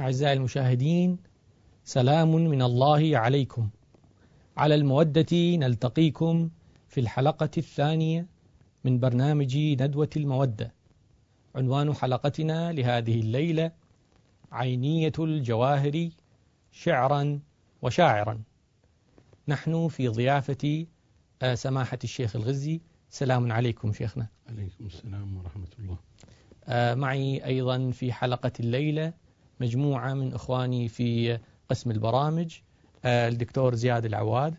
أعزائي المشاهدين، سلام من الله عليكم. على المودة نلتقيكم في الحلقة الثانية من برنامج ندوة المودة. عنوان حلقتنا لهذه الليلة: عينية الجواهر شعرا وشاعرا. نحن في ضيافة سماحة الشيخ الغزي. سلام عليكم شيخنا. عليكم السلام ورحمة الله. معي أيضا في حلقة الليلة مجموعة من إخواني في قسم البرامج، الدكتور زياد العواد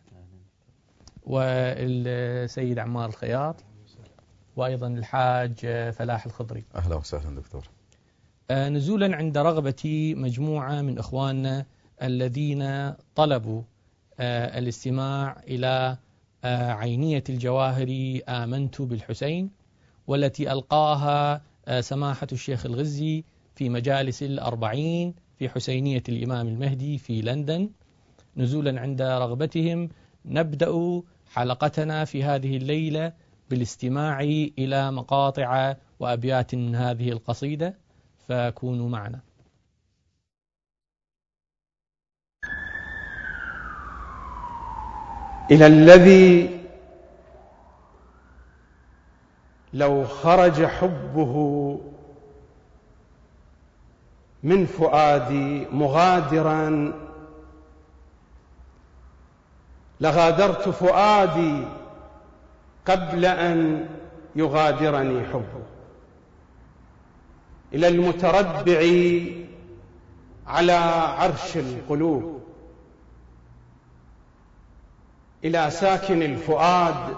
والسيد عمار الخياط وأيضا الحاج فلاح الخضري. أهلا وسهلا دكتور. نزولا عند رغبة مجموعة من إخواننا الذين طلبوا الاستماع إلى عينية الجواهر آمنت بالحسين، والتي ألقاها سماحة الشيخ الغزي في مجالس 40 في حسينية الإمام المهدي في لندن. نزولا عند رغبتهم نبدأ حلقتنا في هذه الليلة بالاستماع إلى مقاطع وأبيات من هذه القصيدة، فكونوا معنا. إلى الذي لو خرج حبه من فؤادي مغادرا لغادرت فؤادي قبل أن يغادرني حبه. إلى المتربع على عرش القلوب، إلى ساكن الفؤاد،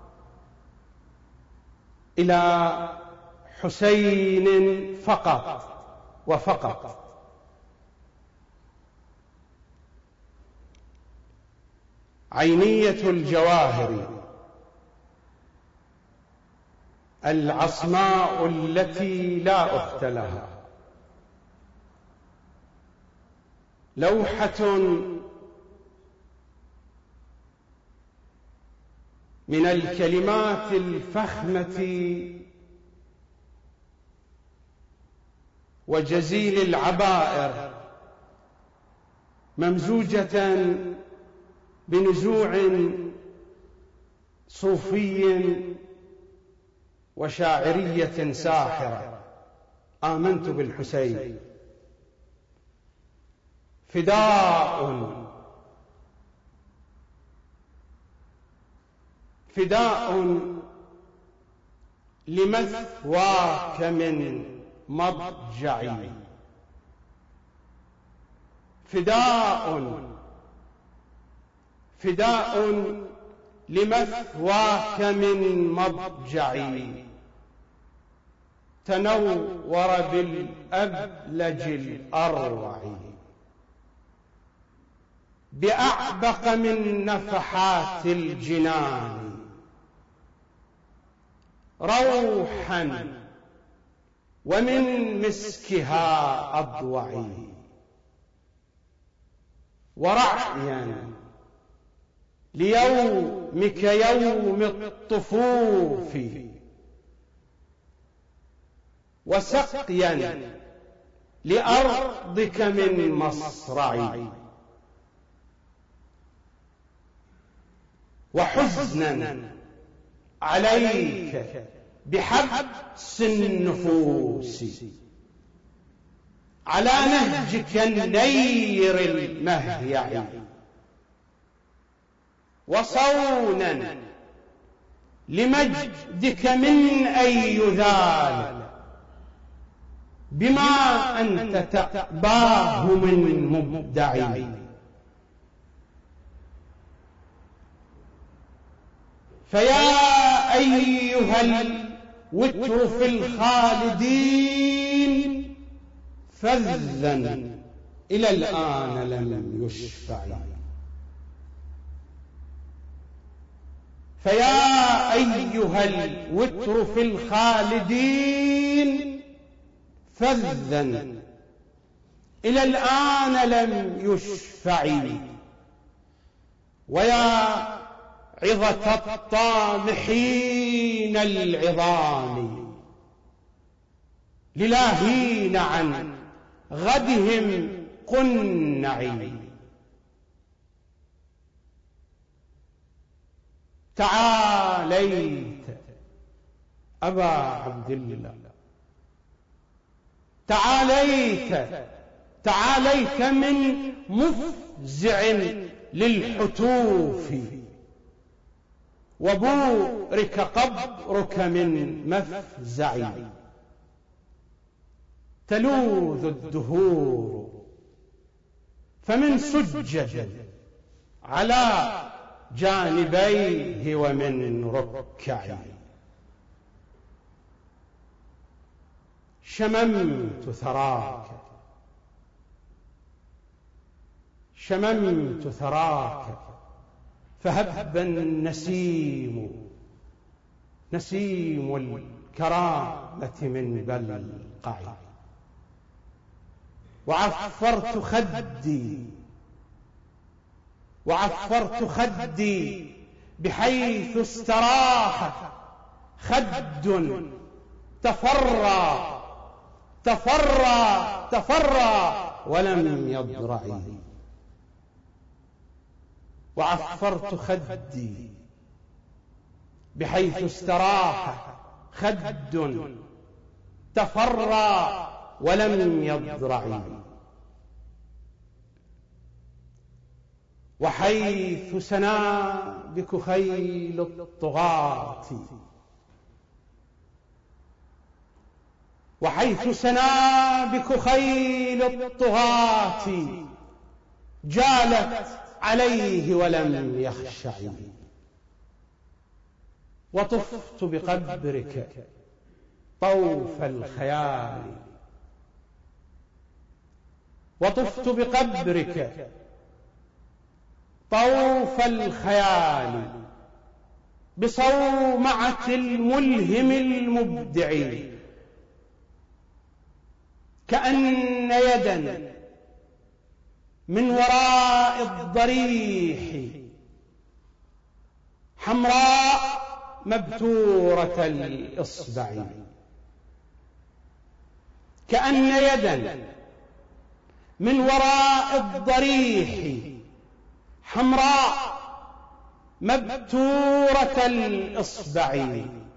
إلى حسين فقط وفقط. عينية الجواهر العصماء التي لا أخت لها، لوحة من الكلمات الفخمة وجزيل العبائر، ممزوجة بنزوع صوفي وشاعرية ساحرة. آمنت بالحسين فداء لمثواك من مضجعي، فداء لمثواك من مضجعي، تنور بالأبلج الأروع، بأعبق من نفحات الجنان، روحا ومن مسكها أضوعي، ورعيا ليومك يوم الطفوف، وسقيا لأرضك من مصرعي، وحزنا عليك بحبس النفوس، على نهجك النير المهيع، وصونا لمجدك من أن يذال بما أنت تأباه من مبدعي. فيا أيها الوتر في الخالدين فذا إلى الآن لم يشفع. فيا أيها الوتر في الخالدين فذا إلى الآن لم يشفع. ويا عظة الطامحين العظام للاهين عن غدهم القنعي. تعاليت أبا عبد الله، تعاليت من مفزع للحتوف، وبورك قبرك من مفزع. تلوذ الدهور فمن سجد على جانبيه ومن ركع. شممت ثراك فهب النسيم، نسيم الكرامة من بلقع. وعفرت خدي بحيث استراح خد تفرى ولم يضرع. وعفرت خدي بحيث استراح خد تفرى ولم يضرع. وحيث سنابك خيل الطغاة، جالت عليه ولم يخشع. وطفت بقبرك طوف الخيال بصومعة الملهم المبدع. كأن يدا من وراء الضريح حمراء مبتورة الإصبع. كأن يدا من وراء الضريح حمراء مبتورة الإصبع.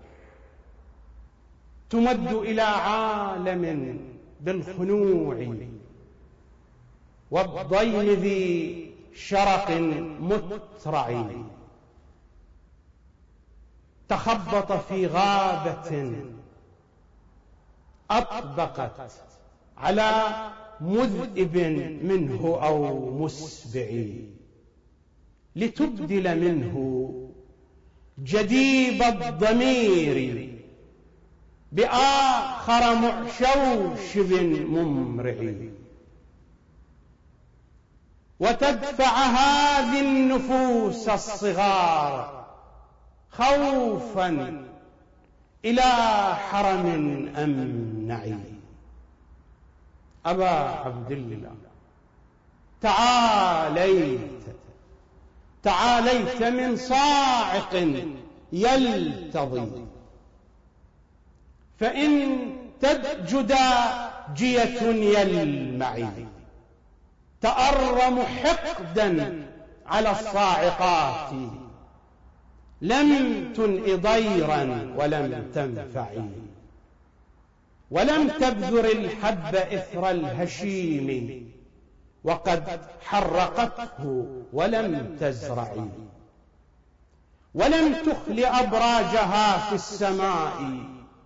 تمد إلى عالم بالخنوع والضيم ذي شرق مترع. تخبط في غابة أطبقت على مذئب منه أو مسبع. لتبدل منه جديب الضمير بآخر معشوشب ممرع. وتدفع هذه النفوس الصغار خوفا إلى حرم أمنع. أبا عبد الله، تعاليت من صاعق يلتضي. فإن تدجد جية يلمع. تأرم حقدا على الصاعقات لم تنئ ضيرا ولم تنفعي. ولم تبذر الحب إثر الهشيم وقد حرقته ولم تزرعي. ولم تخل أبراجها في السماء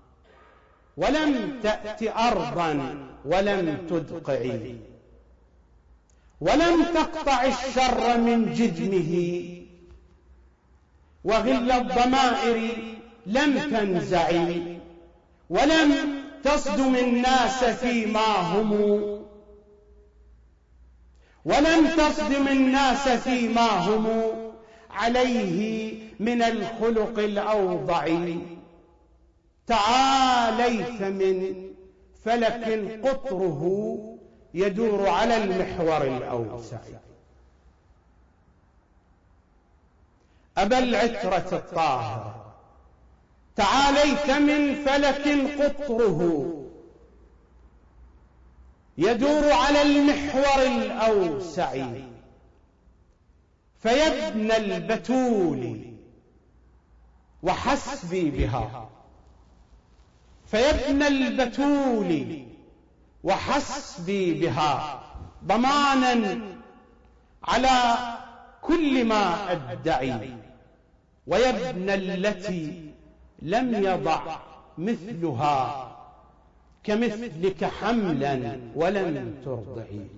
ولم تأت أرضا ولم تدقعي. ولم تقطع الشر من جدمه وغل الضمائر لم تنزعي. ولم تصدم الناس فيما هم عليه من الخلق الأوضع. تعاليت من فلك قطره يدور على المحور الأوسع. أبا العترة الطاهرة، تعاليت من فلك قطره يدور على المحور الأوسع. فيا ابن البتول وحسبي بها، فيا ابن البتول وحسبي بها، ضمانا على كل ما أدعي. ويا ابن التي لم يضع مثلها كمثلك حملا ولم ترضعي.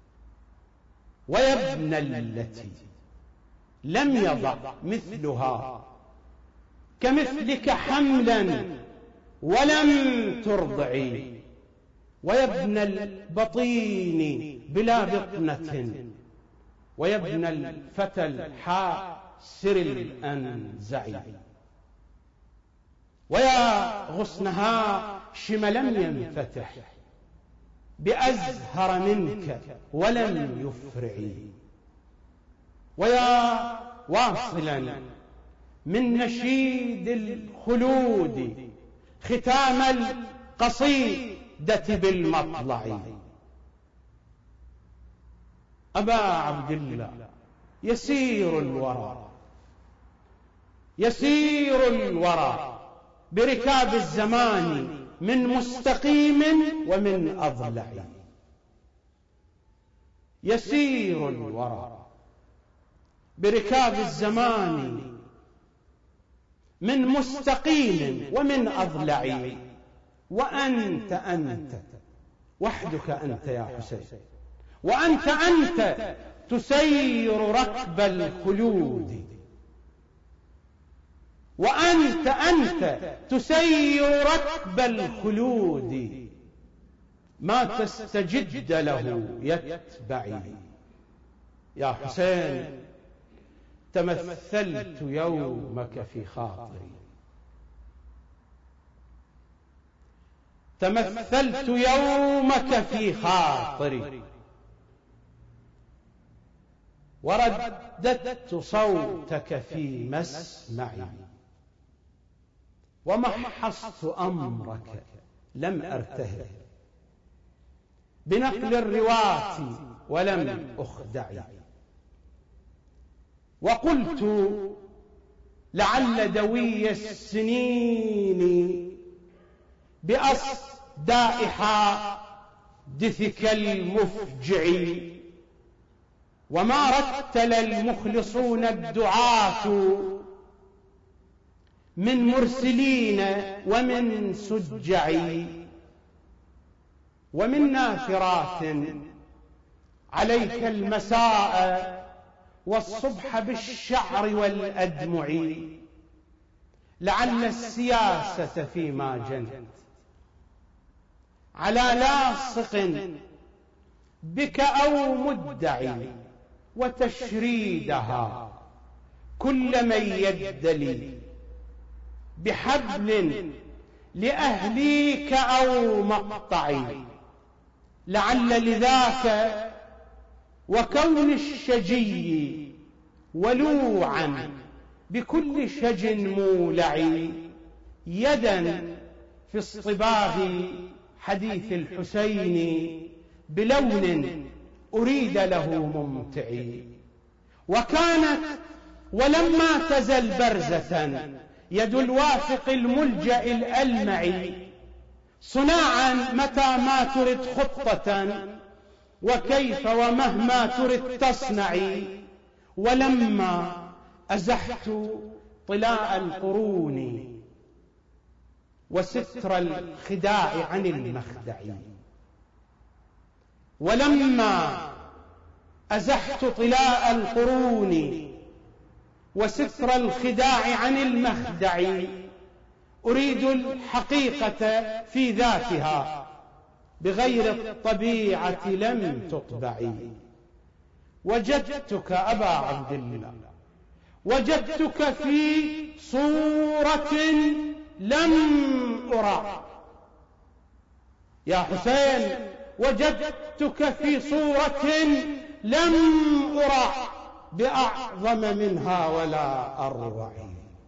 ويا ابن التي لم يضع مثلها كمثلك حملا ولم ترضعي. ويا ابن البطين بلا بطنة، ويا ابن الفتى الحاسر الأنزعي. ويا غصنها شم لم ينفتح بأزهر منك ولم يفرعي. ويا واصلا من نشيد الخلود ختام القصيدة بالمطلع. أبا عبد الله يسير الورى، يسير الورى بركاب الزمان من مستقيم ومن أضلع. يسير الورى بركاب الزمان من مستقيم ومن أضلع. وأنت وحدك أنت يا حسين، وأنت تسير ركب الخلود، وأنت تسير ركب الخلود. ما تستجد له يتبعي. يا حسين تمثلت يومك في خاطري، تمثلت يومك في خاطري، ورددت صوتك في مسمعي، ومحصت أمرك لم أرتهب بنقل الرواة ولم أخدع. وقلت لعل دوي السنين بأصداء حادثك المفجع. وما رتل المخلصون الدعاة من مرسلين ومن سجعي. ومن نافرات عليك المساء والصبح بالشعر والأدمع. لعل السياسة فيما جنت على لاصق بك أو مدعي، وتشريدها كل من يدلي بحبل لأهليك أو مقطعي. لعل لذاك وكون الشجي ولوعا بكل شج مولع، يدا في اصطباغ حديث الحسين بلون أريد له ممتعي. وكانت ولما تزل برزة يد الواثق الملجأ الألمعي، صناعا متى ما ترد خطة وكيف ومهما ترد تصنعي. ولما أزحت طلاء القرون وستر الخداع عن المخدع، ولما أزحت طلاء القرون وستر الخداع عن المخدع، أريد الحقيقة في ذاتها بغير الطبيعة لم تطبعي. وجدتك أبا عبد الله، وجدتك في صورة لم أرى. يا حسين وجدتك في صورة لم أرى بأعظم منها ولا أروع.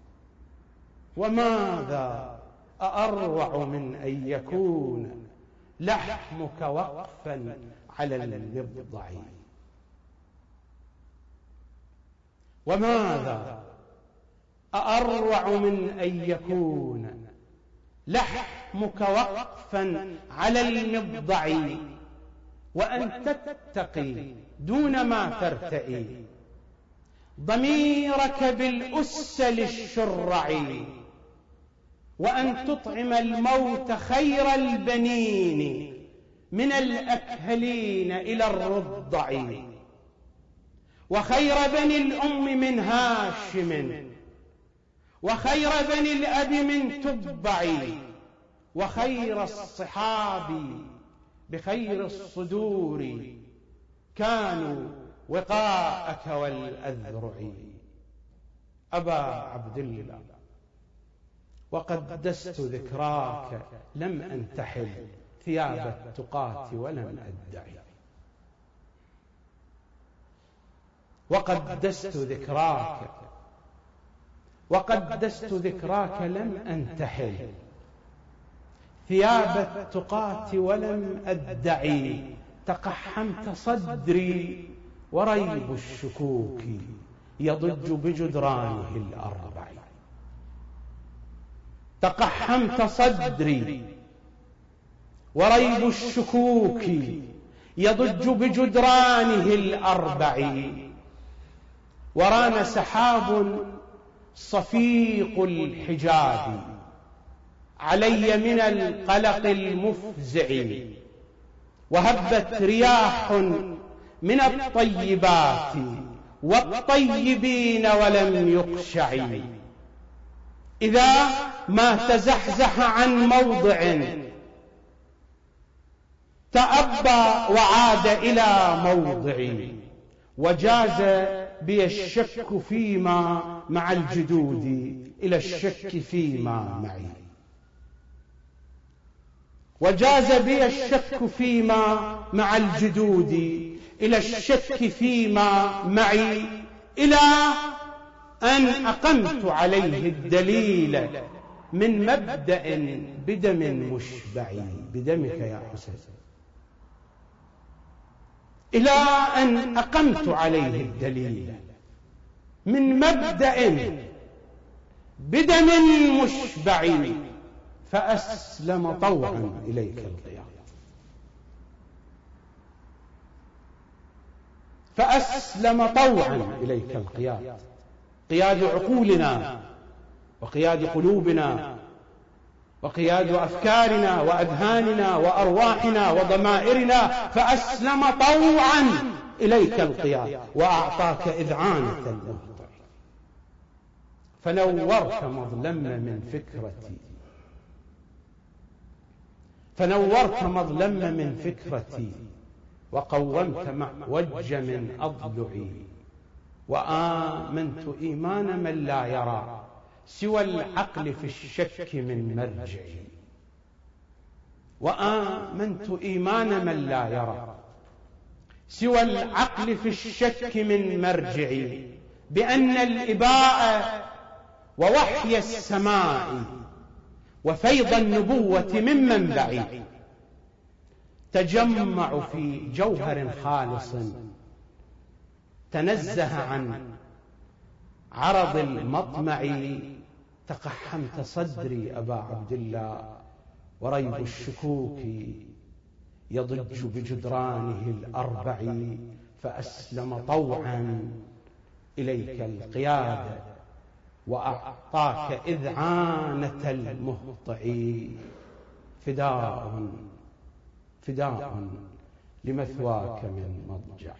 وماذا أروع من أن يكون لحمك وقفا على المبضع. وماذا أروع من أن يكون لحمك وقفا على المبضع وأن تتقي دون ما ترتئي ضميرك بالأسل الشرع، وأن تطعم الموت خير البنين من الأكهلين إلى الرضع، وخير بني الأم من هاشم، وخير بني الأب من تبع، وخير الصحاب بخير الصدور كانوا وقاءك والأذرع. أبا عبد الله، وقدست ذكراك لم أنتحل ثياب التقاة ولم أدعي. وقدست ذكراك لم أنتحل ثياب التقاة ولم أدعي. تقحمت صدري وريب الشكوك يضج بجدرانه الأربع. تقحمت صدري وريب الشكوك يضج بجدرانه الأربع. وران سحاب صفيق الحجاب علي من القلق المفزع، وهبت رياح من الطيبات والطيبين ولم يقشع. إذا ما تزحزح عن موضع تأبى وعاد إلى موضعي، وجاز بي الشك فيما مع الجدود إلى الشك فيما معي. وجاز بي الشك فيما مع الجدود إلى الشك فيما معي، إلى أن أقمت عليه الدليل من مبدأ بدم مشبع. بدمك يا حسين. إلى أن أقمت عليه الدليل من مبدأ بدم مشبع، فأسلم طوعا إليك القياد. فأسلم طوعا إليك القياد، قياد عقولنا وقياد قلوبنا وقياد أفكارنا وأذهاننا وأرواحنا وضمائرنا. فأسلم طوعا إليك القياد وأعطاك إذعانة المهطع. فنورت مظلم من فكرتي وقومت معوج من أضلعي. وآمنت إيمان من لا يرى سوى العقل في الشك من مرجعي. وآمنت إيمان من لا يرى سوى العقل في الشك من مرجعي، بأن الإباء ووحي السماء وفيض النبوة من منبعي تجمع في جوهر خالص تنزه عن عرض المطمع. تقحمت صدري أبا عبد الله وريب الشكوك يضج بجدرانه الأربع. فأسلم طوعا إليك القيادة وأعطاك إذعانة المهطع. فداء لمثواك من مضجع.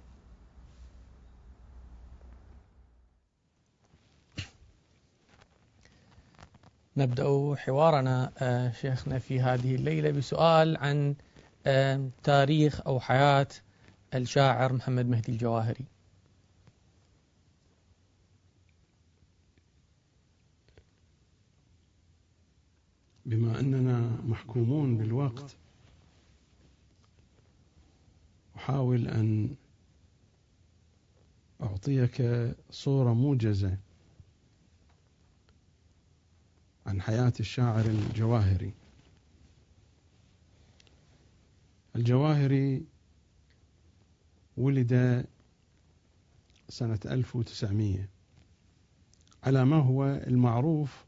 نبدأ حوارنا شيخنا في هذه الليلة بسؤال عن تاريخ أو حياة الشاعر محمد مهدي الجواهري. بما أننا محكومون بالوقت أحاول أن أعطيك صورة موجزة عن حياة الشاعر الجواهري. الجواهري ولد سنة 1900 على ما هو المعروف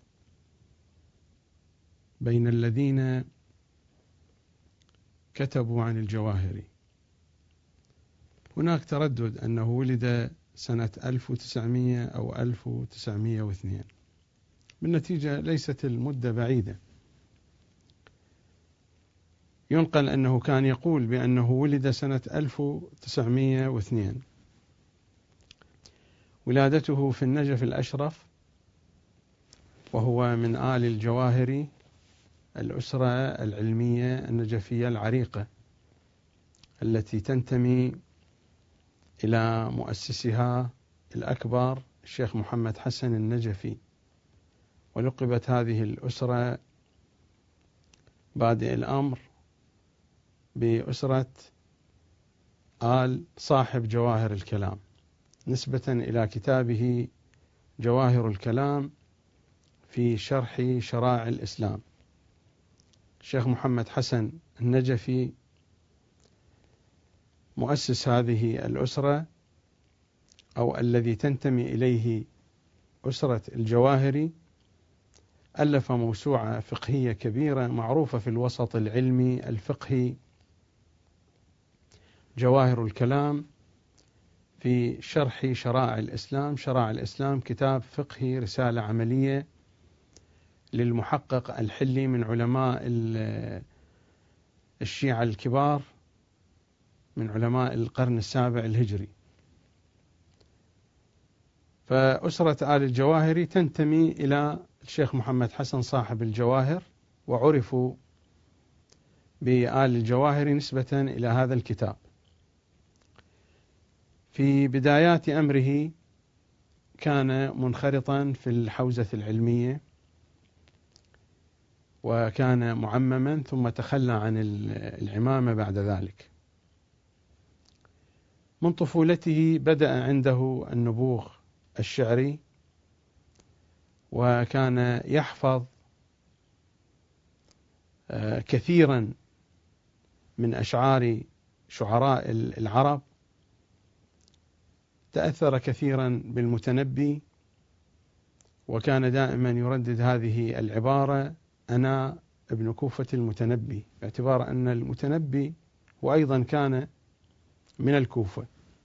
بين الذين كتبوا عن الجواهري. هناك تردد أنه ولد سنة 1900 أو 1902، بالنتيجة ليست المدة بعيدة. ينقل أنه كان يقول بأنه ولد سنة 1902. ولادته في النجف الأشرف، وهو من آل الجواهري، الأسرة العلمية النجفية العريقة التي تنتمي إلى مؤسسها الأكبر الشيخ محمد حسن النجفي. ولقبت هذه الأسرة بادئ الأمر بأسرة آل صاحب جواهر الكلام، نسبة إلى كتابه جواهر الكلام في شرح شرائع الإسلام. الشيخ محمد حسن النجفي مؤسس هذه الأسرة، أو الذي تنتمي إليه أسرة الجواهري، ألف موسوعة فقهية كبيرة معروفة في الوسط العلمي الفقهي، جواهر الكلام في شرح شرائع الإسلام. شرائع الإسلام كتاب فقهي، رسالة عملية للمحقق الحلي من علماء الشيعة الكبار، من علماء القرن السابع الهجري. فأسرة آل الجواهري تنتمي إلى الشيخ محمد حسن صاحب الجواهر، وعرفوا بآل الجواهري نسبة إلى هذا الكتاب. في بدايات أمره كان منخرطا في الحوزة العلمية، وكان معمما، ثم تخلى عن العمامة بعد ذلك. من طفولته بدأ عنده النبوغ الشعري، وكان يحفظ كثيرا من أشعار شعراء العرب. تأثر كثيرا بالمتنبي، وكان دائما يردد هذه العبارة: أنا ابن كوفة المتنبي، باعتبار أن المتنبي وأيضا كان من الكوفة.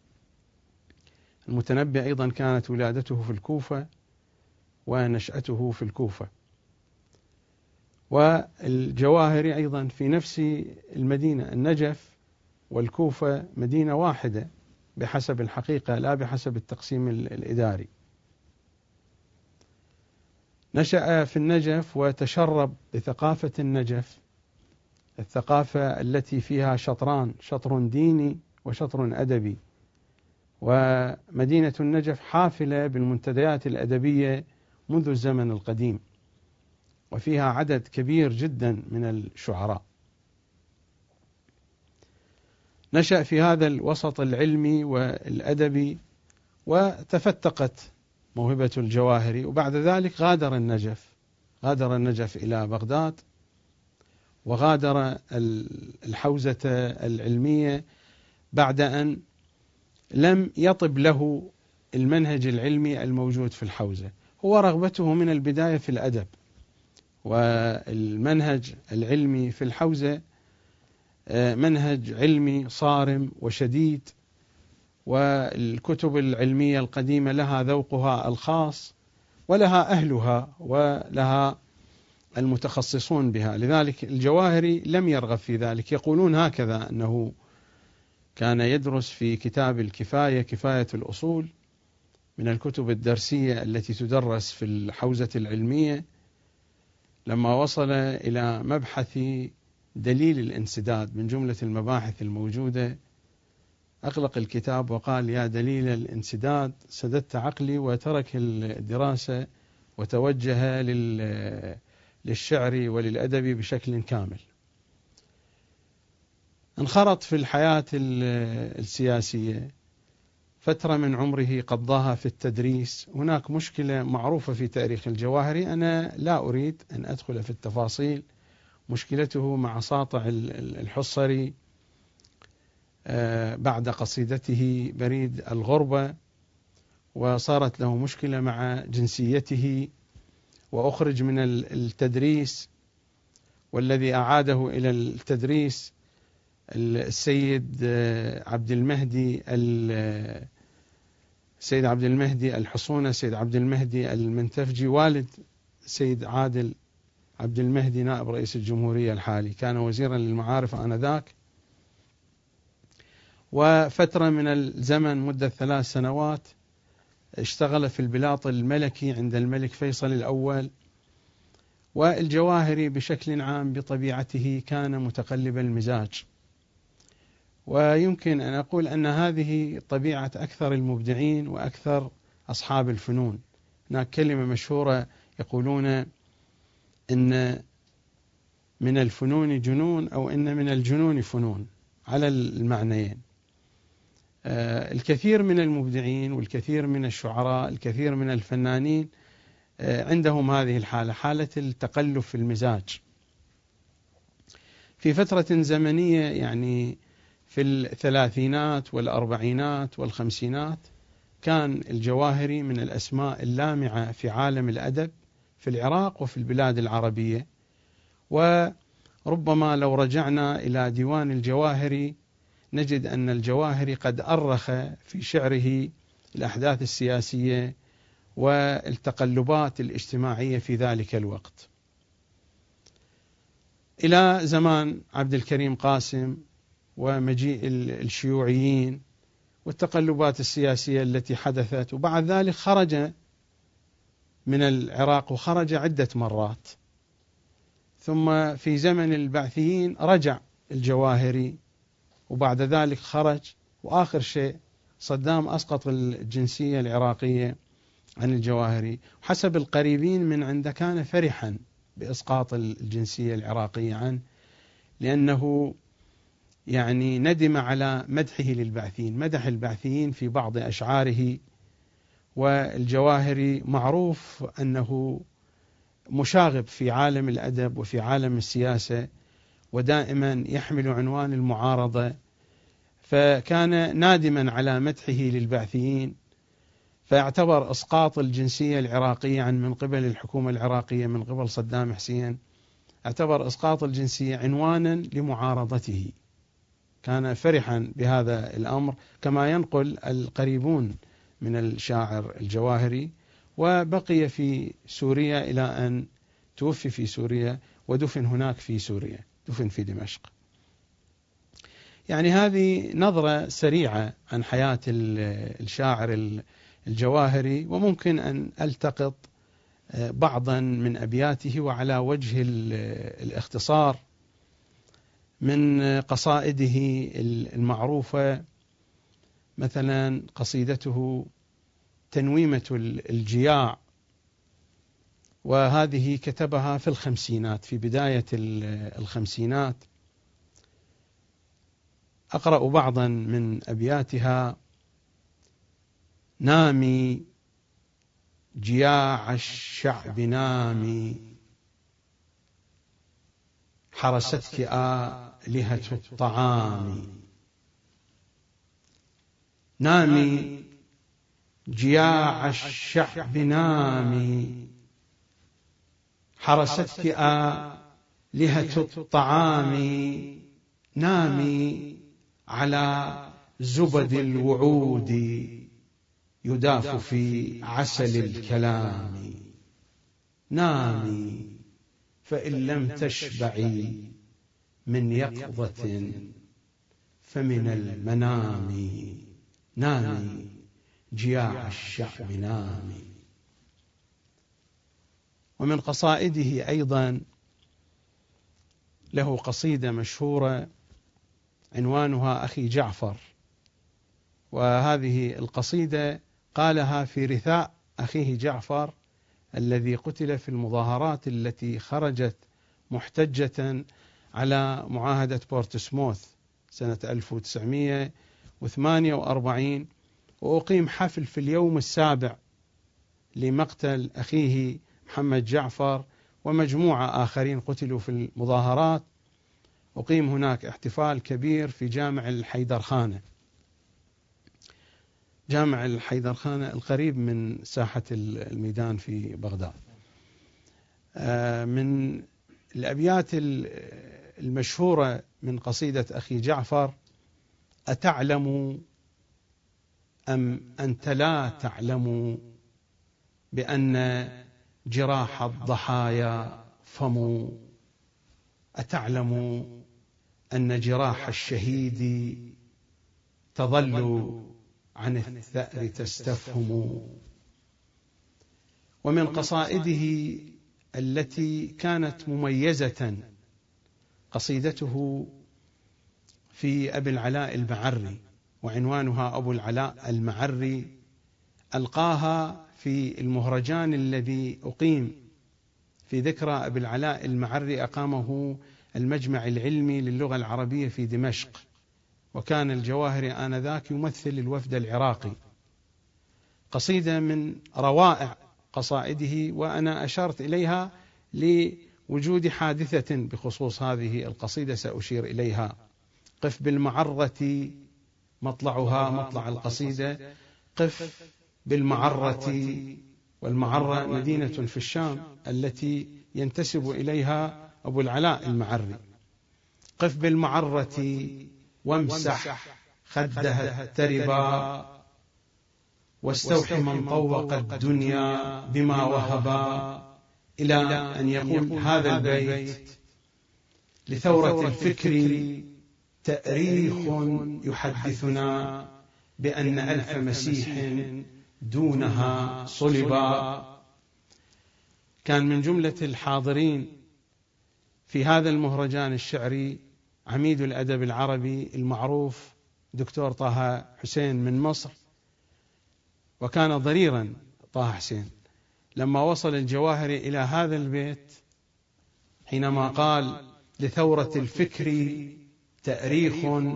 المتنبي أيضا كانت ولادته في الكوفة ونشأته في الكوفة، والجواهري أيضا في نفس المدينة. النجف والكوفة مدينة واحدة بحسب الحقيقة، لا بحسب التقسيم الإداري. نشأ في النجف وتشرب بثقافة النجف، الثقافة التي فيها شطران، شطر ديني وشطر أدبي. ومدينة النجف حافلة بالمنتديات الأدبية منذ الزمن القديم، وفيها عدد كبير جدا من الشعراء. نشأ في هذا الوسط العلمي والأدبي، وتفتقت موهبة الجواهري، وبعد ذلك غادر النجف إلى بغداد، وغادر الحوزة العلمية بعد أن لم يطب له المنهج العلمي الموجود في الحوزة. هو رغبته من البداية في الأدب، والمنهج العلمي في الحوزة منهج علمي صارم وشديد، والكتب العلمية القديمة لها ذوقها الخاص، ولها أهلها، ولها المتخصصون بها. لذلك الجواهري لم يرغب في ذلك. يقولون هكذا أنه كان يدرس في كتاب الكفاية، كفاية الأصول، من الكتب الدرسية التي تدرس في الحوزة العلمية. لما وصل إلى مبحث دليل الانسداد من جملة المباحث الموجودة، أغلق الكتاب وقال: يا دليل الانسداد، سددت عقلي، وترك الدراسة وتوجه للشعر وللأدب بشكل كامل. انخرط في الحياة السياسية، فترة من عمره قضاها في التدريس. هناك مشكلة معروفة في تاريخ الجواهري، أنا لا أريد أن أدخل في التفاصيل. مشكلته مع ساطع الحصري بعد قصيدته بريد الغربة، وصارت له مشكلة مع جنسيته وأخرج من التدريس، والذي أعاده إلى التدريس السيد عبد المهدي الحصونة، سيد عبد المهدي المنتفجي، والد سيد عادل عبد المهدي نائب رئيس الجمهورية الحالي، كان وزيرا للمعارف آنذاك. وفترة من الزمن مدة 3 سنوات اشتغل في البلاط الملكي عند الملك فيصل الأول. والجواهري بشكل عام بطبيعته كان متقلب المزاج، ويمكن أن أقول أن هذه طبيعة أكثر المبدعين وأكثر أصحاب الفنون. هناك كلمة مشهورة يقولون إن من الفنون جنون، أو إن من الجنون فنون، على المعنيين. الكثير من المبدعين والكثير من الشعراء، الكثير من الفنانين عندهم هذه الحالة، حالة التقلب في المزاج. في فترة زمنية يعني في الثلاثينات والأربعينات والخمسينات كان الجواهري من الأسماء اللامعة في عالم الأدب في العراق وفي البلاد العربية. وربما لو رجعنا إلى ديوان الجواهري نجد أن الجواهري قد أرخ في شعره الأحداث السياسية والتقلبات الاجتماعية في ذلك الوقت، إلى زمان عبد الكريم قاسم ومجيء الشيوعيين والتقلبات السياسية التي حدثت. وبعد ذلك خرج من العراق، وخرج عدة مرات. ثم في زمن البعثيين رجع الجواهري، وبعد ذلك خرج. وآخر شيء صدام أسقط الجنسية العراقية عن الجواهري. حسب القريبين من عنده كان فرحا بإسقاط الجنسية العراقية عنه، لأنه يعني ندم على مدحه للبعثيين، مدح البعثيين في بعض أشعاره. والجواهري معروف أنه مشاغب في عالم الأدب وفي عالم السياسة، ودائما يحمل عنوان المعارضة، فكان نادما على مدحه للبعثيين. فاعتبر إسقاط الجنسية العراقية من قبل الحكومة العراقية من قبل صدام حسين، اعتبر إسقاط الجنسية عنوانا لمعارضته. كان فرحا بهذا الأمر، كما ينقل القريبون من الشاعر الجواهري. وبقي في سوريا إلى أن توفي في سوريا، ودفن هناك في سوريا، دفن في دمشق. يعني هذه نظرة سريعة عن حياة الشاعر الجواهري، وممكن أن ألتقط بعضا من أبياته وعلى وجه الاختصار من قصائده المعروفة. مثلا قصيدته تنويمة الجياع، وهذه كتبها في الخمسينات، في بداية الخمسينات. أقرأ بعضا من أبياتها: نامي جياع الشعب نامي، حرستك آلهة الطعام. نامي جياع الشعب نامي، حرستك آلهة الطعام. نامي على زبد الوعود، يداف في عسل الكلام. نامي فإن لم تشبعي من يقظة فمن المنام. نامي جياع الشعب نامي. ومن قصائده أيضا له قصيدة مشهورة عنوانها أخي جعفر، وهذه القصيدة قالها في رثاء أخيه جعفر الذي قتل في المظاهرات التي خرجت محتجة على معاهدة بورتسموث سنة 1948، وأقيم حفل في اليوم السابع لمقتل أخيه محمد جعفر ومجموعة آخرين قتلوا في المظاهرات. أقيم هناك احتفال كبير في جامع الحيدرخانة. جامع الحيدرخانة القريب من ساحة الميدان في بغداد. من الأبيات المشهورة من قصيدة أخي جعفر: أتعلم أم أنت لا تعلم بأن جراح الضحايا فم؟ أتعلم أن جراح الشهيد تظل عن الثأر تستفهم؟ ومن قصائده التي كانت مميزة قصيدته في أبي العلاء المعري، وعنوانها أبو العلاء المعري، ألقاها في المهرجان الذي أقيم في ذكرى أبي العلاء المعري، أقامه المجمع العلمي للغة العربية في دمشق، وكان الجواهري آنذاك يمثل الوفد العراقي. قصيدة من روائع قصائده، وأنا أشرت إليها لوجود حادثة بخصوص هذه القصيدة سأشير إليها. قف بالمعرة مطلعها، مطلع القصيدة قف بالمعرة، والمعرة مدينة في الشام التي ينتسب إليها أبو العلاء المعري. قف بالمعرة وامسح خدها التربا، واستوحي من طوق الدنيا بما وهبا، إلى أن يقول هذا البيت: لثورة الفكر تأريخ يحدثنا بأن ألف مسيح دونها صلبا. كان من جملة الحاضرين في هذا المهرجان الشعري عميد الأدب العربي المعروف دكتور طه حسين من مصر، وكان ضريرا طه حسين لما وصل الجواهري إلى هذا البيت، حينما قال: لثورة الفكر تأريخ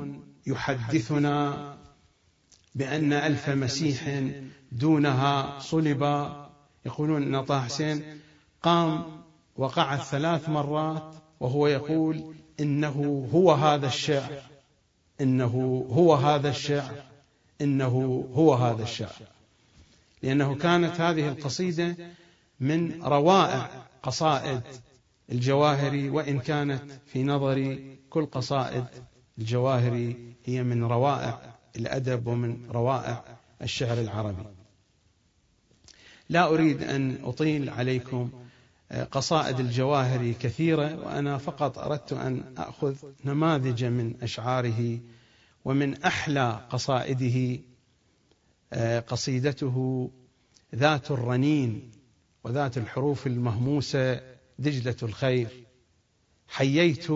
يحدثنا بأن ألف مسيح دونها صلبا. يقولون أن طه حسين قام وقعد 3 مرات وهو يقول: إنه هو هذا الشعر، إنه هو هذا الشعر، إنه هو هذا الشعر، لأنه كانت هذه القصيدة من روائع قصائد الجواهري، وإن كانت في نظري كل قصائد الجواهري هي من روائع الأدب ومن روائع الشعر العربي. لا أريد أن أطيل عليكم، قصائد الجواهري كثيرة، وأنا فقط أردت أن أخذ نماذج من أشعاره. ومن أحلى قصائده قصيدته ذات الرنين وذات الحروف المهموسة: دجلة الخير. حييت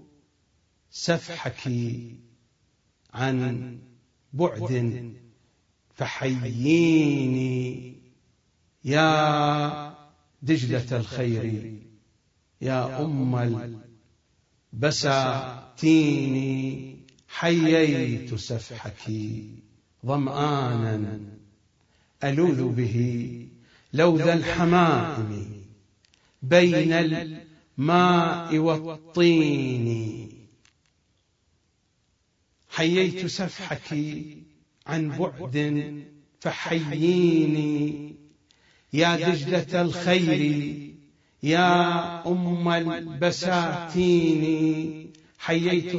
سفحك عن بعد فحييني يا دجلة الخير، يا أم البساتين. حييت سفحك ظمآنا ألوذ به لوذ الحمائم بين الماء والطين. حييت سفحك عن بعد فحييني يا دجلة الخير، يا أم البساتين. حييت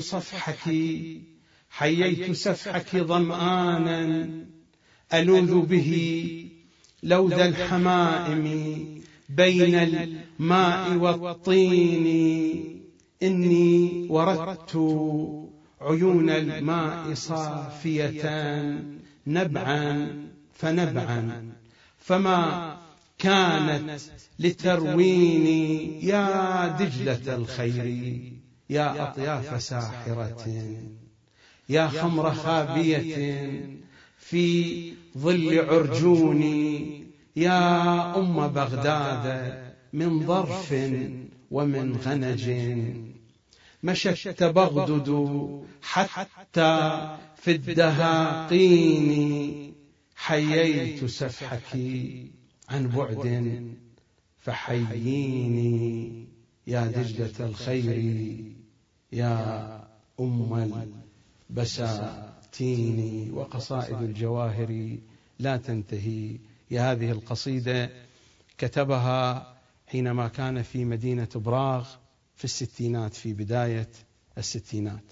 سفحك ظمآنا ألوذ به لوذ الحمائم بين الماء والطين. إني وردت عيون الماء صافية نبعا فنبعا، فما كانت لترويني يا دجلة الخير، يا أطياف ساحرة، يا خمر خابية في ظل عرجوني، يا أم بغداد من ظرف ومن غنج. مشت تبغدد حتى في الدهاقين. حييت سفحك عن بعد فحييني يا دجلة الخير، يا أم البساتين وقصائد الجواهر لا تنتهي. هذه القصيدة كتبها حينما كان في مدينة براغ في الستينات، في بداية الستينات.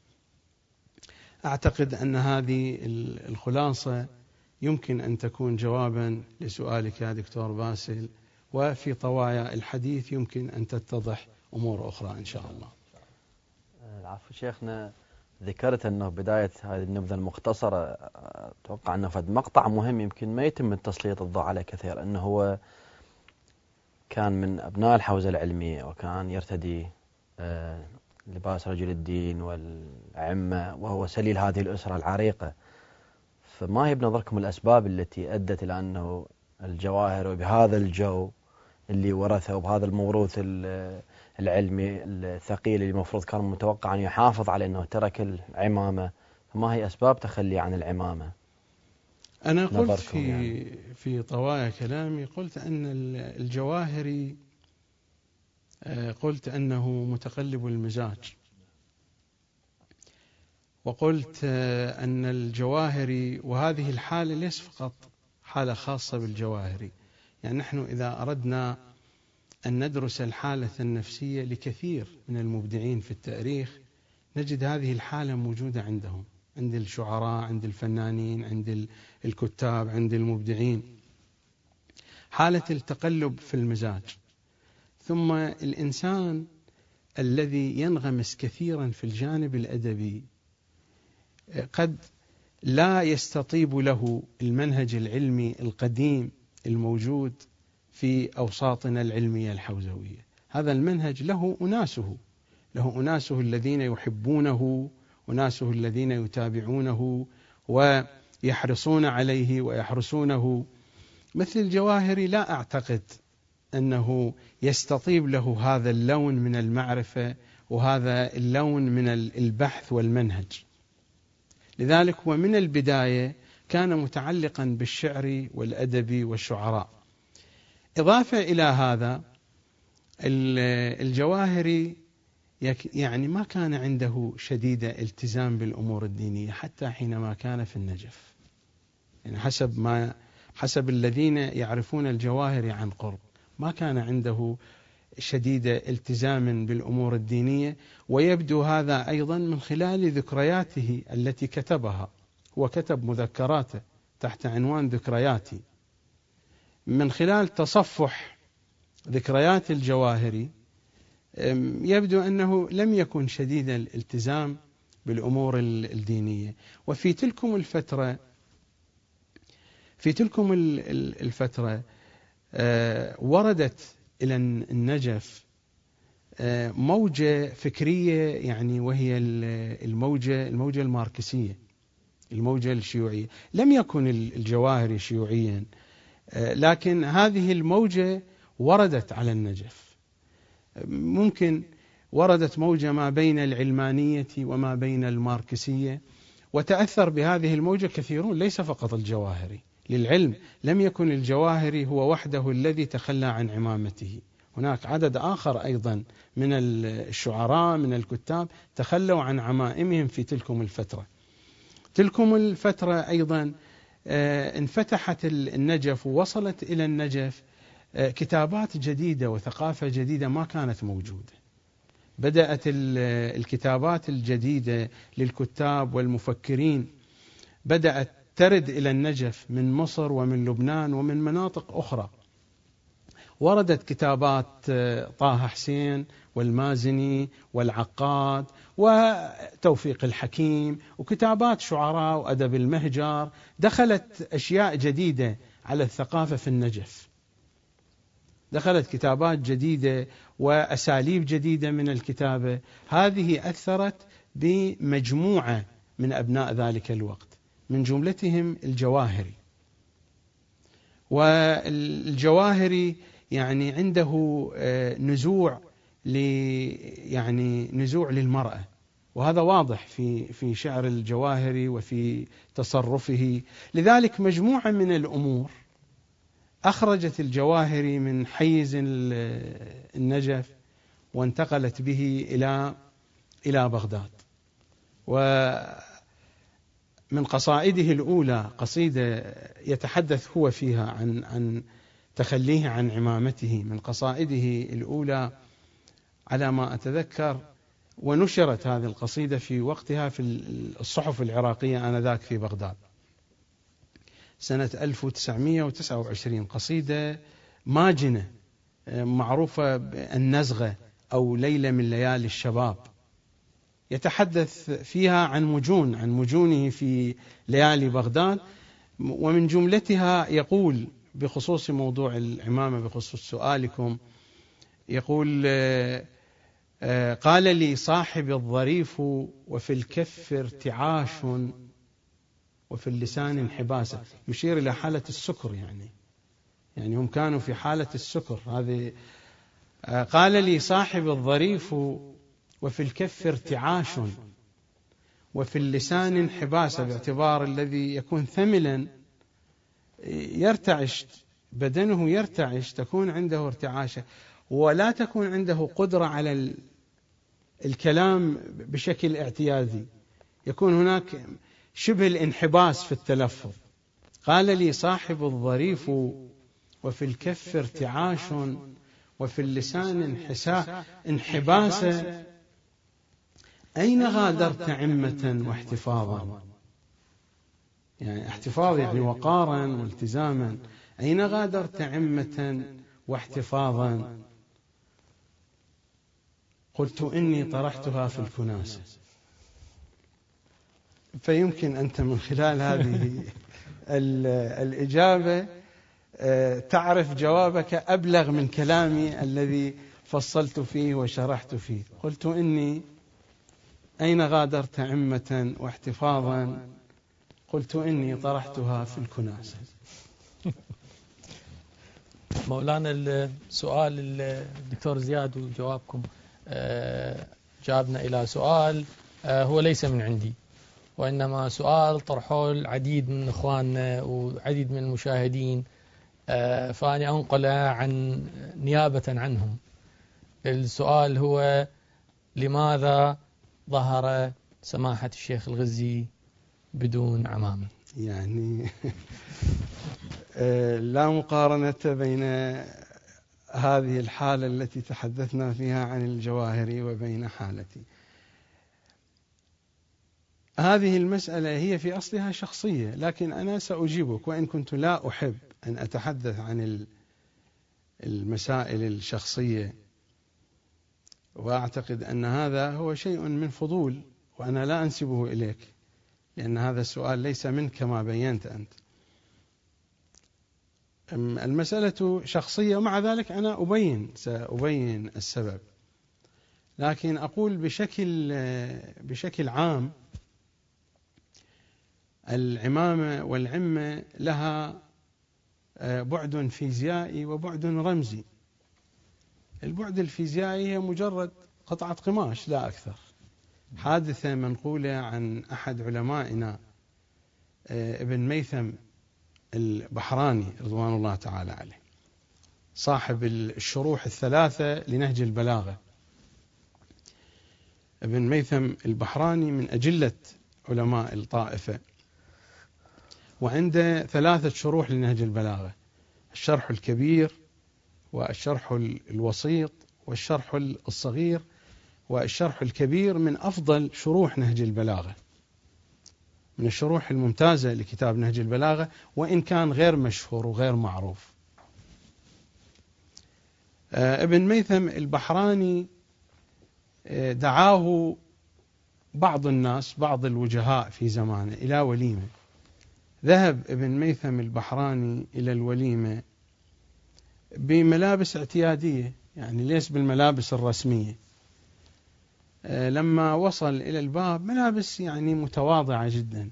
أعتقد أن هذه الخلاصة يمكن أن تكون جوابا لسؤالك يا دكتور باسل، وفي طوايا الحديث يمكن أن تتضح أمور أخرى إن شاء الله. العفو شيخنا، ذكرت أنه بداية هذه النبذة المختصرة أتوقع أنه فد مقطع مهم يمكن ما يتم تسليط الضوء عليه كثير، أنه هو كان من أبناء الحوزة العلمية وكان يرتدي لباس رجل الدين والعمة، وهو سليل هذه الأسرة العريقة. فما هي بنظركم الأسباب التي أدت إلى أنه الجواهر وبهذا الجو اللي ورثه وبهذا الموروث العلمي الثقيل اللي المفروض كان متوقع أن يحافظ على أنه ترك العمامة، فما هي أسباب تخلي عن العمامة؟ أنا قلت في طوايا كلامي، قلت أن الجواهري قلت أنه متقلب المزاج، وقلت أن الجواهري، وهذه الحالة ليس فقط حالة خاصة بالجواهري، يعني نحن إذا أردنا أن ندرس الحالة النفسية لكثير من المبدعين في التاريخ نجد هذه الحالة موجودة عندهم، عند الشعراء، عند الفنانين، عند الكتاب، عند المبدعين، حالة التقلب في المزاج. ثم الإنسان الذي ينغمس كثيرا في الجانب الأدبي قد لا يستطيب له المنهج العلمي القديم الموجود في أوساطنا العلمية الحوزوية. هذا المنهج له أناسه الذين يحبونه، أناسه الذين يتابعونه ويحرصون عليه ويحرسونه. مثل الجواهري لا أعتقد أنه يستطيب له هذا اللون من المعرفة وهذا اللون من البحث والمنهج. لذلك ومن البداية كان متعلقا بالشعر والأدب والشعراء. إضافة إلى هذا، الجواهري يعني ما كان عنده شديد التزام بالأمور الدينية حتى حينما كان في النجف، يعني حسب الذين يعرفون الجواهري عن قرب ما كان عنده شديد التزام بالأمور الدينية. ويبدو هذا أيضا من خلال ذكرياته التي كتبها، هو كتب مذكراته تحت عنوان ذكرياتي. من خلال تصفح ذكريات الجواهري يبدو أنه لم يكن شديد الالتزام بالأمور الدينية. وفي تلكم الفترة وردت إلى النجف موجة فكرية، يعني وهي الموجة الماركسية، الموجة الشيوعية. لم يكن الجواهري شيوعيا، لكن هذه الموجة وردت على النجف. ممكن وردت موجة ما بين العلمانية وما بين الماركسية، وتأثر بهذه الموجة كثيرون ليس فقط الجواهري. للعلم لم يكن الجواهري هو وحده الذي تخلى عن عمامته، هناك عدد آخر أيضا من الشعراء من الكتاب تخلوا عن عمائمهم في تلكم الفترة أيضا انفتحت النجف ووصلت إلى النجف كتابات جديدة وثقافة جديدة ما كانت موجودة. بدأت الكتابات الجديدة للكتاب والمفكرين بدأت ترد إلى النجف من مصر ومن لبنان ومن مناطق أخرى. وردت كتابات طه حسين والمازني والعقاد وتوفيق الحكيم وكتابات شعراء وأدب المهجر. دخلت أشياء جديدة على الثقافة في النجف، دخلت كتابات جديدة وأساليب جديدة من الكتابة. هذه أثرت بمجموعة من أبناء ذلك الوقت، من جملتهم الجواهري. والجواهري يعني عنده نزوع للمرأة، وهذا واضح في شعر الجواهري وفي تصرفه. لذلك مجموعة من الأمور أخرجت الجواهري من حيز النجف وانتقلت به إلى بغداد. ومن قصائده الأولى قصيدة يتحدث هو فيها عن تخليه عن عمامته، من قصائده الأولى على ما أتذكر، ونشرت هذه القصيدة في وقتها في الصحف العراقية آنذاك في بغداد سنة 1929. قصيدة ماجنة معروفة بالنزغة أو ليلة من ليالي الشباب، يتحدث فيها عن مجونه في ليالي بغداد. ومن جملتها يقول بخصوص موضوع العمامة، بخصوص سؤالكم، يقول: قال لي صاحب الظريف وفي الكف ارتعاش وفي اللسان انحباسة، يشير إلى حالة السكر، يعني هم كانوا في حالة السكر هذه. قال لي صاحب الظريف وفي الكف ارتعاش وفي اللسان انحباسة، باعتبار الذي يكون ثملا يرتعش بدنه، يرتعش، تكون عنده ارتعاشة، ولا تكون عنده قدرة على الكلام بشكل اعتيادي، يكون هناك شبه الانحباس في التلفظ. قال لي صاحب الظريف وفي الكف ارتعاش وفي اللسان انحباسا، أين غادرت عمة واحتفاظا؟ يعني احتفاظ يعني وقارا والتزاما. أين غادرت عمة واحتفاظا؟ قلت إني طرحتها في الكناسة. فيمكن أنت من خلال هذه الإجابة تعرف جوابك أبلغ من كلامي الذي فصلت فيه وشرحت فيه. قلت إني أين غادرت عمة واحتفاظا؟ قلت إني طرحتها في الكناسة. مولانا السؤال الدكتور زياد وجوابكم جابنا إلى سؤال هو ليس من عندي، وإنما سؤال طرحه العديد من إخواننا وعديد من المشاهدين، فأنا أنقله نيابة عنهم. السؤال هو: لماذا ظهر سماحة الشيخ الغزي بدون عمامة؟ يعني لا مقارنة بين هذه الحالة التي تحدثنا فيها عن الجواهري وبين حالتي. هذه المسألة هي في أصلها شخصية، لكن أنا سأجيبك، وإن كنت لا أحب أن أتحدث عن المسائل الشخصية، وأعتقد أن هذا هو شيء من فضول، وأنا لا أنسبه إليك، لأن هذا السؤال ليس منك كما بينت أنت. المسألة شخصية، ومع ذلك أنا سأبين السبب، لكن أقول بشكل عام العمامة والعمة لها بعد فيزيائي وبعد رمزي. البعد الفيزيائي هي مجرد قطعة قماش لا أكثر. حادثة منقولة عن أحد علمائنا ابن ميثم البحراني رضوان الله تعالى عليه، صاحب الشروح الثلاثة لنهج البلاغة. ابن ميثم البحراني من أجلة علماء الطائفة، وعنده 3 شروح لنهج البلاغة: الشرح الكبير، والشرح الوسيط، والشرح الصغير. والشرح الكبير من أفضل شروح نهج البلاغة، من الشروح الممتازة لكتاب نهج البلاغة، وإن كان غير مشهور وغير معروف. ابن ميثم البحراني دعاه بعض الناس، بعض الوجهاء في زمانه، إلى وليمة. ذهب ابن ميثم البحراني إلى الوليمة بملابس اعتيادية، يعني ليس بالملابس الرسمية. لما وصل إلى الباب ملابس يعني متواضعة جدا،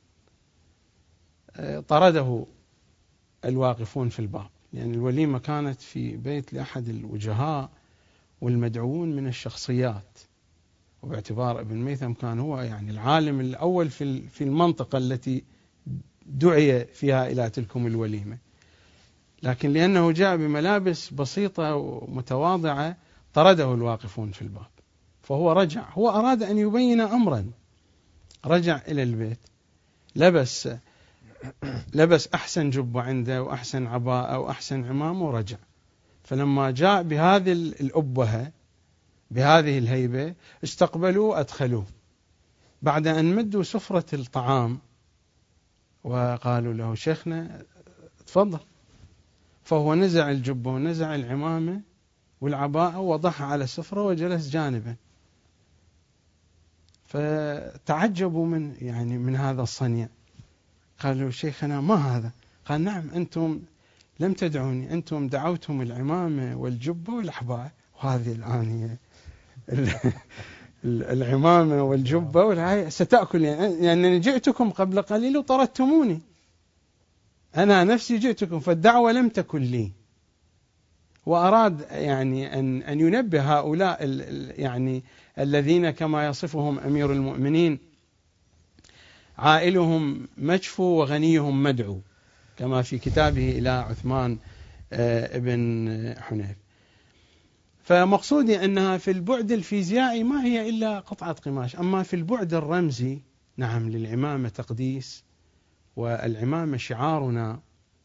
طرده الواقفون في الباب، يعني الوليمة كانت في بيت لأحد الوجهاء والمدعوون من الشخصيات، وباعتبار ابن ميثم كان هو يعني العالم الأول في المنطقة التي دعي فيها إلى تلكم الوليمة، لكن لأنه جاء بملابس بسيطة ومتواضعة طرده الواقفون في الباب. فهو رجع، هو أراد أن يبين أمرا، رجع إلى البيت، لبس أحسن جبة عنده وأحسن عباءة وأحسن عمامة ورجع. فلما جاء بهذه الأبهة بهذه الهيبة استقبلوه أدخلوه، بعد أن مدوا سفرة الطعام وقالوا له شيخنا تفضل، فهو نزع الجبة ونزع العمامة والعباءة ووضعها على السفرة وجلس جانبا. فتعجبوا من هذا الصنيع، قالوا شيخنا ما هذا؟ قال نعم، أنتم لم تدعوني، أنتم دعوتم العمامة والجبة والأحباء، وهذه الآن العمامة والجبة ستأكل، يعني جئتكم قبل قليل وطردتموني، أنا نفسي جئتكم، فالدعوة لم تكن لي. وأراد يعني أن ينبه هؤلاء يعني الذين كما يصفهم أمير المؤمنين عائلهم مجفو وغنيهم مدعو، كما في كتابه إلى عثمان ابن حنيف. فمقصودي أنها في البعد الفيزيائي ما هي إلا قطعة قماش، أما في البعد الرمزي نعم، للعمامة تقديس، والعمامة شعارنا،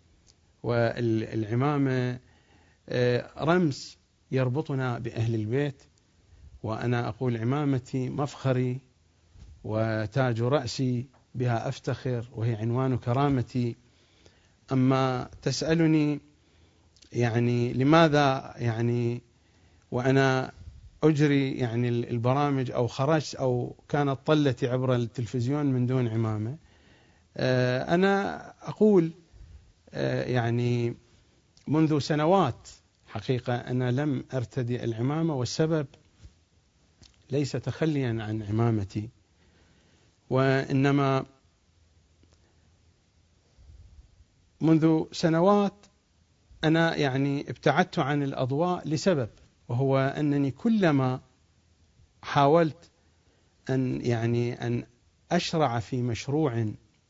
والعمامة رمز يربطنا بأهل البيت. وأنا أقول عمامتي مفخري وتاج رأسي، بها أفتخر وهي عنوان كرامتي. أما تسألني يعني لماذا يعني وأنا أجري يعني البرامج أو خرجت أو كانت طلتي عبر التلفزيون من دون عمامة، أنا أقول يعني منذ سنوات حقيقة أنا لم أرتدي العمامة، والسبب ليس تخليا عن عمامتي، وإنما منذ سنوات أنا يعني ابتعدت عن الأضواء لسبب، وهو أنني كلما حاولت أن أشرع في مشروع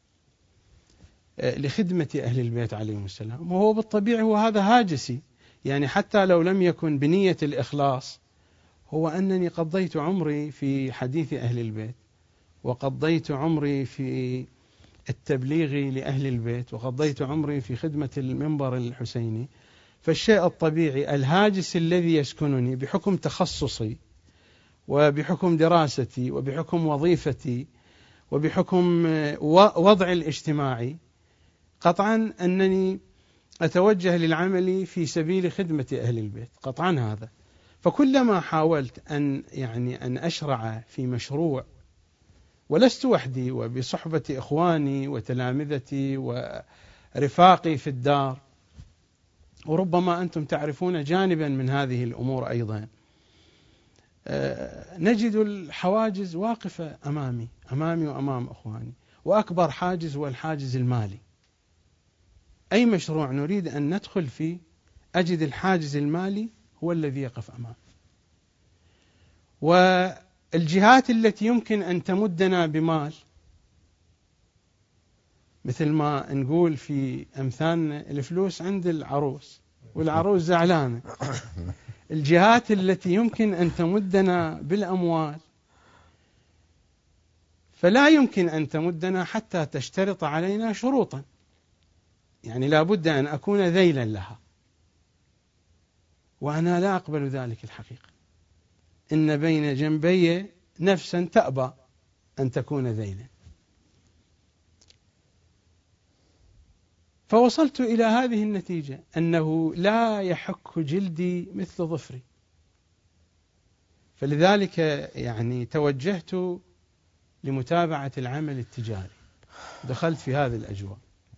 لخدمة أهل البيت عليهم السلام، وهو بالطبيعة هو هذا هاجسي، يعني حتى لو لم يكن بنية الإخلاص، هو أنني قضيت عمري في حديث أهل البيت، وقضيت عمري في التبليغ لأهل البيت، وقضيت عمري في خدمة المنبر الحسيني. فالشيء الطبيعي الهاجس الذي يسكنني بحكم تخصصي وبحكم دراستي وبحكم وظيفتي وبحكم وضع الاجتماعي، قطعا أنني أتوجه للعمل في سبيل خدمة أهل البيت، قطعا هذا. فكلما حاولت أن أشرع في مشروع، ولست وحدي وبصحبة إخواني وتلامذتي ورفاقي في الدار، وربما أنتم تعرفون جانبا من هذه الأمور أيضا، نجد الحواجز واقفة أمامي وأمام أخواني، وأكبر حاجز هو الحاجز المالي. أي مشروع نريد أن ندخل فيه أجد الحاجز المالي هو الذي يقف أمامي، والجهات التي يمكن أن تمدنا بمال، مثل ما نقول في أمثالنا الفلوس عند العروس والعروس زعلانة، الجهات التي يمكن أن تمدنا بالأموال فلا يمكن أن تمدنا حتى تشترط علينا شروطا، يعني لا بد أن أكون ذيلا لها، وأنا لا أقبل ذلك الحقيقة. إن بين جنبي نفسا تأبى أن تكون ذيلا. فوصلت إلى هذه النتيجة، أنه لا يحك جلدي مثل ظفري، فلذلك يعني توجهت لمتابعة العمل التجاري، دخلت في هذه الأجواء،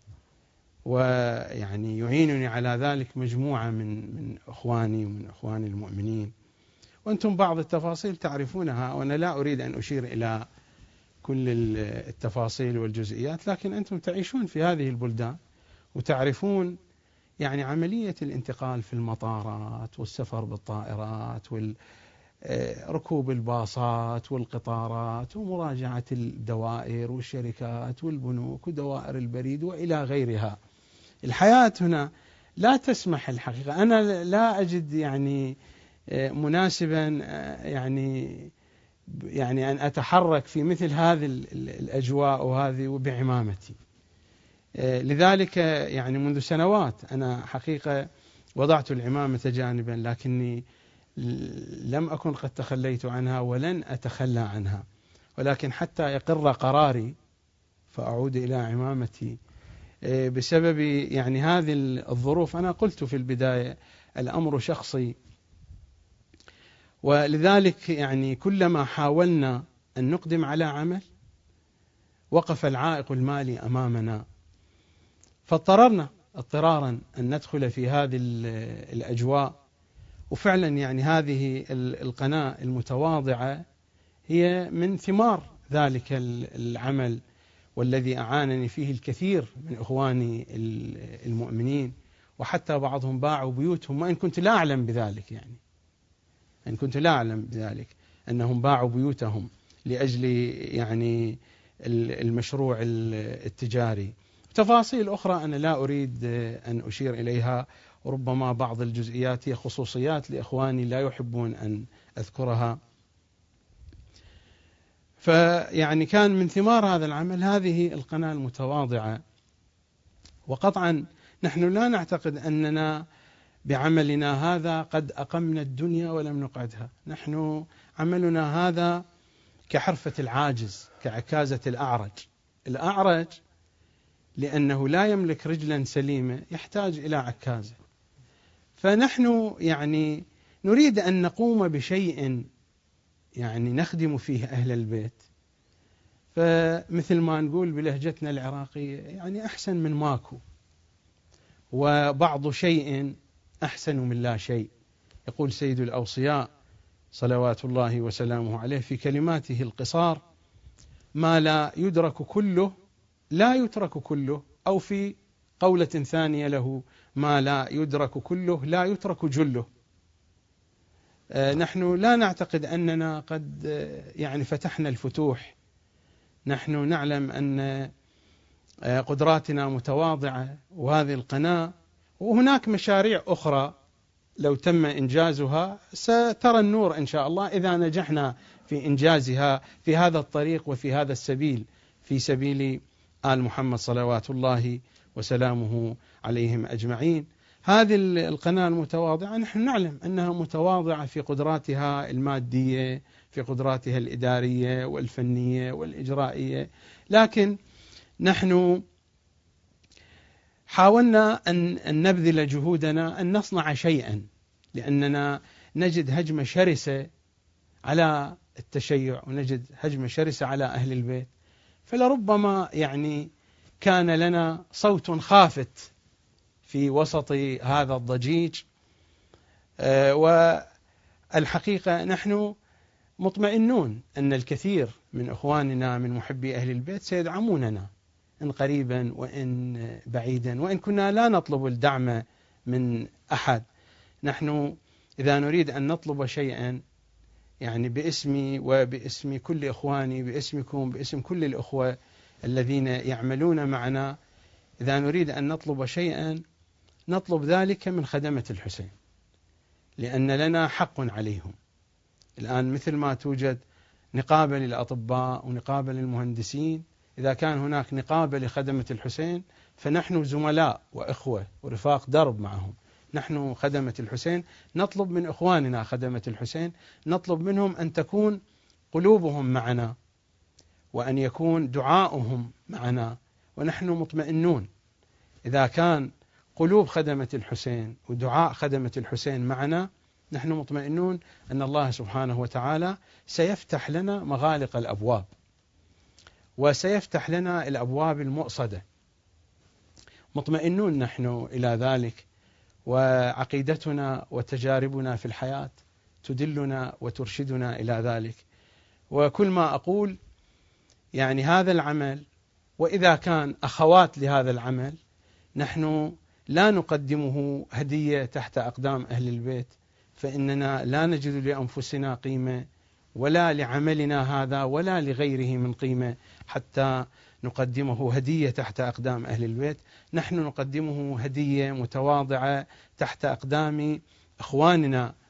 ويعني يعينني على ذلك مجموعة من أخواني ومن أخواني المؤمنين، وأنتم بعض التفاصيل تعرفونها، وأنا لا أريد أن أشير إلى كل التفاصيل والجزئيات، لكن أنتم تعيشون في هذه البلدان وتعرفون يعني عملية الانتقال في المطارات والسفر بالطائرات وركوب الباصات والقطارات ومراجعة الدوائر والشركات والبنوك ودوائر البريد وإلى غيرها. الحياة هنا لا تسمح الحقيقة، أنا لا أجد يعني مناسبا يعني أن أتحرك في مثل هذه الأجواء وهذه وبعمامتي. لذلك يعني منذ سنوات أنا حقيقة وضعت العمامة جانبا، لكني لم أكن قد تخليت عنها ولن أتخلى عنها، ولكن حتى يقر قراري فأعود إلى عمامتي بسبب يعني هذه الظروف. أنا قلت في البداية الأمر شخصي، ولذلك يعني كلما حاولنا أن نقدم على عمل وقف العائق المالي أمامنا، فاضطررنا اضطرارا أن ندخل في هذه الأجواء. وفعلا يعني هذه القناة المتواضعة هي من ثمار ذلك العمل، والذي أعانني فيه الكثير من إخواني المؤمنين، وحتى بعضهم باعوا بيوتهم، وإن كنت لا أعلم بذلك، يعني إن كنت لا أعلم بذلك أنهم باعوا بيوتهم لأجل يعني المشروع التجاري. تفاصيل أخرى أنا لا أريد أن أشير إليها، وربما بعض الجزئيات هي خصوصيات لإخواني لا يحبون أن أذكرها. فيعني كان من ثمار هذا العمل هذه القناة المتواضعة. وقطعا نحن لا نعتقد أننا بعملنا هذا قد أقمنا الدنيا ولم نقعدها، نحن عملنا هذا كحرفة العاجز، كعكازة الأعرج لأنه لا يملك رجلا سليمة يحتاج إلى عكازة. فنحن يعني نريد أن نقوم بشيء يعني نخدم فيه أهل البيت، فمثل ما نقول بلهجتنا العراقية يعني أحسن من ماكو، وبعض شيء أحسن من لا شيء. يقول سيد الأوصياء صلوات الله وسلامه عليه في كلماته القصار: ما لا يدرك كله لا يترك كله، أو في قولة ثانية له: ما لا يدرك كله لا يترك جله. نحن لا نعتقد أننا قد يعني فتحنا الفتوح، نحن نعلم أن قدراتنا متواضعة، وهذه القناة وهناك مشاريع أخرى لو تم إنجازها سترى النور إن شاء الله إذا نجحنا في إنجازها في هذا الطريق وفي هذا السبيل، في سبيل آل محمد صلوات الله وسلامه عليهم أجمعين. هذه القناة المتواضعة نحن نعلم أنها متواضعة في قدراتها المادية، في قدراتها الإدارية والفنية والإجرائية، لكن نحن حاولنا أن نبذل جهودنا أن نصنع شيئا، لأننا نجد هجمة شرسة على التشيع ونجد هجمة شرسة على أهل البيت، فلربما يعني كان لنا صوت خافت في وسط هذا الضجيج. والحقيقة نحن مطمئنون أن الكثير من إخواننا من محبي أهل البيت سيدعموننا إن قريبا وإن بعيدا، وإن كنا لا نطلب الدعم من أحد. نحن إذا نريد أن نطلب شيئا يعني باسمي وباسم كل إخواني، باسمكم، باسم كل الأخوة الذين يعملون معنا، إذا نريد أن نطلب شيئا نطلب ذلك من خدمة الحسين، لأن لنا حق عليهم. الآن مثل ما توجد نقابة للأطباء ونقابة للمهندسين، إذا كان هناك نقابة لخدمة الحسين فنحن زملاء وإخوة ورفاق درب معهم. نحن خدمة الحسين نطلب من إخواننا خدمة الحسين، نطلب منهم أن تكون قلوبهم معنا وأن يكون دعاؤهم معنا، ونحن مطمئنون إذا كان قلوب خدمة الحسين ودعاء خدمة الحسين معنا، نحن مطمئنون أن الله سبحانه وتعالى سيفتح لنا مغالق الأبواب وسيفتح لنا الأبواب المؤصدة، مطمئنون نحن إلى ذلك. وعقيدتنا وتجاربنا في الحياة تدلنا وترشدنا إلى ذلك. وكل ما أقول يعني هذا العمل، وإذا كان أخوات لهذا العمل، نحن لا نقدمه هدية تحت أقدام أهل البيت، فإننا لا نجد لأنفسنا قيمة ولا لعملنا هذا ولا لغيره من قيمة حتى نقدمه هدية تحت أقدام أهل البيت. نحن نقدمه هدية متواضعة تحت أقدام إخواننا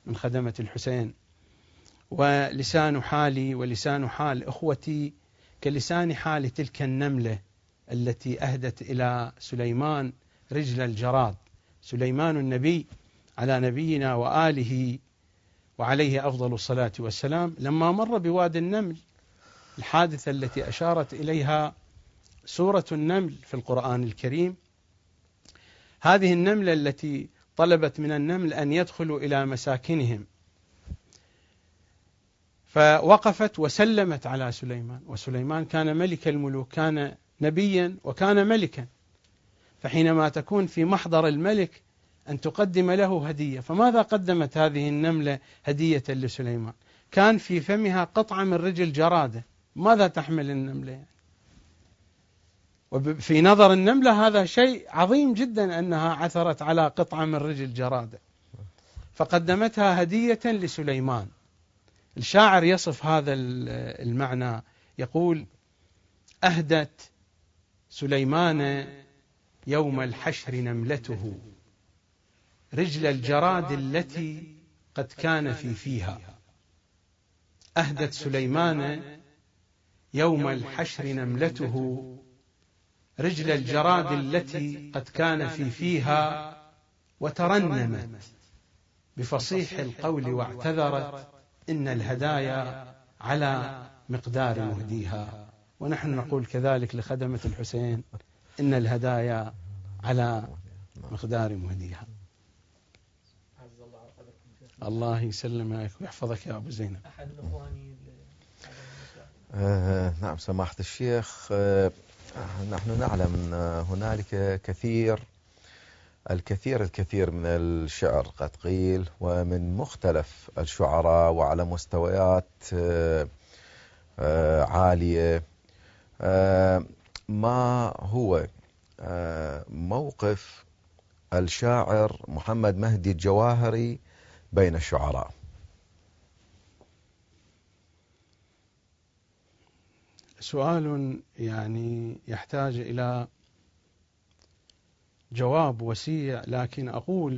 من خدمة الحسين، ولسان حالي ولسان حال إخوتي كلسان حال تلك النملة التي أهدت إلى سليمان رجل الجراد، سليمان النبي على نبينا وآله وعليه أفضل الصلاة والسلام، لما مر بوادي النمل، الحادثة التي أشارت إليها سورة النمل في القرآن الكريم، هذه النملة التي طلبت من النمل أن يدخلوا إلى مساكنهم، فوقفت وسلمت على سليمان، وسليمان كان ملك الملوك، كان نبيا وكان ملكا، فحينما تكون في محضر الملك أن تقدم له هدية، فماذا قدمت هذه النملة هدية لسليمان؟ كان في فمها قطعة من رجل جرادة، ماذا تحمل النملة؟ وفي نظر النملة هذا شيء عظيم جدا أنها عثرت على قطعة من رجل جرادة، فقدمتها هدية لسليمان. الشاعر يصف هذا المعنى يقول: أهدت سليمان يوم الحشر نملته رجل الجراد التي قد كان فيها. أهدت سليمان يوم الحشر نملته رجل الجراد التي قد كان فيها، وترنمت بفصيح القول واعتذرت إن الهدايا على مقدار مهديها. ونحن نقول كذلك لخدمة الحسين: إن الهدايا على مقدار مهديها. الله يسلمك ويحفظك يا أبو زينب. أحد الأخواني نعم سماحة الشيخ، نحن نعلم أن هنالك الكثير من الشعر قد قيل، ومن مختلف الشعراء وعلى مستويات عالية. ما هو موقف الشاعر محمد مهدي الجواهري بين الشعراء؟ سؤال يعني يحتاج إلى جواب وسيع، لكن أقول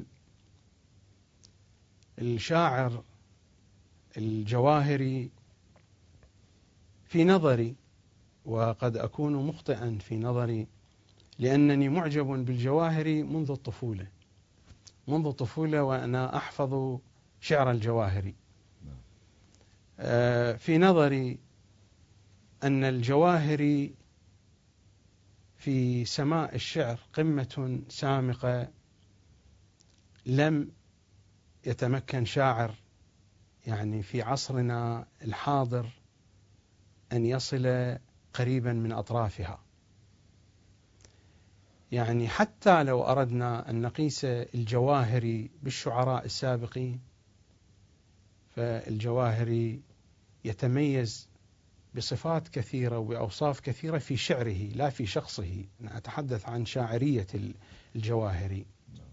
الشاعر الجواهري في نظري، وقد أكون مخطئا في نظري، لأنني معجب بالجواهري منذ الطفولة وأنا أحفظ شعر الجواهري. في نظري أن الجواهري في سماء الشعر قمة سامقة، لم يتمكن شاعر يعني في عصرنا الحاضر أن يصل قريبا من أطرافها. يعني حتى لو أردنا أن نقيس الجواهري بالشعراء السابقين، فالجواهري يتميز بصفات كثيرة وبأوصاف كثيرة في شعره لا في شخصه. أنا أتحدث عن شاعرية الجواهري،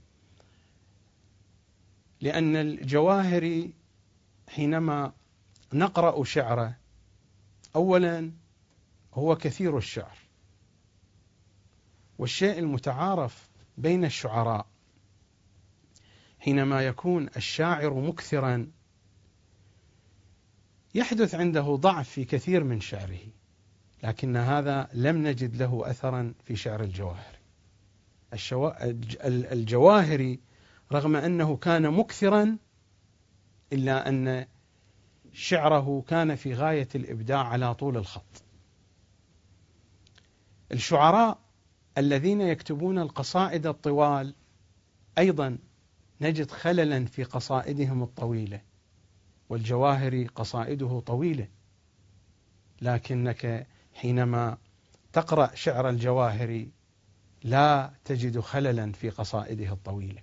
لأن الجواهري حينما نقرأ شعره، أولا هو كثير الشعر، والشيء المتعارف بين الشعراء حينما يكون الشاعر مكثرا يحدث عنده ضعف في كثير من شعره، لكن هذا لم نجد له أثرا في شعر الجواهري. الجواهري رغم أنه كان مكثرا إلا أن شعره كان في غاية الإبداع على طول الخط. الشعراء الذين يكتبون القصائد الطوال أيضا نجد خللا في قصائدهم الطويلة، والجواهري قصائده طويلة، لكنك حينما تقرأ شعر الجواهري لا تجد خللا في قصائده الطويلة.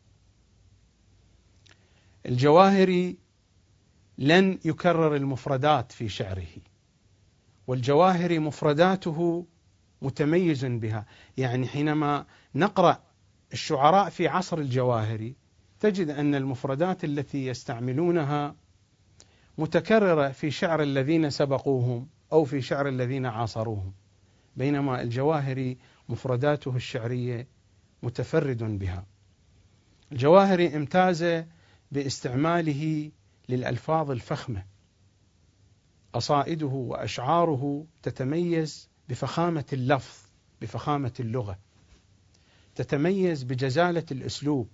الجواهري لن يكرر المفردات في شعره، والجواهري مفرداته متميز بها. يعني حينما نقرأ الشعراء في عصر الجواهري تجد أن المفردات التي يستعملونها متكررة في شعر الذين سبقوهم أو في شعر الذين عاصروهم، بينما الجواهري مفرداته الشعرية متفرد بها. الجواهري امتاز باستعماله للألفاظ الفخمة. قصائده وأشعاره تتميز بفخامة اللفظ، بفخامة اللغة، تتميز بجزالة الأسلوب،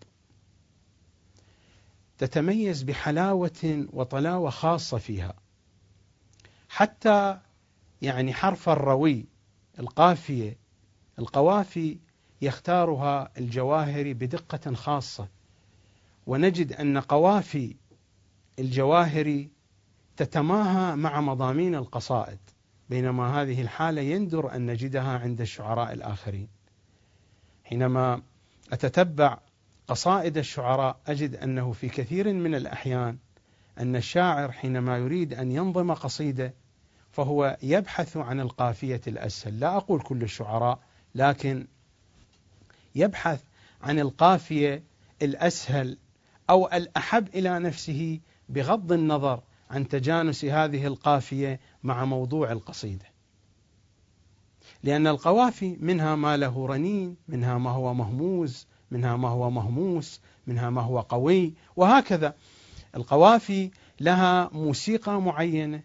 تتميز بحلاوة وطلاوة خاصة فيها. حتى يعني حرف الروي، القافية، القوافي يختارها الجواهري بدقة خاصة، ونجد أن قوافي الجواهري تتماهى مع مضامين القصائد، بينما هذه الحالة يندر أن نجدها عند الشعراء الآخرين. حينما أتتبع قصائد الشعراء أجد أنه في كثير من الأحيان أن الشاعر حينما يريد أن ينظم قصيدة فهو يبحث عن القافية الأسهل. لا أقول كل الشعراء، لكن يبحث عن القافية الأسهل أو الأحب إلى نفسه، بغض النظر عن تجانس هذه القافية مع موضوع القصيدة، لأن القوافي منها ما له رنين، منها ما هو مهموز، منها ما هو مهموس، منها ما هو قوي، وهكذا. القوافي لها موسيقى معينة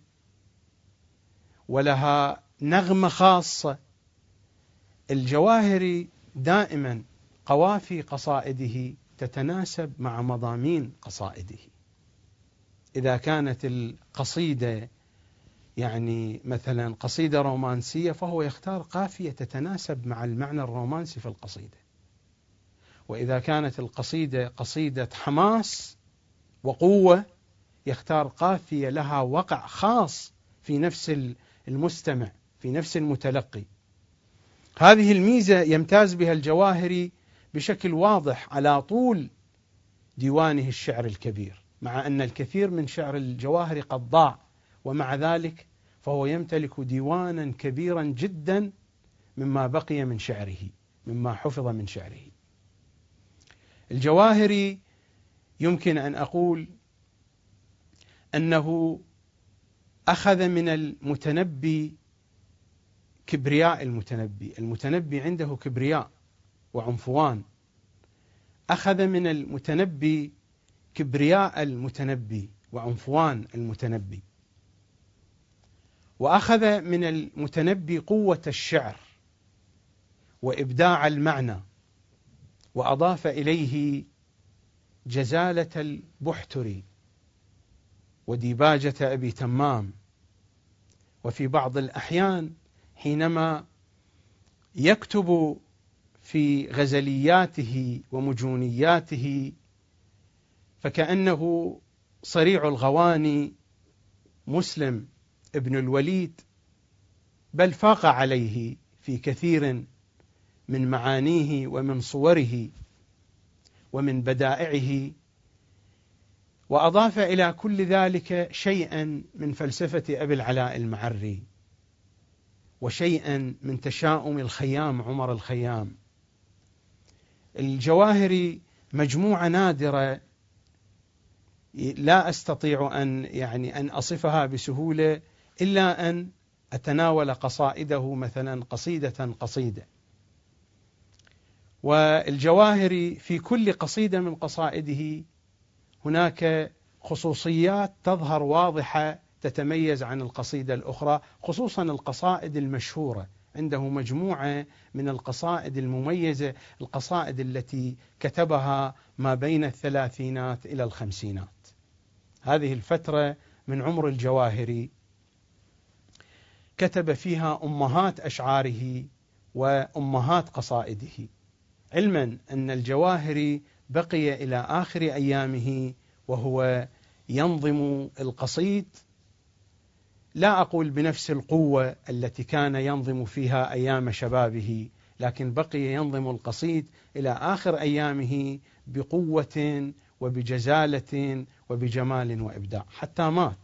ولها نغمة خاصة. الجواهري دائما قوافي قصائده تتناسب مع مضامين قصائده. إذا كانت القصيدة يعني مثلا قصيدة رومانسية فهو يختار قافية تتناسب مع المعنى الرومانسي في القصيدة، وإذا كانت القصيدة قصيدة حماس وقوة يختار قافية لها وقع خاص في نفس المستمع، في نفس المتلقي. هذه الميزة يمتاز بها الجواهري بشكل واضح على طول ديوانه الشعر الكبير، مع أن الكثير من شعر الجواهري قد ضاع، ومع ذلك فهو يمتلك ديوانا كبيرا جدا مما بقي من شعره، مما حفظ من شعره. الجواهري يمكن أن أقول أنه أخذ من المتنبي كبرياء المتنبي عنده كبرياء وعنفوان. أخذ من المتنبي كبرياء المتنبي وعنفوان المتنبي، وأخذ من المتنبي قوة الشعر وإبداع المعنى، وأضاف إليه جزالة البحتري وديباجة أبي تمام. وفي بعض الأحيان حينما يكتب في غزلياته ومجونياته فكأنه صريع الغواني مسلم ابن الوليد، بل فاق عليه في كثير من معانيه ومن صوره ومن بدائعه، وأضاف إلى كل ذلك شيئا من فلسفة أبي العلاء المعري، وشيئا من تشاؤم الخيام عمر الخيام. الجواهري مجموعة نادرة لا أستطيع أن أصفها بسهولة إلا أن أتناول قصائده مثلا قصيدة قصيدة. والجواهري في كل قصيدة من قصائده هناك خصوصيات تظهر واضحة تتميز عن القصيدة الأخرى، خصوصا القصائد المشهورة. عنده مجموعة من القصائد المميزة، القصائد التي كتبها ما بين الثلاثينات إلى الخمسينات. هذه الفترة من عمر الجواهري كتب فيها أمهات أشعاره وأمهات قصائده، علما أن الجواهري بقي إلى آخر أيامه وهو ينظم القصيد، لا أقول بنفس القوة التي كان ينظم فيها أيام شبابه، لكن بقي ينظم القصيد إلى آخر أيامه بقوة وبجزالة وبجمال وإبداع حتى مات.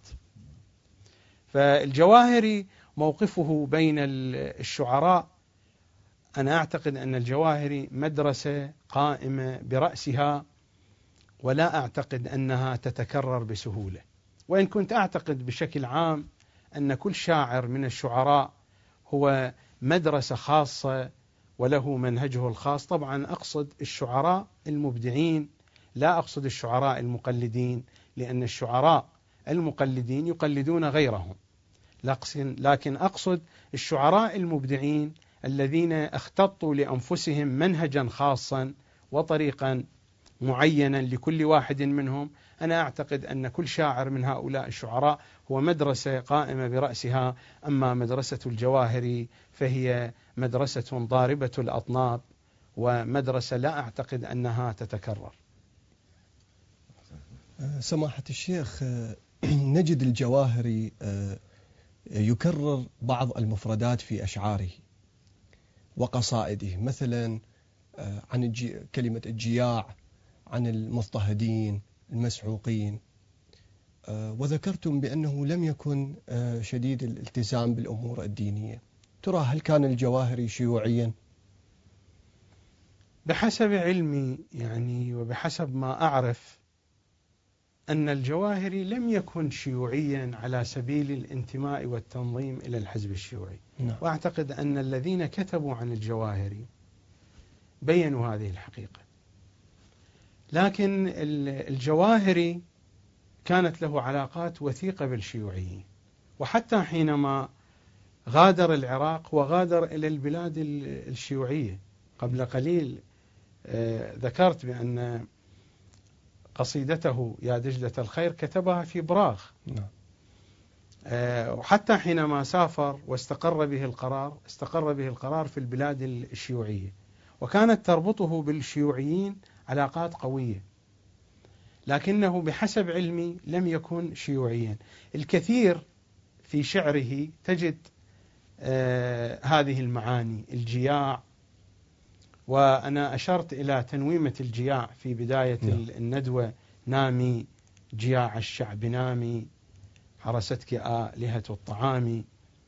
فالجواهري موقفه بين الشعراء، أنا أعتقد أن الجواهري مدرسة قائمة برأسها، ولا أعتقد أنها تتكرر بسهولة. وإن كنت أعتقد بشكل عام أن كل شاعر من الشعراء هو مدرسة خاصة وله منهجه الخاص. طبعا أقصد الشعراء المبدعين لا أقصد الشعراء المقلدين، لأن الشعراء المقلدين يقلدون غيرهم، لكن أقصد الشعراء المبدعين الذين اختطوا لأنفسهم منهجا خاصا وطريقا معينا لكل واحد منهم. أنا أعتقد أن كل شاعر من هؤلاء الشعراء هو مدرسة قائمة برأسها. أما مدرسة الجواهري فهي مدرسة ضاربة الأطناب، ومدرسة لا أعتقد أنها تتكرر. سماحة الشيخ، نجد الجواهري يكرر بعض المفردات في أشعاره وقصائده، مثلا عن كلمة الجياع، عن المضطهدين المسحوقين، وذكرتم بأنه لم يكن شديد الالتزام بالأمور الدينية. ترى هل كان الجواهري شيوعيا؟ بحسب علمي وبحسب ما أعرف أن الجواهري لم يكن شيوعيا على سبيل الانتماء والتنظيم إلى الحزب الشيوعي. وأعتقد أن الذين كتبوا عن الجواهري بيّنوا هذه الحقيقة. لكن الجواهري كانت له علاقات وثيقة بالشيوعيين، وحتى حينما غادر العراق وغادر إلى البلاد الشيوعية قبل قليل ذكرت بأن قصيدته يا دجلة الخير كتبها في براغ. وحتى حينما سافر واستقر به القرار، استقر به القرار في البلاد الشيوعية، وكانت تربطه بالشيوعيين علاقات قوية، لكنه بحسب علمي لم يكن شيوعيا. الكثير في شعره تجد هذه المعاني، الجياع، وأنا أشرت إلى تنويمة الجياع في بداية الندوة: نامي جياع الشعب نامي، حرستك آلهة الطعام.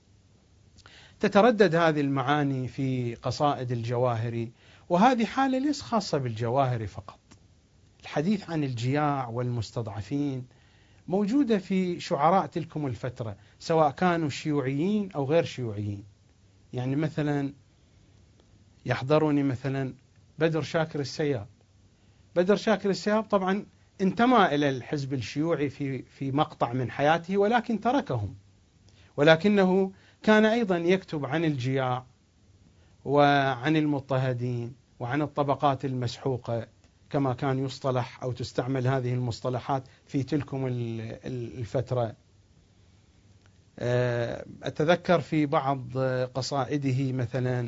تتردد هذه المعاني في قصائد الجواهري، وهذه حالة ليس خاصة بالجواهري فقط. الحديث عن الجياع والمستضعفين موجودة في شعراء تلكم الفترة، سواء كانوا شيوعيين أو غير شيوعيين. يعني مثلا يحضرني مثلا بدر شاكر السياب. بدر شاكر السياب طبعا انتمى إلى الحزب الشيوعي في مقطع من حياته، ولكن تركهم، ولكنه كان أيضا يكتب عن الجياع وعن المضطهدين وعن الطبقات المسحوقة، كما كان يصطلح أو تستعمل هذه المصطلحات في تلكم الفترة. أتذكر في بعض قصائده مثلا: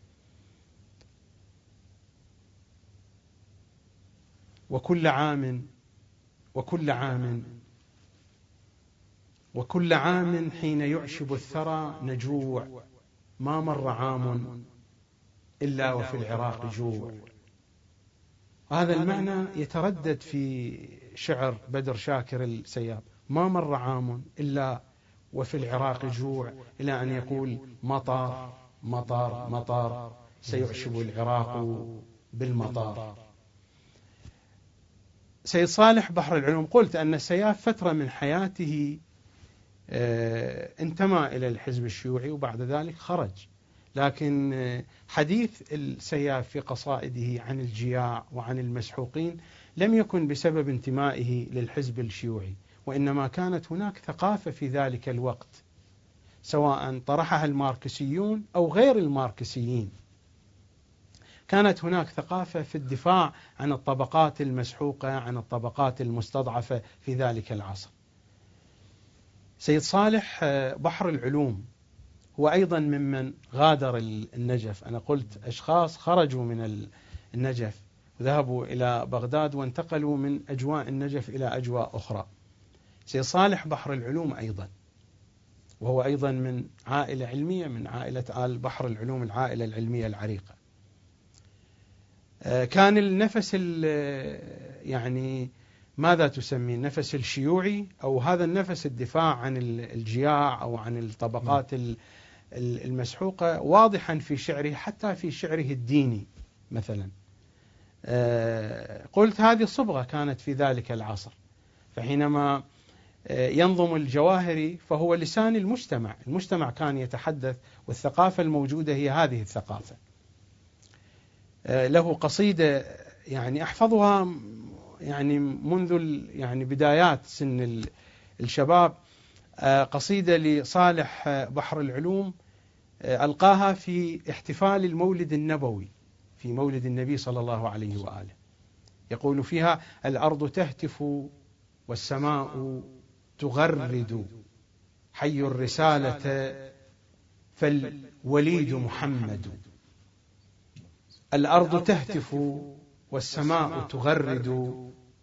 وكل عام حين يعشب الثرى نجوع، ما مر عام إلا وفي العراق جوع. هذا المعنى يتردد في شعر بدر شاكر السياب: ما مر عام إلا وفي العراق جوع، إلى أن يقول: مطر مطر مطر سيعشب العراق بالمطر. سيد صالح بحر العلوم، قلت أن السياف فترة من حياته انتمى إلى الحزب الشيوعي وبعد ذلك خرج، لكن حديث السياف في قصائده عن الجياع وعن المسحوقين لم يكن بسبب انتمائه للحزب الشيوعي، وإنما كانت هناك ثقافة في ذلك الوقت سواء طرحها الماركسيون أو غير الماركسيين. كانت هناك ثقافة في الدفاع عن الطبقات المسحوقة، عن الطبقات المستضعفة في ذلك العصر. سيد صالح بحر العلوم هو أيضا ممن غادر النجف. أنا قلت أشخاص خرجوا من النجف وذهبوا إلى بغداد وانتقلوا من أجواء النجف إلى أجواء أخرى. سيد صالح بحر العلوم أيضا، وهو أيضا من عائلة علمية، من عائلة آل بحر العلوم، العائلة العلمية العريقة. كان النفس يعني ماذا تسميه، النفس الشيوعي، أو هذا النفس الدفاع عن الجياع أو عن الطبقات المسحوقة واضحا في شعره، حتى في شعره الديني مثلا. قلت هذه صبغة كانت في ذلك العصر. فحينما ينظم الجواهري فهو لسان المجتمع، المجتمع كان يتحدث، والثقافة الموجودة هي هذه الثقافة. له قصيدة يعني أحفظها يعني منذ يعني بدايات سن الشباب قصيدة لصالح بحر العلوم ألقاها في احتفال المولد النبوي، في مولد النبي صلى الله عليه وآله. يقول فيها: الأرض تهتف والسماء تغرد، حي الرسالة فالوليد محمد. الأرض تهتف والسماء تغرد،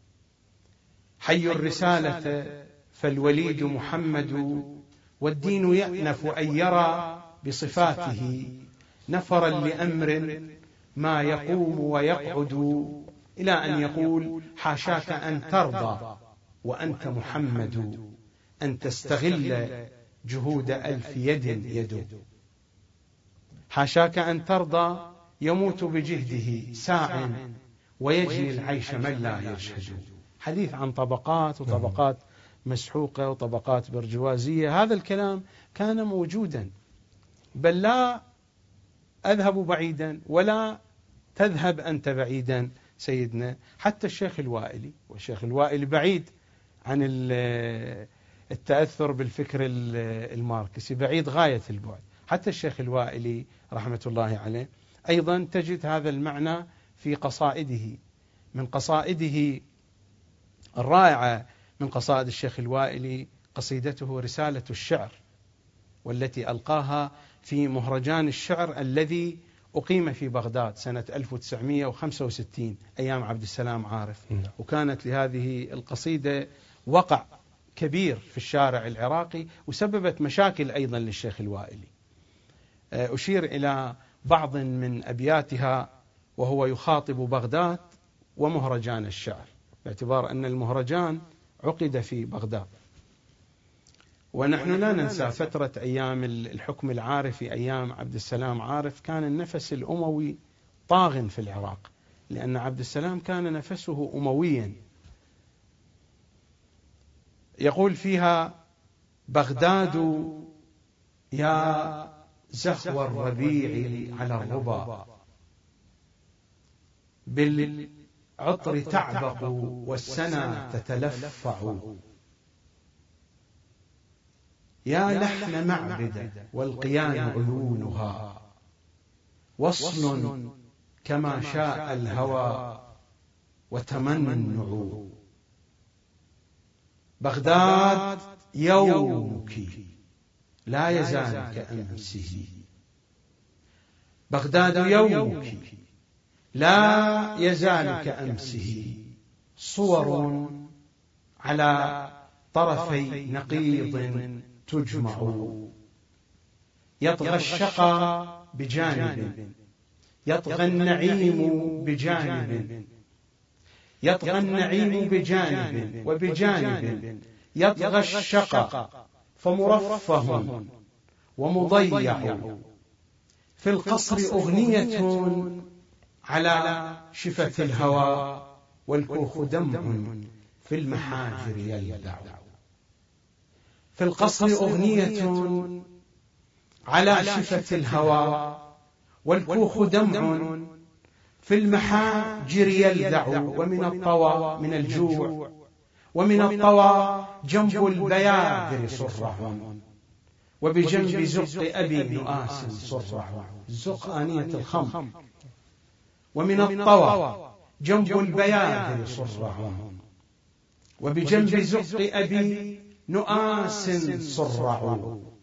حي الرسالة فالوليد محمد. والدين يأنف أن يرى بصفاته نفرا لأمر ما يقوم ويقعد، إلى أن يقول: حاشاك أن ترضى وأنت محمد، أن تستغل جهود ألف يد يد. حاشاك أن ترضى يموت بجهده ساع، ويجني العيش من لا يشهد. حديث عن طبقات وطبقات مسحوقة وطبقات برجوازية. هذا الكلام كان موجودا، بل لا أذهب بعيدا ولا تذهب أنت بعيدا سيدنا. حتى الشيخ الوائلي، والشيخ الوائلي بعيد عن التأثر بالفكر الماركسي، بعيد غاية البعد. حتى الشيخ الوائلي رحمة الله عليه أيضا تجد هذا المعنى في قصائده. من قصائده الرائعة من قصائد الشيخ الوائلي قصيدته رسالة الشعر، والتي ألقاها في مهرجان الشعر الذي أقيم في بغداد سنة 1965 أيام عبد السلام عارف. وكانت لهذه القصيدة وقع كبير في الشارع العراقي، وسببت مشاكل أيضا للشيخ الوائلي. أشير إلى بعض من أبياتها وهو يخاطب بغداد ومهرجان الشعر، باعتبار أن المهرجان عقد في بغداد. ونحن لا ننسى فترة أيام الحكم العارفي، أيام عبد السلام عارف، كان النفس الأموي طاغ في العراق، لأن عبد السلام كان نفسه أمويا. يقول فيها: بغداد يا زخو الربيع على الربا، بالعطر تعبق والسنى تتلفع، يا لحن معبد والقيان عيونها، وصل كما شاء الهوى وتمنع. بغداد يومك لا يزال كأمسه، بغداد يومك لا يزال كأمسه، صور على طرفي نقيض تجمع، يطغى الشقى بجانب، يطغى النعيم بجانب، يطغى النعيم بجانب، وبجانب يطغى الشقى، فمرفه ومضيع. في القصر أغنية على شفة الهوى، والكوخ دمع في المحاجر يلدع. في القصر أغنية على شفة الهوى، والكوخ دمع في المحاجر يلدع. ومن الطوى، من الجوع، ومن الطوى جنب البيادر صرع، وبجنب زق أبي نؤاس صرع. زق آنية الخمر. ومن الطوى جنب البيادر صرع، وبجنب زق أبي نؤاس صرع.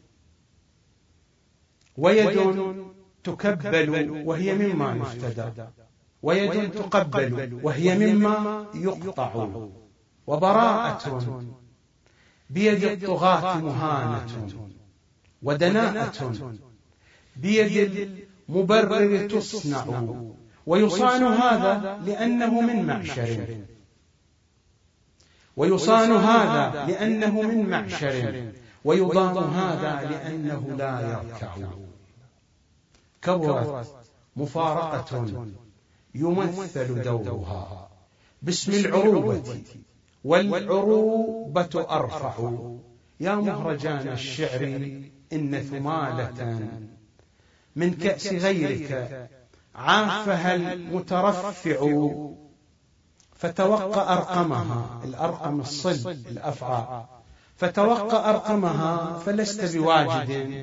ويد تكبل وهي مما يفتدى، ويد تقبل وهي مما يقطع. وبراءة بيد الطغاة مهانة، ودناءة بيد المبرر تصنع. ويصان هذا لأنه من معشر، ويصان هذا لأنه من معشر، ويضام هذا لأنه لا يركع. كبرت مفارقة يمثل دورها باسم العروبة، والعروبة أرفع. يا مهرجان الشعر إن ثمالة من كأس غيرك عافها المترفع، فتوقى أرقمها، الأرقم الصل الأفعى، فتوقى أرقمها فلست بواجد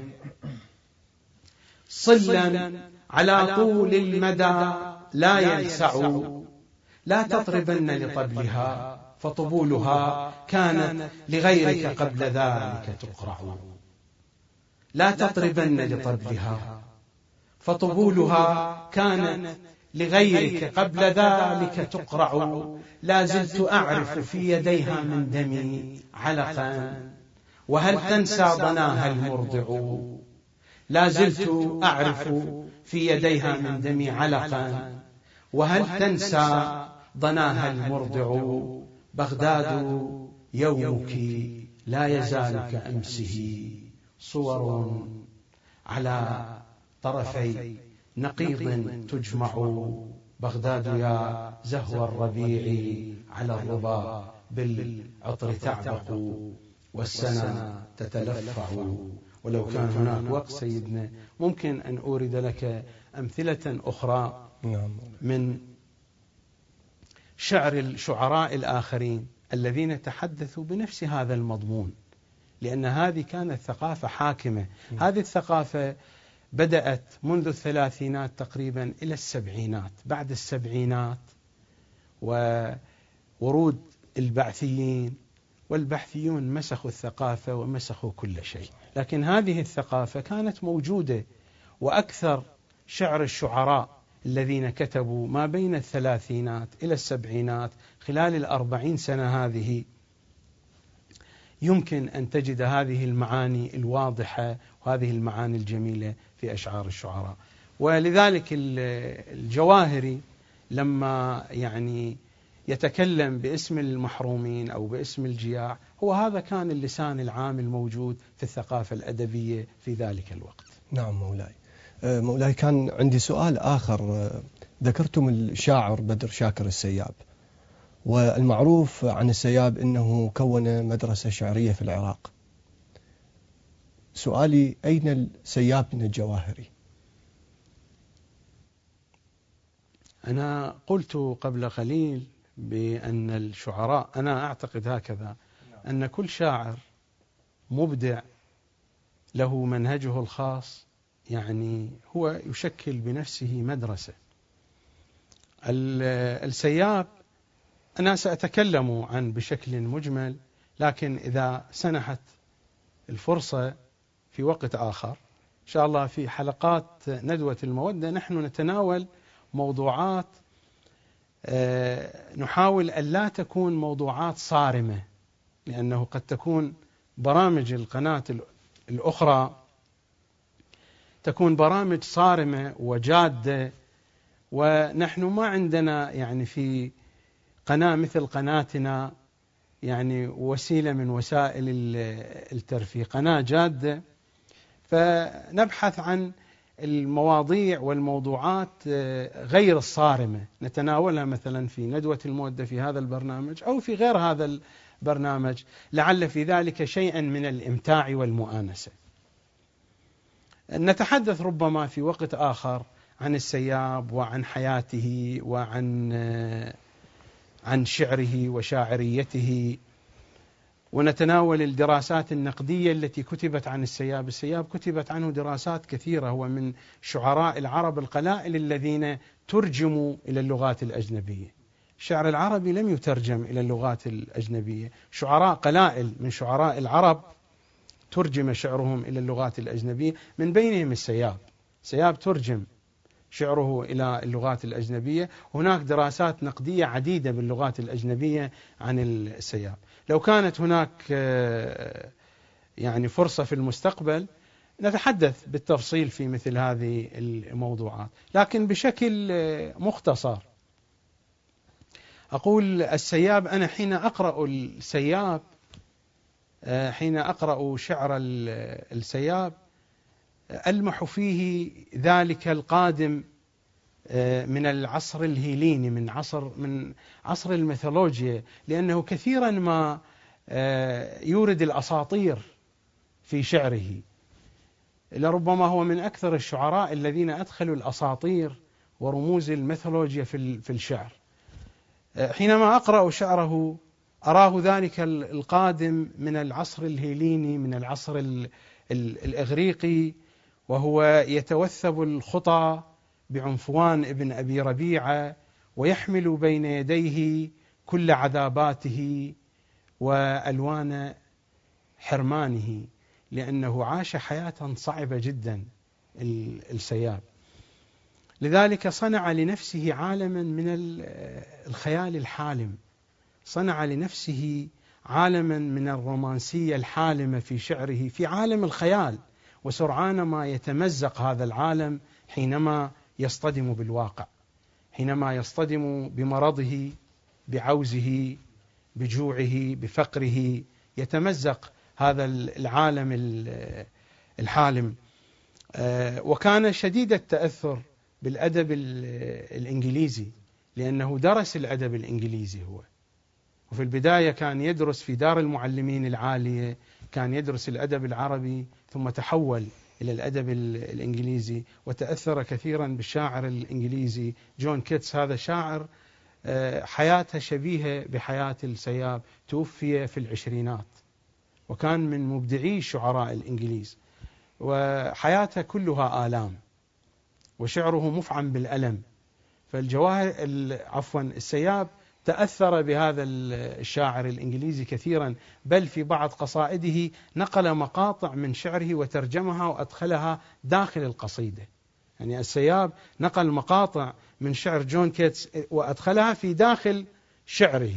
صلا على طول المدى لا يلسع، لا تطربن لطبلها فطبولها كانت لغيرك قبل ذلك تقرع، لا تطربن لطبلها فطبولها كانت لغيرك قبل ذلك تقرع، لا زلت أعرف في يديها من دمي علقا وهل تنسى ضناها المرضع، لا زلت أعرف في يديها من دمي علقا وهل تنسى ضناها المرضع، بغداد يومك لا يزال كأمسه صور على طرفي نقيض تجمع، بغداد يا زهو الربيع على الربا بالعطر تعبق والسنة تتلفع. ولو كان هناك وقت سيدنا ممكن أن أورد لك أمثلة أخرى من شعر الشعراء الآخرين الذين تحدثوا بنفس هذا المضمون، لأن هذه كانت ثقافة حاكمة. هذه الثقافة بدأت منذ الثلاثينات تقريبا إلى السبعينات. بعد السبعينات وورود البعثيين والبحثيون مسخوا الثقافة ومسخوا كل شيء، لكن هذه الثقافة كانت موجودة. وأكثر شعر الشعراء الذين كتبوا ما بين الثلاثينات إلى السبعينات خلال 40 سنة هذه يمكن أن تجد هذه المعاني الواضحة وهذه المعاني الجميلة في أشعار الشعراء. ولذلك الجواهري لما يتكلم باسم المحرومين أو باسم الجياع، هو هذا كان اللسان العام الموجود في الثقافة الأدبية في ذلك الوقت. نعم مولاي. مولاي كان عندي سؤال آخر. ذكرتم الشاعر بدر شاكر السياب، والمعروف عن السياب أنه كون مدرسة شعرية في العراق. سؤالي أين السياب من الجواهري؟ أنا قلت قبل قليل بأن الشعراء، أنا أعتقد هكذا، أن كل شاعر مبدع له منهجه الخاص، هو يشكل بنفسه مدرسة. السياب أنا سأتكلم عن بشكل مجمل، لكن إذا سنحت الفرصة في وقت آخر إن شاء الله في حلقات ندوة المودة نحن نتناول موضوعات نحاول أن لا تكون موضوعات صارمة، لأنه قد تكون برامج القناة الأخرى تكون برامج صارمة وجادة، ونحن ما عندنا في قناة مثل قناتنا وسيلة من وسائل الترفيه، قناة جادة، فنبحث عن المواضيع والموضوعات غير الصارمة نتناولها مثلا في ندوة المودة في هذا البرنامج أو في غير هذا البرنامج، لعل في ذلك شيئا من الإمتاع والمؤانسة. نتحدث ربما في وقت آخر عن السياب وعن حياته وعن شعره وشاعريته، ونتناول الدراسات النقدية التي كتبت عن السياب. السياب كتبت عنه دراسات كثيرة، هو من شعراء العرب القلائل الذين ترجموا إلى اللغات الأجنبية. الشعر العربي لم يترجم إلى اللغات الأجنبية، شعراء قلائل من شعراء العرب ترجم شعرهم إلى اللغات الأجنبية، من بينهم السياب. السياب ترجم شعره إلى اللغات الأجنبية، هناك دراسات نقدية عديدة باللغات الأجنبية عن السياب. لو كانت هناك فرصة في المستقبل نتحدث بالتفصيل في مثل هذه الموضوعات، لكن بشكل مختصر أقول السياب، أنا حين أقرأ السياب، حين أقرأ شعر السياب ألمح فيه ذلك القادم من العصر الهيليني، من عصر الميثولوجيا، لأنه كثيرا ما يورد الأساطير في شعره. لربما هو من أكثر الشعراء الذين أدخلوا الأساطير ورموز الميثولوجيا في الشعر. حينما أقرأ شعره أراه ذلك القادم من العصر الهيليني، من العصر الإغريقي، وهو يتوثب الخطى بعنفوان ابن أبي ربيعة، ويحمل بين يديه كل عذاباته وألوان حرمانه، لأنه عاش حياة صعبة جدا السياب. لذلك صنع لنفسه عالما من الخيال الحالم، صنع لنفسه عالما من الرومانسية الحالمة في شعره، في عالم الخيال، وسرعان ما يتمزق هذا العالم حينما يصطدم بالواقع، حينما يصطدم بمرضه، بعوزه، بجوعه، بفقره، يتمزق هذا العالم الحالم. وكان شديد التأثر بالأدب الإنجليزي، لأنه درس الأدب الإنجليزي هو، وفي البداية كان يدرس في دار المعلمين العالية، كان يدرس الأدب العربي، ثم تحول إلى الأدب الإنجليزي، وتأثر كثيرا بالشاعر الإنجليزي جون كيتس. هذا شاعر حياته شبيهة بحياة السياب، توفي في العشرينات، وكان من مبدعي شعراء الإنجليز، وحياته كلها آلام، وشعره مفعم بالألم. السياب تأثر بهذا الشاعر الإنجليزي كثيرا، بل في بعض قصائده نقل مقاطع من شعره وترجمها وأدخلها داخل القصيدة. يعني السياب نقل مقاطع من شعر جون كيتس وأدخلها في داخل شعره.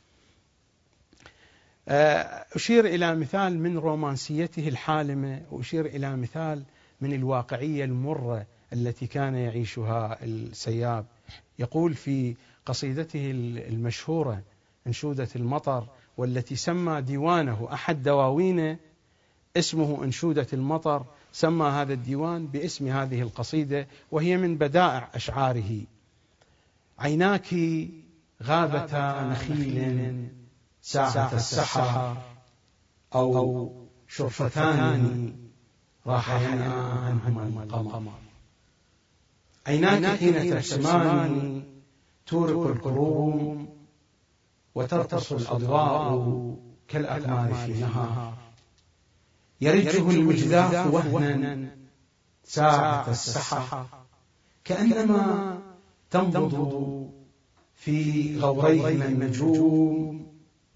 أشير إلى مثال من رومانسيته الحالمة، وأشير إلى مثال من الواقعية المرة التي كان يعيشها السياب. يقول في قصيدته المشهورة أنشودة المطر، والتي سمى ديوانه أحد دواوينه اسمه أنشودة المطر، سمى هذا الديوان باسم هذه القصيدة، وهي من بدائع أشعاره: عيناك غابتا نخيل ساعة السحر، أو شرفتان راح ينأى عنهما القمر. عيناك حين ترسمان تورق الكروم، وترقص الأضواء كالأقمار في نهار. يرجه المجذاف وهنا ساعة السحر، كأنما تنبض في غوريهما النجوم،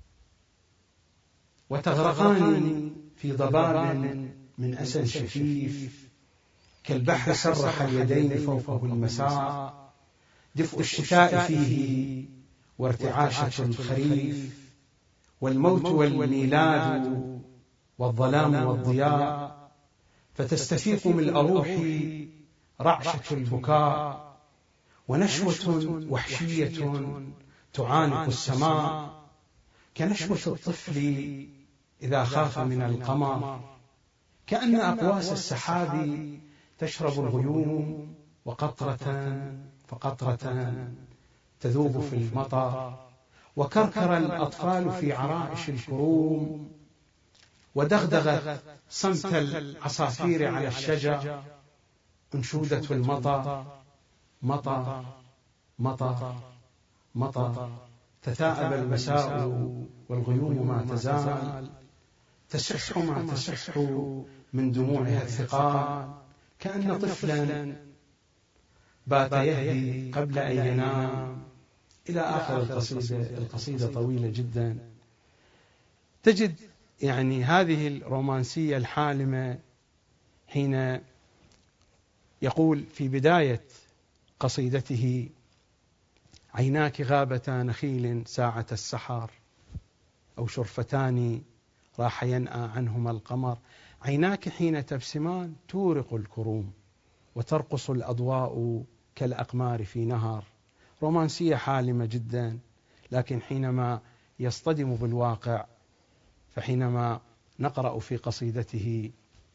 وتغرقان في ضباب من أسد شفيف، كالبحر سرح اليدين فوقه المساء. دفء الشتاء فيه وارتعاشة الخريف، والموت والميلاد والظلام والضياء. فتستفيق من روحي رعشة البكاء، ونشوة وحشية تعانق السماء، كنشوة الطفل إذا خاف من القمر. كأن أقواس السحاب تشرب الغيوم، وقطرة فقطرة تذوب في المطر. وكركر الأطفال في عرائش الكروم، ودغدغت صمت العصافير على الشجر. أنشودة المطر، مطر مطر مطر، تثاءب المساء والغيوم ما تزال. تسح ما تسح من دموعها الثقال، كأن طفلا بات يهدي قبل أن ينام، إلى آخر القصيدة. القصيدة طويلة جدا. تجد يعني هذه الرومانسية الحالمة حين يقول في بداية قصيدته: عيناك غابتا نخيل ساعة السحر، أو شرفتان راح ينأى عنهما القمر. عيناك حين تبسمان تورق الكروم، وترقص الأضواء كالأقمار في نهر. رومانسية حالمة جدا، لكن حينما يصطدم بالواقع، فحينما نقرأ في قصيدته: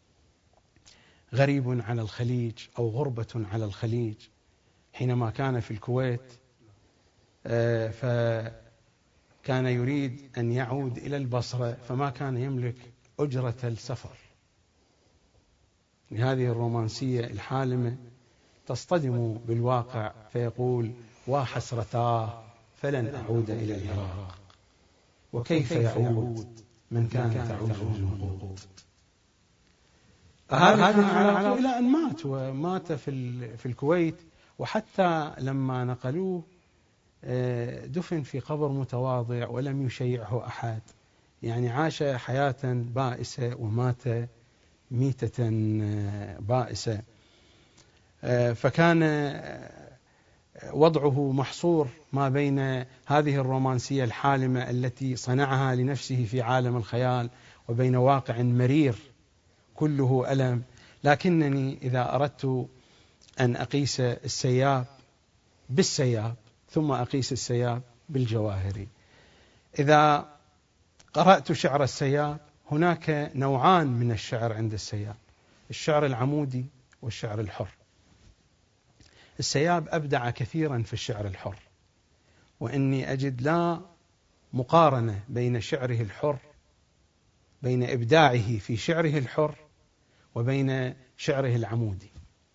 غريب على الخليج، أو غربة على الخليج، حينما كان في الكويت فكان يريد أن يعود إلى البصرة، فما كان يملك أجرة السفر. هذه الرومانسية الحالمة تصطدم بالواقع، فيقول: وحسرتاه فلن أعود إلى العراق، وكيف يعود من كان تعوزه النقود. هذا كان على إلى أن مات، ومات في الكويت، وحتى لما نقلوه دفن في قبر متواضع ولم يشيعه أحد، يعني عاش حياة بائسة ومات ميتة بائسة. فكان وضعه محصور ما بين هذه الرومانسية الحالمة التي صنعها لنفسه في عالم الخيال، وبين واقع مرير كله ألم. لكنني إذا أردت أن أقيس السياب بالسياب ثم أقيس السياب بالجواهري، إذا قرأت شعر السياب هناك نوعان من الشعر عند السياب: الشعر العمودي والشعر الحر. السياب أبدع كثيرا في الشعر الحر، وإني أجد لا مقارنة بين شعره الحر، بين إبداعه في شعره الحر وبين شعره العمودي.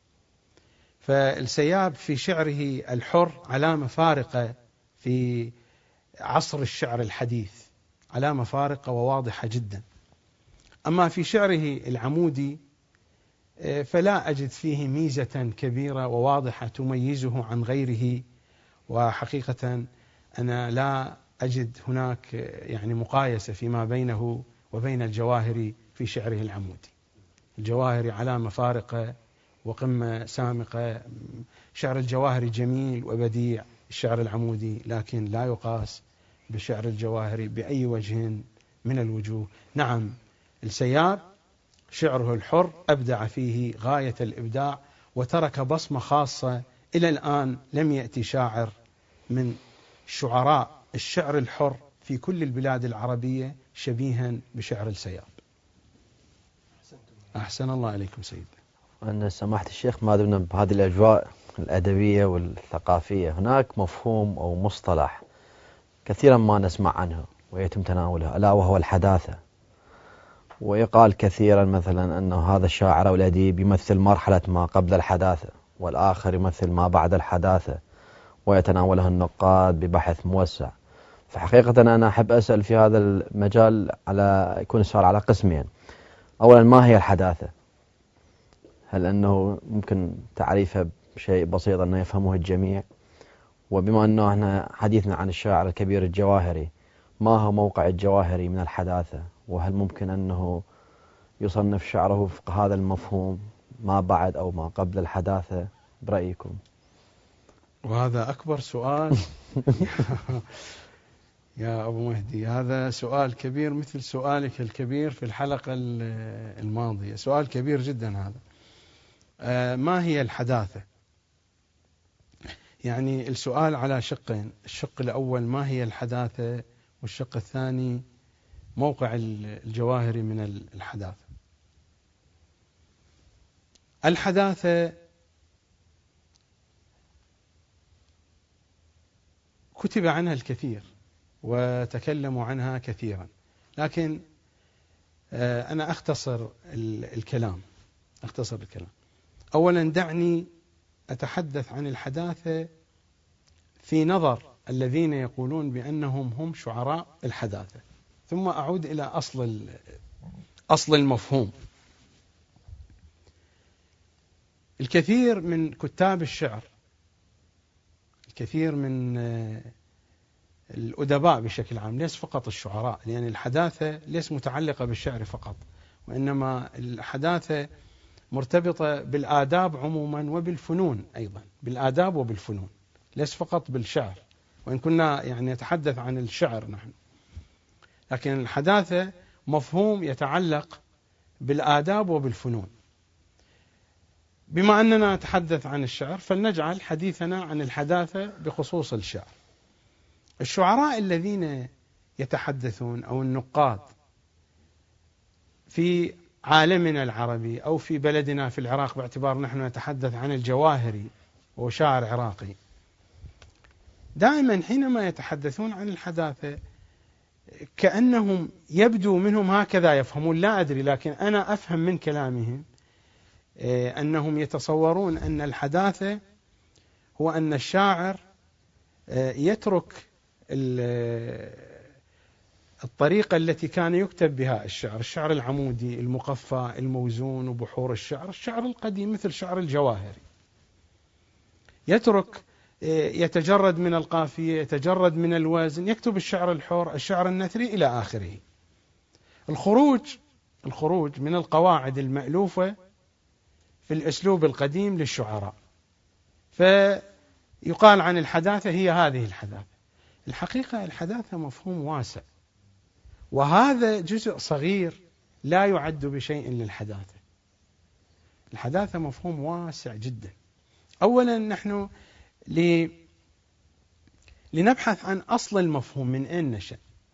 فالسياب في شعره الحر علامة فارقة في عصر الشعر الحديث، علامة فارقة وواضحة جدا. أما في شعره العمودي فلا أجد فيه ميزة كبيرة وواضحة تميزه عن غيره، وحقيقة أنا لا أجد هناك يعني مقايسة فيما بينه وبين الجواهري في شعره العمودي. الجواهري علامة فارقة وقمة سامقة، شعر الجواهري جميل وبديع، الشعر العمودي لكن لا يقاس بشعر الجواهري بأي وجه من الوجوه. نعم، السياب شعره الحر أبدع فيه غاية الإبداع، وترك بصمة خاصة إلى الآن لم يأتي شاعر من شعراء الشعر الحر في كل البلاد العربية شبيها بشعر السياب. أحسن الله عليكم سيدنا. أن سماحة الشيخ، ما دمنا بهذه الأجواء الأدبية والثقافية، هناك مفهوم أو مصطلح كثيرا ما نسمع عنه ويتم تناوله، ألا وهو الحداثة. ويقال كثيرا مثلا أن هذا الشاعر أو الأديب يمثل مرحلة ما قبل الحداثة، والآخر يمثل ما بعد الحداثة، ويتناوله النقاد ببحث موسع. فحقيقة أنا أحب أسأل في هذا المجال يكون السؤال على قسمين. أولا، ما هي الحداثة؟ هل أنه ممكن تعريفها بشيء بسيط أنه يفهمه الجميع؟ وبما أنه احنا حديثنا عن الشاعر الكبير الجواهري، ما هو موقع الجواهري من الحداثة؟ وهل ممكن أنه يصنف شعره وفق هذا المفهوم، ما بعد أو ما قبل الحداثة برأيكم؟ وهذا أكبر سؤال يا أبو مهدي، هذا سؤال كبير مثل سؤالك الكبير في الحلقة الماضية، سؤال كبير جدا هذا. ما هي الحداثة؟ يعني السؤال على شقين: الشق الأول ما هي الحداثة، والشق الثاني موقع الجواهري من الحداثة. الحداثة كتب عنها الكثير وتكلموا عنها كثيرا، لكن أنا أختصر الكلام. أولا دعني أتحدث عن الحداثة في نظر الذين يقولون بأنهم هم شعراء الحداثة، ثم أعود إلى أصل المفهوم. الكثير من كتاب الشعر، الكثير من الأدباء بشكل عام، ليس فقط الشعراء، لأن الحداثة ليس متعلقة بالشعر فقط، وإنما الحداثة مرتبطة بالآداب عموما وبالفنون أيضا، بالآداب وبالفنون، ليس فقط بالشعر، وإن كنا يعني نتحدث عن الشعر نحن، لكن الحداثة مفهوم يتعلق بالآداب وبالفنون. بما أننا نتحدث عن الشعر فلنجعل حديثنا عن الحداثة بخصوص الشعر. الشعراء الذين يتحدثون أو النقاد في عالمنا العربي أو في بلدنا في العراق، باعتبار نحن نتحدث عن الجواهري وهو شاعر عراقي، دائما حينما يتحدثون عن الحداثة كأنهم يبدو منهم هكذا يفهمون، لا أدري، لكن أنا أفهم من كلامهم أنهم يتصورون أن الحداثة هو أن الشاعر يترك الطريقة التي كان يكتب بها الشعر العمودي المقفى الموزون وبحور الشعر القديم مثل شعر الجواهري، يترك يتجرد من القافية، يتجرد من الوزن، يكتب الشعر الحر، الشعر النثري إلى آخره. الخروج من القواعد المألوفة في الأسلوب القديم للشعراء، فيقال عن الحداثة هي هذه الحداثة. الحقيقة الحداثة مفهوم واسع، وهذا جزء صغير لا يعد بشيء للحداثة. الحداثة مفهوم واسع جدا. أولا نحن لنبحث عن أصل المفهوم من أين نشأ.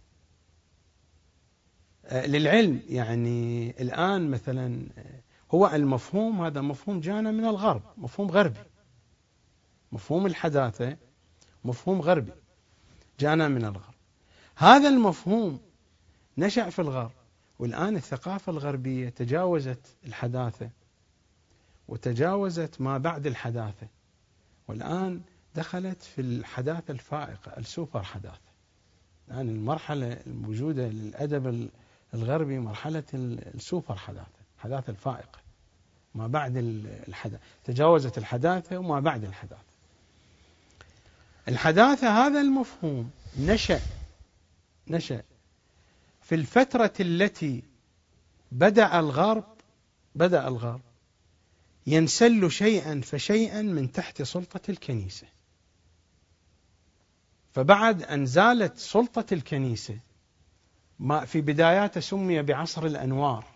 للعلم يعني الآن مثلا هو المفهوم هذا مفهوم جانا من الغرب، مفهوم غربي. مفهوم الحداثة مفهوم غربي جانا من الغرب. هذا المفهوم نشأ في الغرب، والآن الثقافة الغربية تجاوزت الحداثة وتجاوزت ما بعد الحداثة، والآن دخلت في الحداثة الفائقة، السوبر حداثة. الآن المرحلة الموجودة للأدب الغربي مرحلة السوبر حداثة، الحداثة الفائقة ما بعد الحداثة، تجاوزت الحداثة وما بعد الحداثة. الحداثة هذا المفهوم نشأ في الفترة التي بدأ الغرب ينسل شيئا فشيئا من تحت سلطة الكنيسة. فبعد أن زالت سلطة الكنيسة ما في بداياته سمي بعصر الأنوار،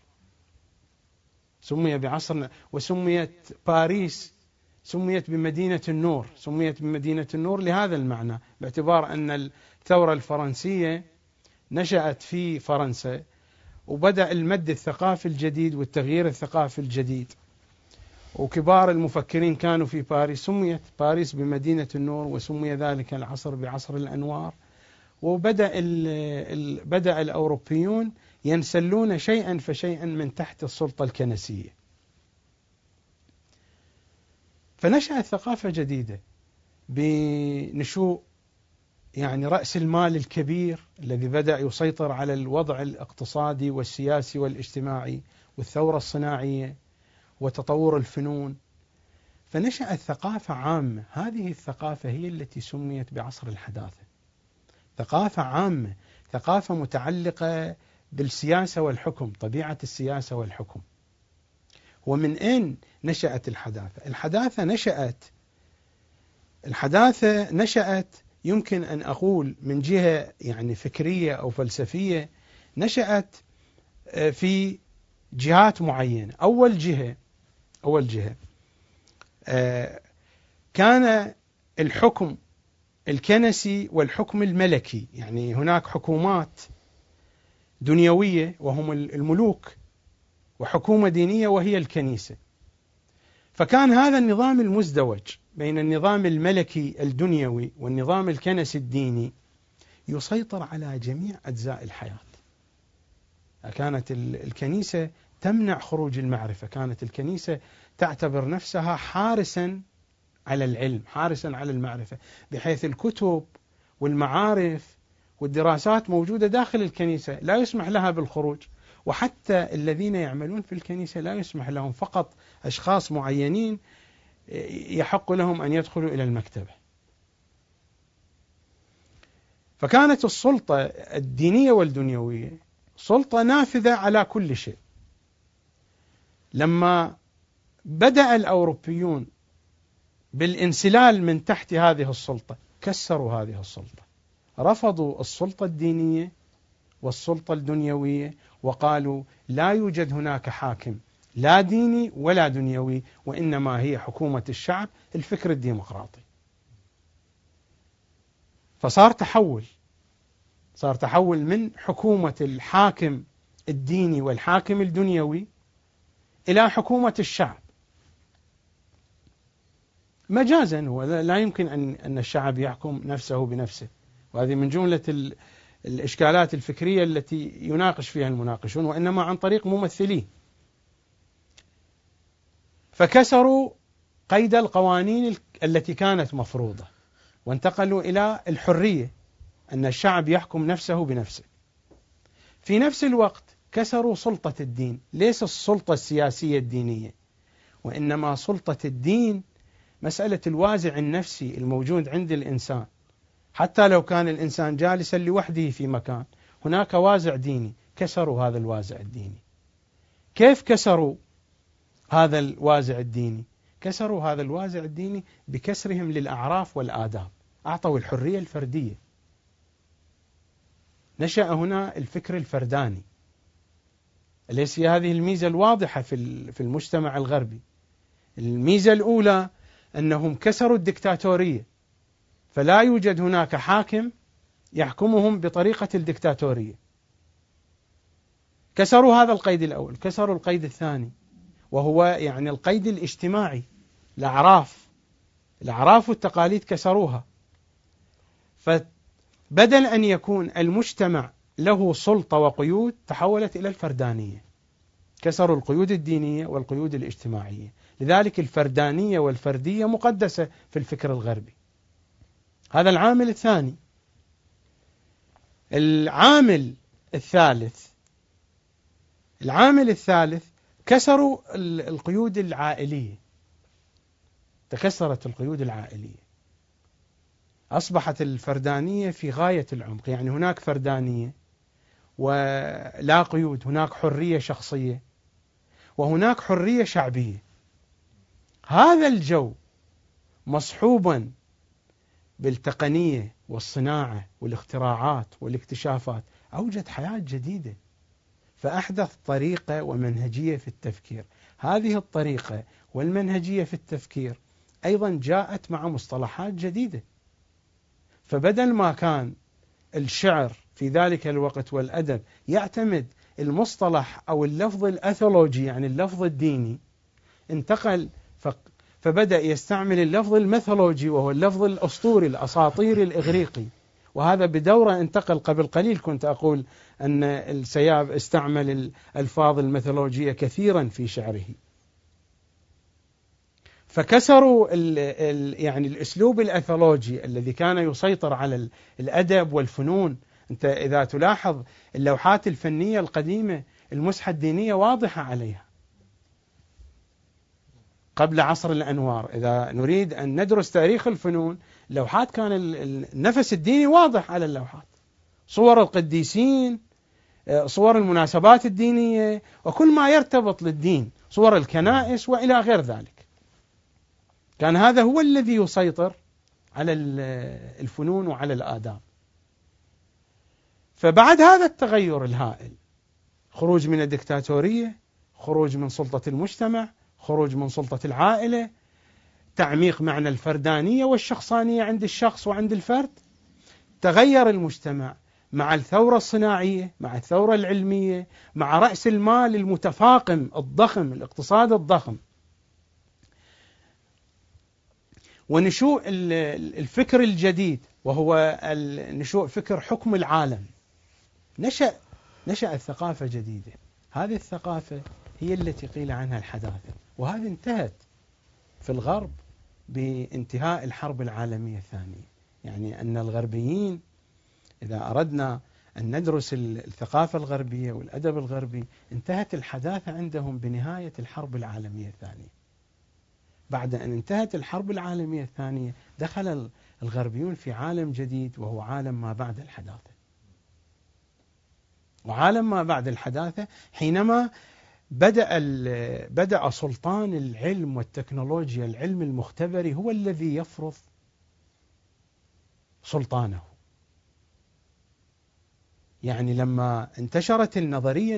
وسميت باريس سميت بمدينة النور لهذا المعنى، باعتبار أن الثورة الفرنسية نشأت في فرنسا، وبدأ المد الثقافي الجديد والتغيير الثقافي الجديد، وكبار المفكرين كانوا في باريس، سميت باريس بمدينة النور، وسمي ذلك العصر بعصر الأنوار. وبدأ بدأ الأوروبيون ينسلون شيئا فشيئا من تحت السلطة الكنسية، فنشأت ثقافة جديدة بنشوء يعني رأس المال الكبير الذي بدأ يسيطر على الوضع الاقتصادي والسياسي والاجتماعي، والثورة الصناعية وتطور الفنون، فنشأت ثقافة عامة. هذه الثقافة هي التي سميت بعصر الحداثة، ثقافة عامة، ثقافة متعلقة بالسياسة والحكم، طبيعة السياسة والحكم. ومن أين نشأت الحداثة؟ الحداثة نشأت يمكن أن أقول من جهة يعني فكرية أو فلسفية، نشأت في جهات معينة. أول جهة كان الحكم الكنسي والحكم الملكي، يعني هناك حكومات دنيوية وهم الملوك، وحكومة دينية وهي الكنيسة. فكان هذا النظام المزدوج بين النظام الملكي الدنيوي والنظام الكنسي الديني يسيطر على جميع أجزاء الحياة. كانت الكنيسة تمنع خروج المعرفة، كانت الكنيسة تعتبر نفسها حارسا على العلم، حارسا على المعرفة، بحيث الكتب والمعارف والدراسات موجودة داخل الكنيسة، لا يسمح لها بالخروج. وحتى الذين يعملون في الكنيسة لا يسمح لهم، فقط أشخاص معينين يحق لهم أن يدخلوا إلى المكتبة. فكانت السلطة الدينية والدنيوية سلطة نافذة على كل شيء. لما بدأ الأوروبيون بالانسلال من تحت هذه السلطة، كسروا هذه السلطة، رفضوا السلطة الدينية والسلطة الدنيوية، وقالوا لا يوجد هناك حاكم لا ديني ولا دنيوي، وإنما هي حكومة الشعب، الفكر الديمقراطي. فصار تحول من حكومة الحاكم الديني والحاكم الدنيوي إلى حكومة الشعب مجازا. ولا يمكن أن الشعب يحكم نفسه بنفسه، وهذه من جملة الإشكالات الفكرية التي يناقش فيها المناقشون، وإنما عن طريق ممثليه. فكسروا قيد القوانين التي كانت مفروضة، وانتقلوا إلى الحرية، أن الشعب يحكم نفسه بنفسه. في نفس الوقت كسروا سلطة الدين، ليس السلطة السياسية الدينية، وإنما سلطة الدين مسألة الوازع النفسي الموجود عند الإنسان. حتى لو كان الإنسان جالسا لوحده في مكان، هناك وازع ديني، كسروا هذا الوازع الديني. كيف كسروا هذا الوازع الديني؟ كسروا هذا الوازع الديني بكسرهم للأعراف والآداب، أعطوا الحرية الفردية. نشأ هنا الفكر الفرداني، أليس هذه الميزة الواضحة في المجتمع الغربي؟ الميزة الأولى أنهم كسروا الدكتاتورية، فلا يوجد هناك حاكم يحكمهم بطريقة الدكتاتورية. كسروا هذا القيد الأول. كسروا القيد الثاني، وهو يعني القيد الاجتماعي، الأعراف والتقاليد كسروها. فبدل أن يكون المجتمع له سلطة وقيود، تحولت إلى الفردانية. كسروا القيود الدينية والقيود الاجتماعية. لذلك الفردانية والفردية مقدسة في الفكر الغربي. هذا العامل الثاني. العامل الثالث كسروا القيود العائلية. تكسرت القيود العائلية، أصبحت الفردانية في غاية العمق. يعني هناك فردانية ولا قيود، هناك حرية شخصية وهناك حرية شعبية. هذا الجو مصحوبا بالتقنية والصناعة والاختراعات والاكتشافات أوجد حياة جديدة، فأحدث طريقة ومنهجية في التفكير. هذه الطريقة والمنهجية في التفكير أيضا جاءت مع مصطلحات جديدة. فبدل ما كان الشعر في ذلك الوقت والأدب يعتمد المصطلح أو اللفظ الأثولوجي، يعني اللفظ الديني، انتقل فبدأ يستعمل اللفظ الميثولوجي، وهو اللفظ الأسطوري الأساطيري الإغريقي. وهذا بدورة انتقل. قبل قليل كنت أقول أن السياب استعمل الألفاظ الميثولوجية كثيرا في شعره. فكسروا يعني الأسلوب الأثولوجي الذي كان يسيطر على الأدب والفنون. أنت إذا تلاحظ اللوحات الفنية القديمة، المسحة الدينية واضحة عليها. قبل عصر الأنوار إذا نريد أن ندرس تاريخ الفنون، اللوحات كان النفس الديني واضح على اللوحات، صور القديسين، صور المناسبات الدينية وكل ما يرتبط للدين، صور الكنائس وإلى غير ذلك. كان هذا هو الذي يسيطر على الفنون وعلى الآداب. فبعد هذا التغير الهائل، خروج من الدكتاتورية، خروج من سلطة المجتمع، خروج من سلطة العائلة، تعميق معنى الفردانية والشخصانية عند الشخص وعند الفرد، تغير المجتمع مع الثورة الصناعية، مع الثورة العلمية، مع رأس المال المتفاقم الضخم، الاقتصاد الضخم، ونشوء الفكر الجديد، وهو نشوء فكر حكم العالم. نشأت ثقافة جديدة. هذه الثقافة هي التي قيل عنها الحداثة، وهذه انتهت في الغرب بانتهاء الحرب العالمية الثانية. يعني أن الغربيين إذا أردنا أن ندرس الثقافة الغربية والأدب الغربي، انتهت الحداثة عندهم بنهاية الحرب العالمية الثانية. بعد أن انتهت الحرب العالمية الثانية دخل الغربيون في عالم جديد، وهو عالم ما بعد الحداثة. وعالم ما بعد الحداثة حينما بدأ سلطان العلم والتكنولوجيا، العلم المختبري هو الذي يفرض سلطانه. يعني لما انتشرت النظرية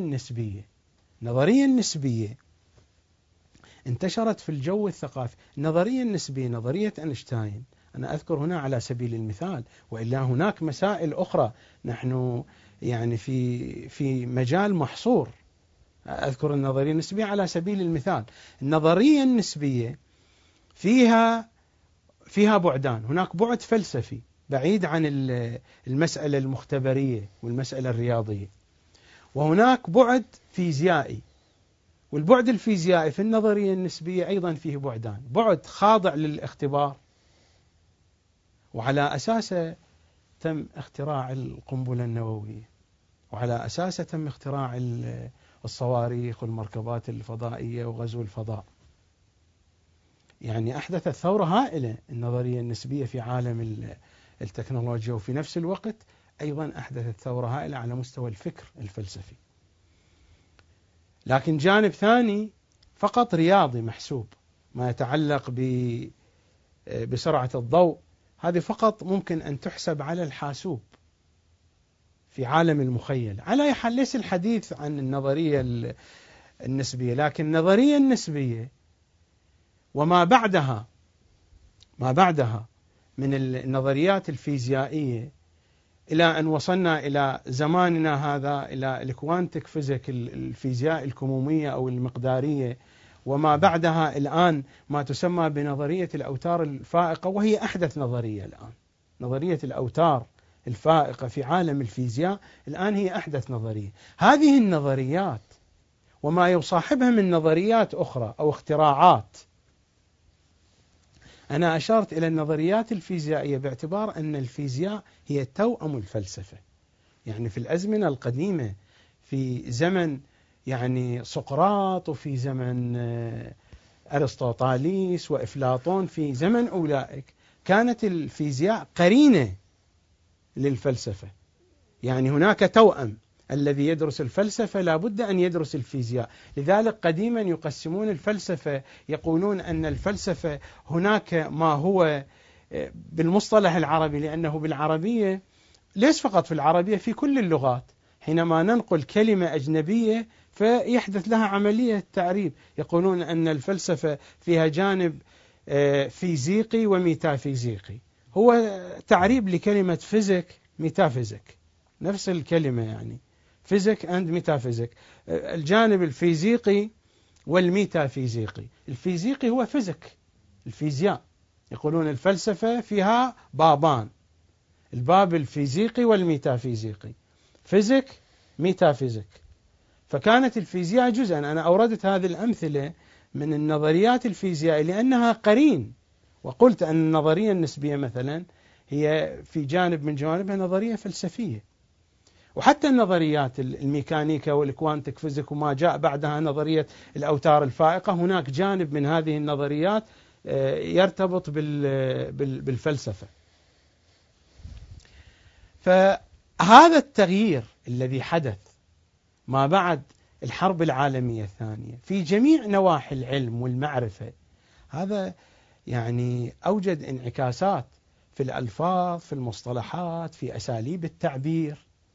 النسبية انتشرت في الجو الثقافي. النظرية النسبية، نظرية أينشتاين، أنا أذكر هنا على سبيل المثال، وإلا هناك مسائل أخرى نحن يعني في مجال محصور. أذكر النظرية النسبية على سبيل المثال. النظرية النسبية فيها بعدان. هناك بعد فلسفي بعيد عن المسألة المختبرية والمسألة الرياضية، وهناك بعد فيزيائي. والبعد الفيزيائي في النظرية النسبية أيضا فيه بعدان، بعد خاضع للاختبار، وعلى أساسه تم اختراع القنبلة النووية، وعلى أساسه تم اختراع الصواريخ والمركبات الفضائية وغزو الفضاء. يعني أحدثت ثورة هائلة النظرية النسبية في عالم التكنولوجيا، وفي نفس الوقت أيضا أحدثت ثورة هائلة على مستوى الفكر الفلسفي. لكن جانب ثاني فقط رياضي محسوب، ما يتعلق بسرعة الضوء، هذه فقط ممكن أن تحسب على الحاسوب في عالم المخيل. على أي حال ليس الحديث عن النظرية النسبية، لكن النظرية النسبية وما بعدها من النظريات الفيزيائية إلى أن وصلنا إلى زماننا هذا إلى الكوانتيك فيزيك، الفيزياء الكمومية أو المقدارية، وما بعدها الآن ما تسمى بنظرية الأوتار الفائقة، وهي أحدث نظرية الآن. نظرية الأوتار الفائقة في عالم الفيزياء الآن هي أحدث نظرية. هذه النظريات وما يصاحبها من نظريات أخرى أو اختراعات، أنا أشرت إلى النظريات الفيزيائية باعتبار أن الفيزياء هي توأم الفلسفة. يعني في الأزمنة القديمة، في زمن يعني سقراط، وفي زمن أرسطوطاليس وأفلاطون، في زمن أولئك كانت الفيزياء قرينة للفلسفة. يعني هناك توأم، الذي يدرس الفلسفة لا بد أن يدرس الفيزياء. لذلك قديما يقسمون الفلسفة، يقولون أن الفلسفة هناك ما هو بالمصطلح العربي، لأنه بالعربية ليس فقط في العربية، في كل اللغات حينما ننقل كلمة أجنبية فيحدث لها عملية تعريب. يقولون أن الفلسفة فيها جانب فيزيقي وميتافيزيقي، هو تعريب لكلمة فيزيك ميتافيزيك، نفس الكلمة يعني فيزيك اند ميتافيزيك، الجانب الفيزيقي والميتافيزيقي. الفيزيقي هو فيزيك، الفيزياء. يقولون الفلسفة فيها بابان، الباب الفيزيقي والميتافيزيقي، فيزيك ميتافيزيك. فكانت الفيزياء جزءا. أنا أوردت هذه الأمثلة من النظريات الفيزيائية لأنها قرين، وقلت أن النظرية النسبية مثلا هي في جانب من جوانبها نظرية فلسفية. وحتى النظريات الميكانيكا والكوانتيك فيزيك وما جاء بعدها نظرية الأوتار الفائقة، هناك جانب من هذه النظريات يرتبط بالفلسفة. فهذا التغيير الذي حدث ما بعد الحرب العالمية الثانية في جميع نواحي العلم والمعرفة، هذا يعني أوجد انعكاسات في الألفاظ، في المصطلحات، في أساليب التعبير.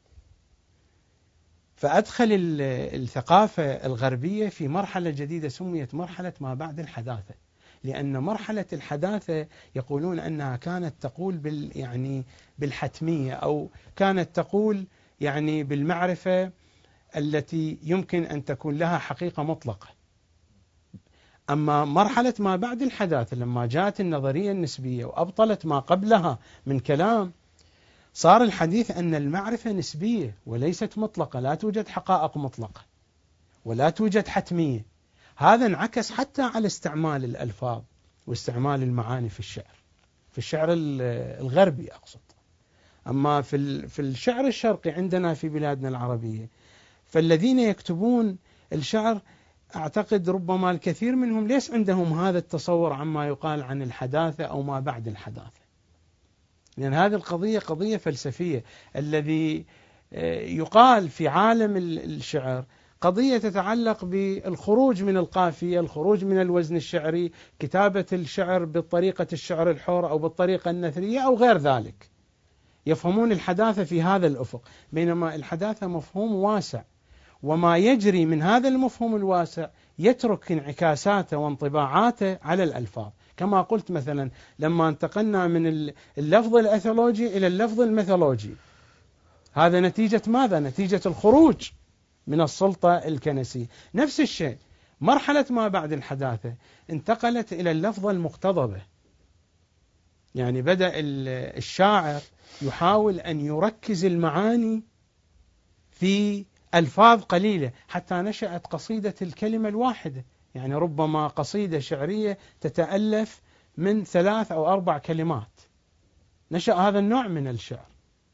فأدخل الثقافة الغربية في مرحلة جديدة سميت مرحلة ما بعد الحداثة، لأن مرحلة الحداثة يقولون أنها كانت تقول يعني بالحتمية، أو كانت تقول يعني بالمعرفة التي يمكن أن تكون لها حقيقة مطلقة. أما مرحلة ما بعد الحداثة لما جاءت النظرية النسبية وأبطلت ما قبلها من كلام، صار الحديث أن المعرفة نسبية وليست مطلقة، لا توجد حقائق مطلقة ولا توجد حتمية. هذا انعكس حتى على استعمال الألفاظ واستعمال المعاني في الشعر الغربي أقصد. أما في الشعر الشرقي عندنا في بلادنا العربية، فالذين يكتبون الشعر أعتقد ربما الكثير منهم ليس عندهم هذا التصور عما يقال عن الحداثة أو ما بعد الحداثة، لأن هذه القضية قضية فلسفية. الذي يقال في عالم الشعر قضية تتعلق بالخروج من القافية، الخروج من الوزن الشعري، كتابة الشعر بالطريقة الشعر الحر أو بالطريقة النثرية أو غير ذلك. يفهمون الحداثة في هذا الأفق، بينما الحداثة مفهوم واسع، وما يجري من هذا المفهوم الواسع يترك انعكاساته وانطباعاته على الألفاظ. كما قلت مثلا لما انتقلنا من اللفظ الأثولوجي إلى اللفظ الميثولوجي، هذا نتيجة ماذا؟ نتيجة الخروج من السلطة الكنسية. نفس الشيء مرحلة ما بعد الحداثة انتقلت إلى اللفظة المقتضبة، يعني بدأ الشاعر يحاول أن يركز المعاني في ألفاظ قليلة، حتى نشأت قصيدة الكلمة الواحدة. يعني ربما قصيدة شعرية تتألف من 3 أو 4 كلمات، نشأ هذا النوع من الشعر.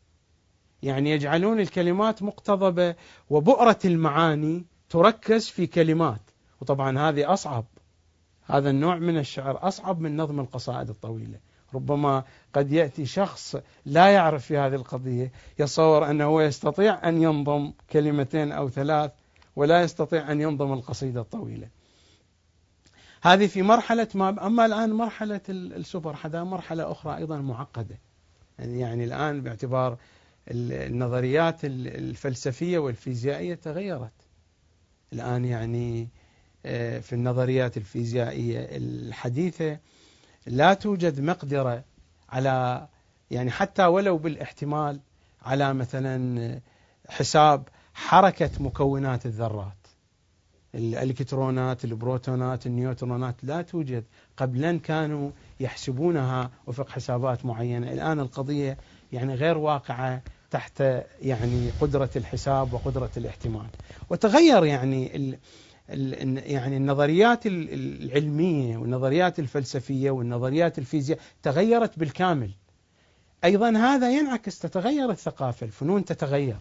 يعني يجعلون الكلمات مقتضبة وبؤرة المعاني تركز في كلمات، وطبعا هذه أصعب، هذا النوع من الشعر أصعب من نظم القصائد الطويلة. ربما قد يأتي شخص لا يعرف في هذه القضية يتصور أنه يستطيع أن ينظم كلمتين أو ثلاث ولا يستطيع أن ينظم القصيدة الطويلة. هذه في مرحلة ما. أما الآن مرحلة السوبر حدا مرحلة أخرى أيضا معقدة، يعني الآن باعتبار النظريات الفلسفية والفيزيائية تغيرت. الآن يعني في النظريات الفيزيائية الحديثة لا توجد مقدرة على، يعني حتى ولو بالاحتمال، على مثلا حساب حركة مكونات الذرات، الإلكترونات، البروتونات، النيوترونات، لا توجد. قبلا كانوا يحسبونها وفق حسابات معينة، الآن القضية يعني غير واقعة تحت يعني قدرة الحساب وقدرة الاحتمال. وتغير يعني يعني النظريات العلمية والنظريات الفلسفية والنظريات الفيزياء تغيرت بالكامل. أيضا هذا ينعكس، تتغير الثقافة، الفنون تتغير.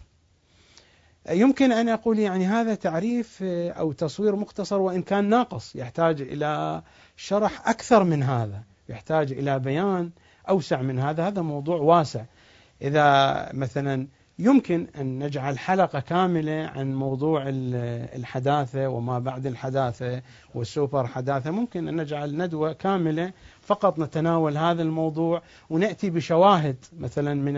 يمكن أن أقول يعني هذا تعريف أو تصوير مختصر وإن كان ناقص، يحتاج إلى شرح أكثر من هذا، يحتاج إلى بيان أوسع من هذا. هذا موضوع واسع. إذا مثلا يمكن أن نجعل حلقة كاملة عن موضوع الحداثة وما بعد الحداثة والسوبر حداثة، ممكن أن نجعل ندوة كاملة فقط نتناول هذا الموضوع ونأتي بشواهد مثلا من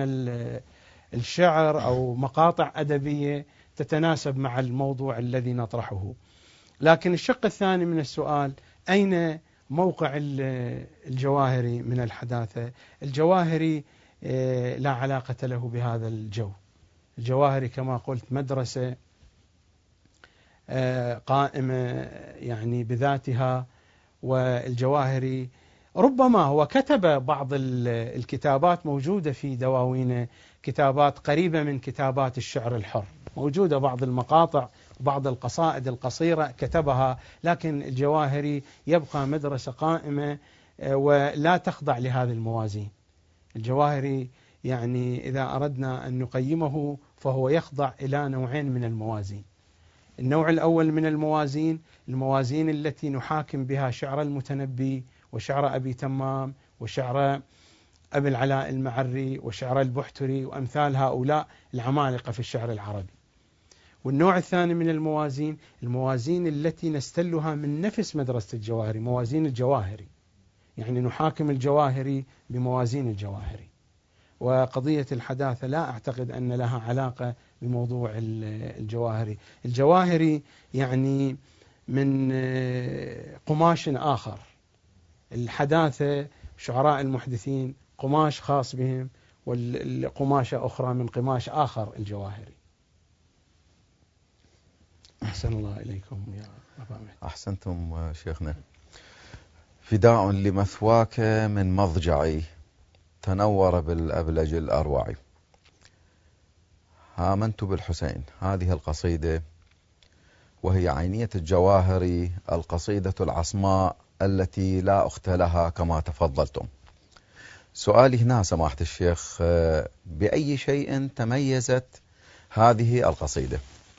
الشعر أو مقاطع أدبية تتناسب مع الموضوع الذي نطرحه. لكن الشق الثاني من السؤال، أين موقع الجواهري من الحداثة؟ الجواهري لا علاقة له بهذا الجو. الجواهري كما قلت مدرسة قائمة يعني بذاتها، والجواهري ربما هو كتب بعض الكتابات موجودة في دواوينه، كتابات قريبة من كتابات الشعر الحر، موجودة بعض المقاطع، بعض القصائد القصيرة كتبها، لكن الجواهري يبقى مدرسة قائمة ولا تخضع لهذه الموازين. الجواهري يعني إذا أردنا أن نقيمه فهو يخضع إلى نوعين من الموازين. النوع الأول من الموازين، الموازين التي نحاكم بها شعر المتنبي وشعر أبي تمام وشعر أبي العلاء المعري وشعر البحتري وأمثال هؤلاء العمالقة في الشعر العربي. والنوع الثاني من الموازين، الموازين التي نستلها من نفس مدرسة الجواهري، موازين الجواهري، يعني نحاكم الجواهري بموازين الجواهري. وقضية الحداثة لا أعتقد أن لها علاقة بموضوع الجواهري. الجواهري يعني من قماش آخر، الحداثة شعراء المحدثين قماش خاص بهم، والقماشة أخرى من قماش آخر الجواهري. أحسن الله إليكم يا أبا مهدي. أحسنتم شيخنا. فداء لمثواك من مضجعي تنور بالأبلج الأروع، آمنت بالحسين. هذه القصيدة وهي عينية الجواهري، القصيدة العصماء التي لا أخت لها كما تفضلتم. سؤالي هنا سماحة الشيخ، بأي شيء تميزت هذه القصيدة؟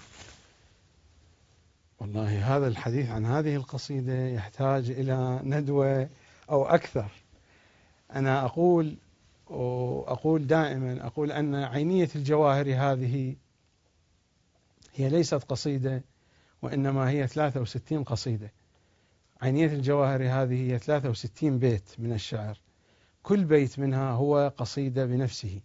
والله هذا الحديث عن هذه القصيدة يحتاج إلى ندوة أو أكثر. أنا أقول دائما أن عينية الجواهري هذه هي ليست قصيدة، وإنما هي 63 قصيدة. عينية الجواهري هذه هي 63 بيت من الشعر، كل بيت منها هو قصيدة بنفسه.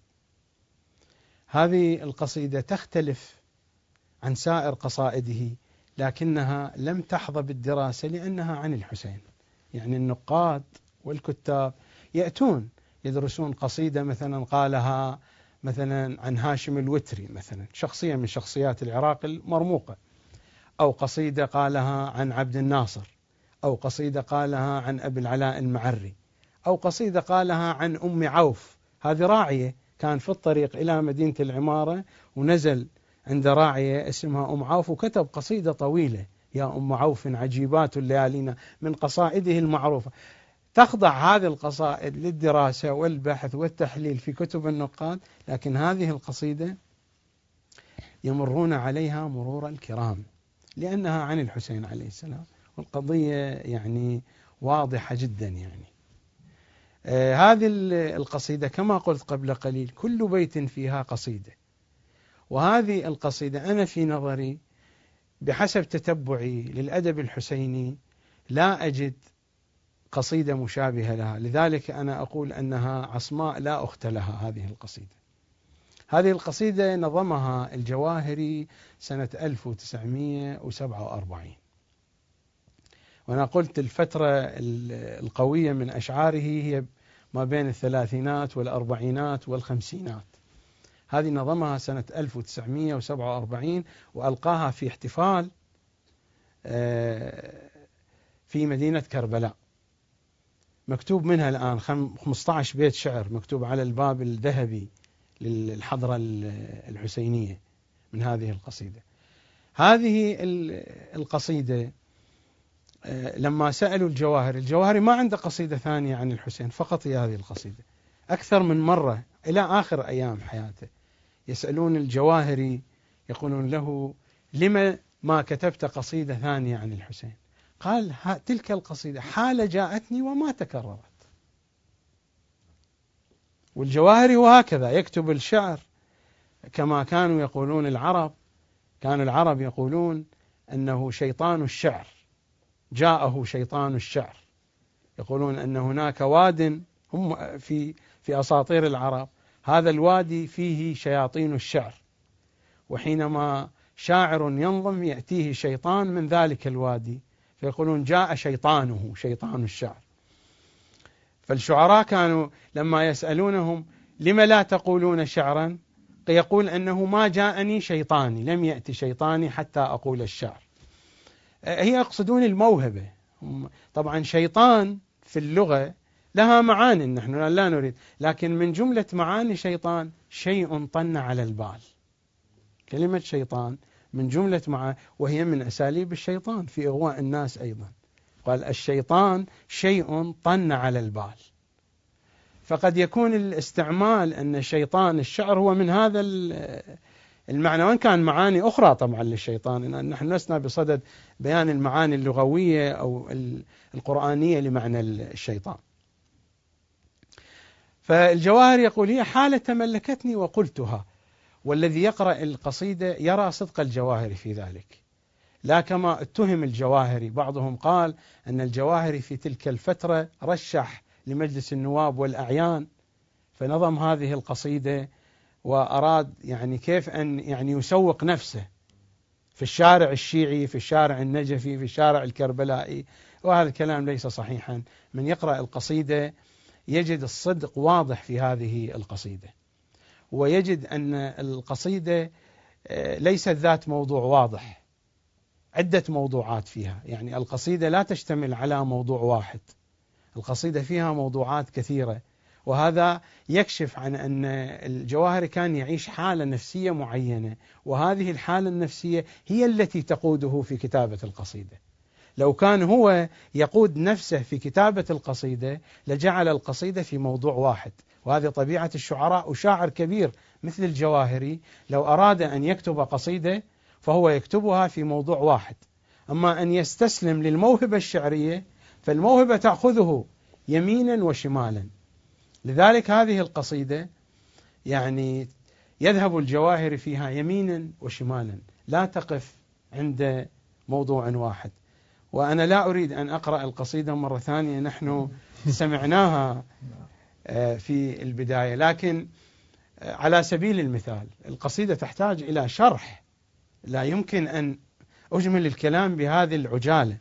هذه القصيدة تختلف عن سائر قصائده، لكنها لم تحظى بالدراسة لأنها عن الحسين. يعني النقاد والكتاب يأتون يدرسون قصيدة مثلا قالها مثلا عن هاشم الوتري، مثلا شخصية من شخصيات العراق المرموقة، أو قصيدة قالها عن عبد الناصر، أو قصيدة قالها عن أبي العلاء المعري، أو قصيدة قالها عن أم عوف. هذه راعية كان في الطريق إلى مدينة العمارة ونزل عند راعية اسمها أم عوف وكتب قصيدة طويلة، يا أم عوف عجيبات الليالينا، من قصائده المعروفة. تخضع هذه القصائد للدراسة والبحث والتحليل في كتب النقاد، لكن هذه القصيدة يمرون عليها مرور الكرام، لأنها عن الحسين عليه السلام، والقضية يعني واضحة جدا. يعني هذه القصيدة كما قلت قبل قليل كل بيت فيها قصيدة، وهذه القصيدة أنا في نظري بحسب تتبعي للأدب الحسيني لا أجد قصيدة مشابهة لها، لذلك أنا أقول أنها عصماء لا أخت لها. هذه القصيدة نظمها الجواهري سنة 1947، وأنا قلت الفترة القوية من أشعاره هي ما بين الثلاثينات والأربعينات والخمسينات. هذه نظمها سنة 1947 وألقاها في احتفال في مدينة كربلاء. مكتوب منها الآن 15 بيت شعر مكتوب على الباب الذهبي للحضرة الحسينية من هذه القصيدة. هذه القصيدة لما سألوا الجواهري ما عنده قصيدة ثانية عن الحسين، فقط هي هذه القصيدة. أكثر من مرة إلى آخر أيام حياته يسألون الجواهري يقولون له: لما ما كتبت قصيدة ثانية عن الحسين؟ قال: تلك القصيدة حالة جاءتني وما تكررت. والجواهري وهكذا يكتب الشعر كما كانوا يقولون العرب. كان العرب يقولون أنه شيطان الشعر، جاءه شيطان الشعر. يقولون أن هناك واد، هم في أساطير العرب، هذا الوادي فيه شياطين الشعر، وحينما شاعر ينظم يأتيه شيطان من ذلك الوادي، فيقولون جاء شيطانه، شيطان الشعر. فالشعراء كانوا لما يسألونهم: لما لا تقولون شعرا؟ يقول أنه ما جاءني شيطاني، لم يأتي شيطاني حتى أقول الشعر. هي يقصدون الموهبة. طبعا شيطان في اللغة لها معاني نحن لا نريد، لكن من جملة معاني شيطان شيء طن على البال. كلمة شيطان من جملة معاني، وهي من أساليب الشيطان في إغواء الناس أيضا. قال: الشيطان شيء طن على البال. فقد يكون الاستعمال أن الشيطان الشعر هو من هذا المعنى، وإن كان معاني أخرى طبعا للشيطان. نحن لسنا بصدد بيان المعاني اللغوية أو القرآنية لمعنى الشيطان. فالجواهر يقول: هي حالة تملكتني وقلتها. والذي يقرأ القصيدة يرى صدق الجواهري في ذلك، لا كما اتهم الجواهري. بعضهم قال أن الجواهري في تلك الفترة رشح لمجلس النواب والأعيان فنظم هذه القصيدة، وأراد يعني كيف أن يعني يسوق نفسه في الشارع الشيعي، في الشارع النجفي، في الشارع الكربلائي، وهذا الكلام ليس صحيحا. من يقرأ القصيدة يجد الصدق واضح في هذه القصيدة، ويجد أن القصيدة ليست ذات موضوع واضح، عدة موضوعات فيها. يعني القصيدة لا تشتمل على موضوع واحد، القصيدة فيها موضوعات كثيرة، وهذا يكشف عن أن الجواهري كان يعيش حالة نفسية معينة، وهذه الحالة النفسية هي التي تقوده في كتابة القصيدة. لو كان هو يقود نفسه في كتابة القصيدة لجعل القصيدة في موضوع واحد، وهذه طبيعة الشعراء. وشاعر كبير مثل الجواهري لو أراد أن يكتب قصيدة فهو يكتبها في موضوع واحد. أما أن يستسلم للموهبة الشعرية فالموهبة تأخذه يمينا وشمالا. لذلك هذه القصيدة يعني يذهب الجواهري فيها يمينا وشمالا، لا تقف عند موضوع واحد. وأنا لا أريد أن أقرأ القصيدة مرة ثانية، نحن سمعناها في البداية، لكن على سبيل المثال القصيدة تحتاج إلى شرح، لا يمكن أن أجمل الكلام بهذه العجالة.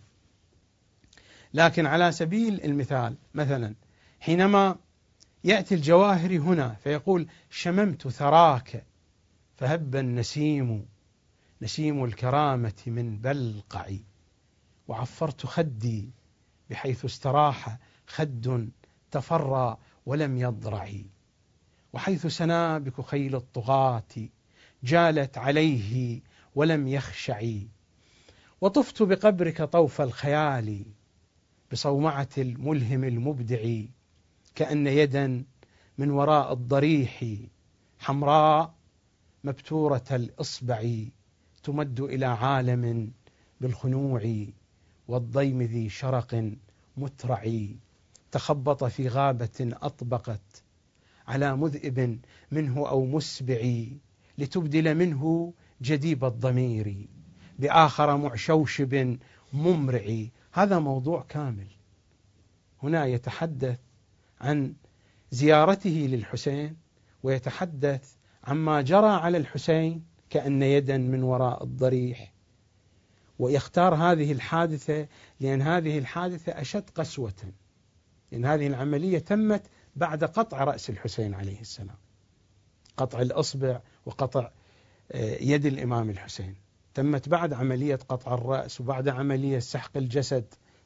لكن على سبيل المثال مثلا حينما يأتي الجواهري هنا فيقول: شممت ثراك فهب النسيم، نسيم الكرامة من بلقعي، وعفرت خدي بحيث استراح خد تفرى ولم يضرعي، وحيث سنابك خيل الطغاة جالت عليه ولم يخشعي، وطفت بقبرك طوف الخيال بصومعة الملهم المبدع، كأن يدا من وراء الضريح حمراء مبتورة الإصبع تمد إلى عالم بالخنوع، والضيم ذي شرق مترع تخبط في غابة أطبقت على مذئب منه أو مسبع، لتبدل منه جديب الضمير بآخر معشوشب ممرع. هذا موضوع كامل. هنا يتحدث عن زيارته للحسين، ويتحدث عما جرى على الحسين كأن يدا من وراء الضريح، ويختار هذه الحادثة لأن هذه الحادثة أشد قسوة، لأن هذه العملية تمت بعد قطع رأس الحسين عليه السلام، قطع الأصبع وقطع يد الإمام الحسين تمت بعد عملية قطع الرأس وبعد عملية سحق الجسد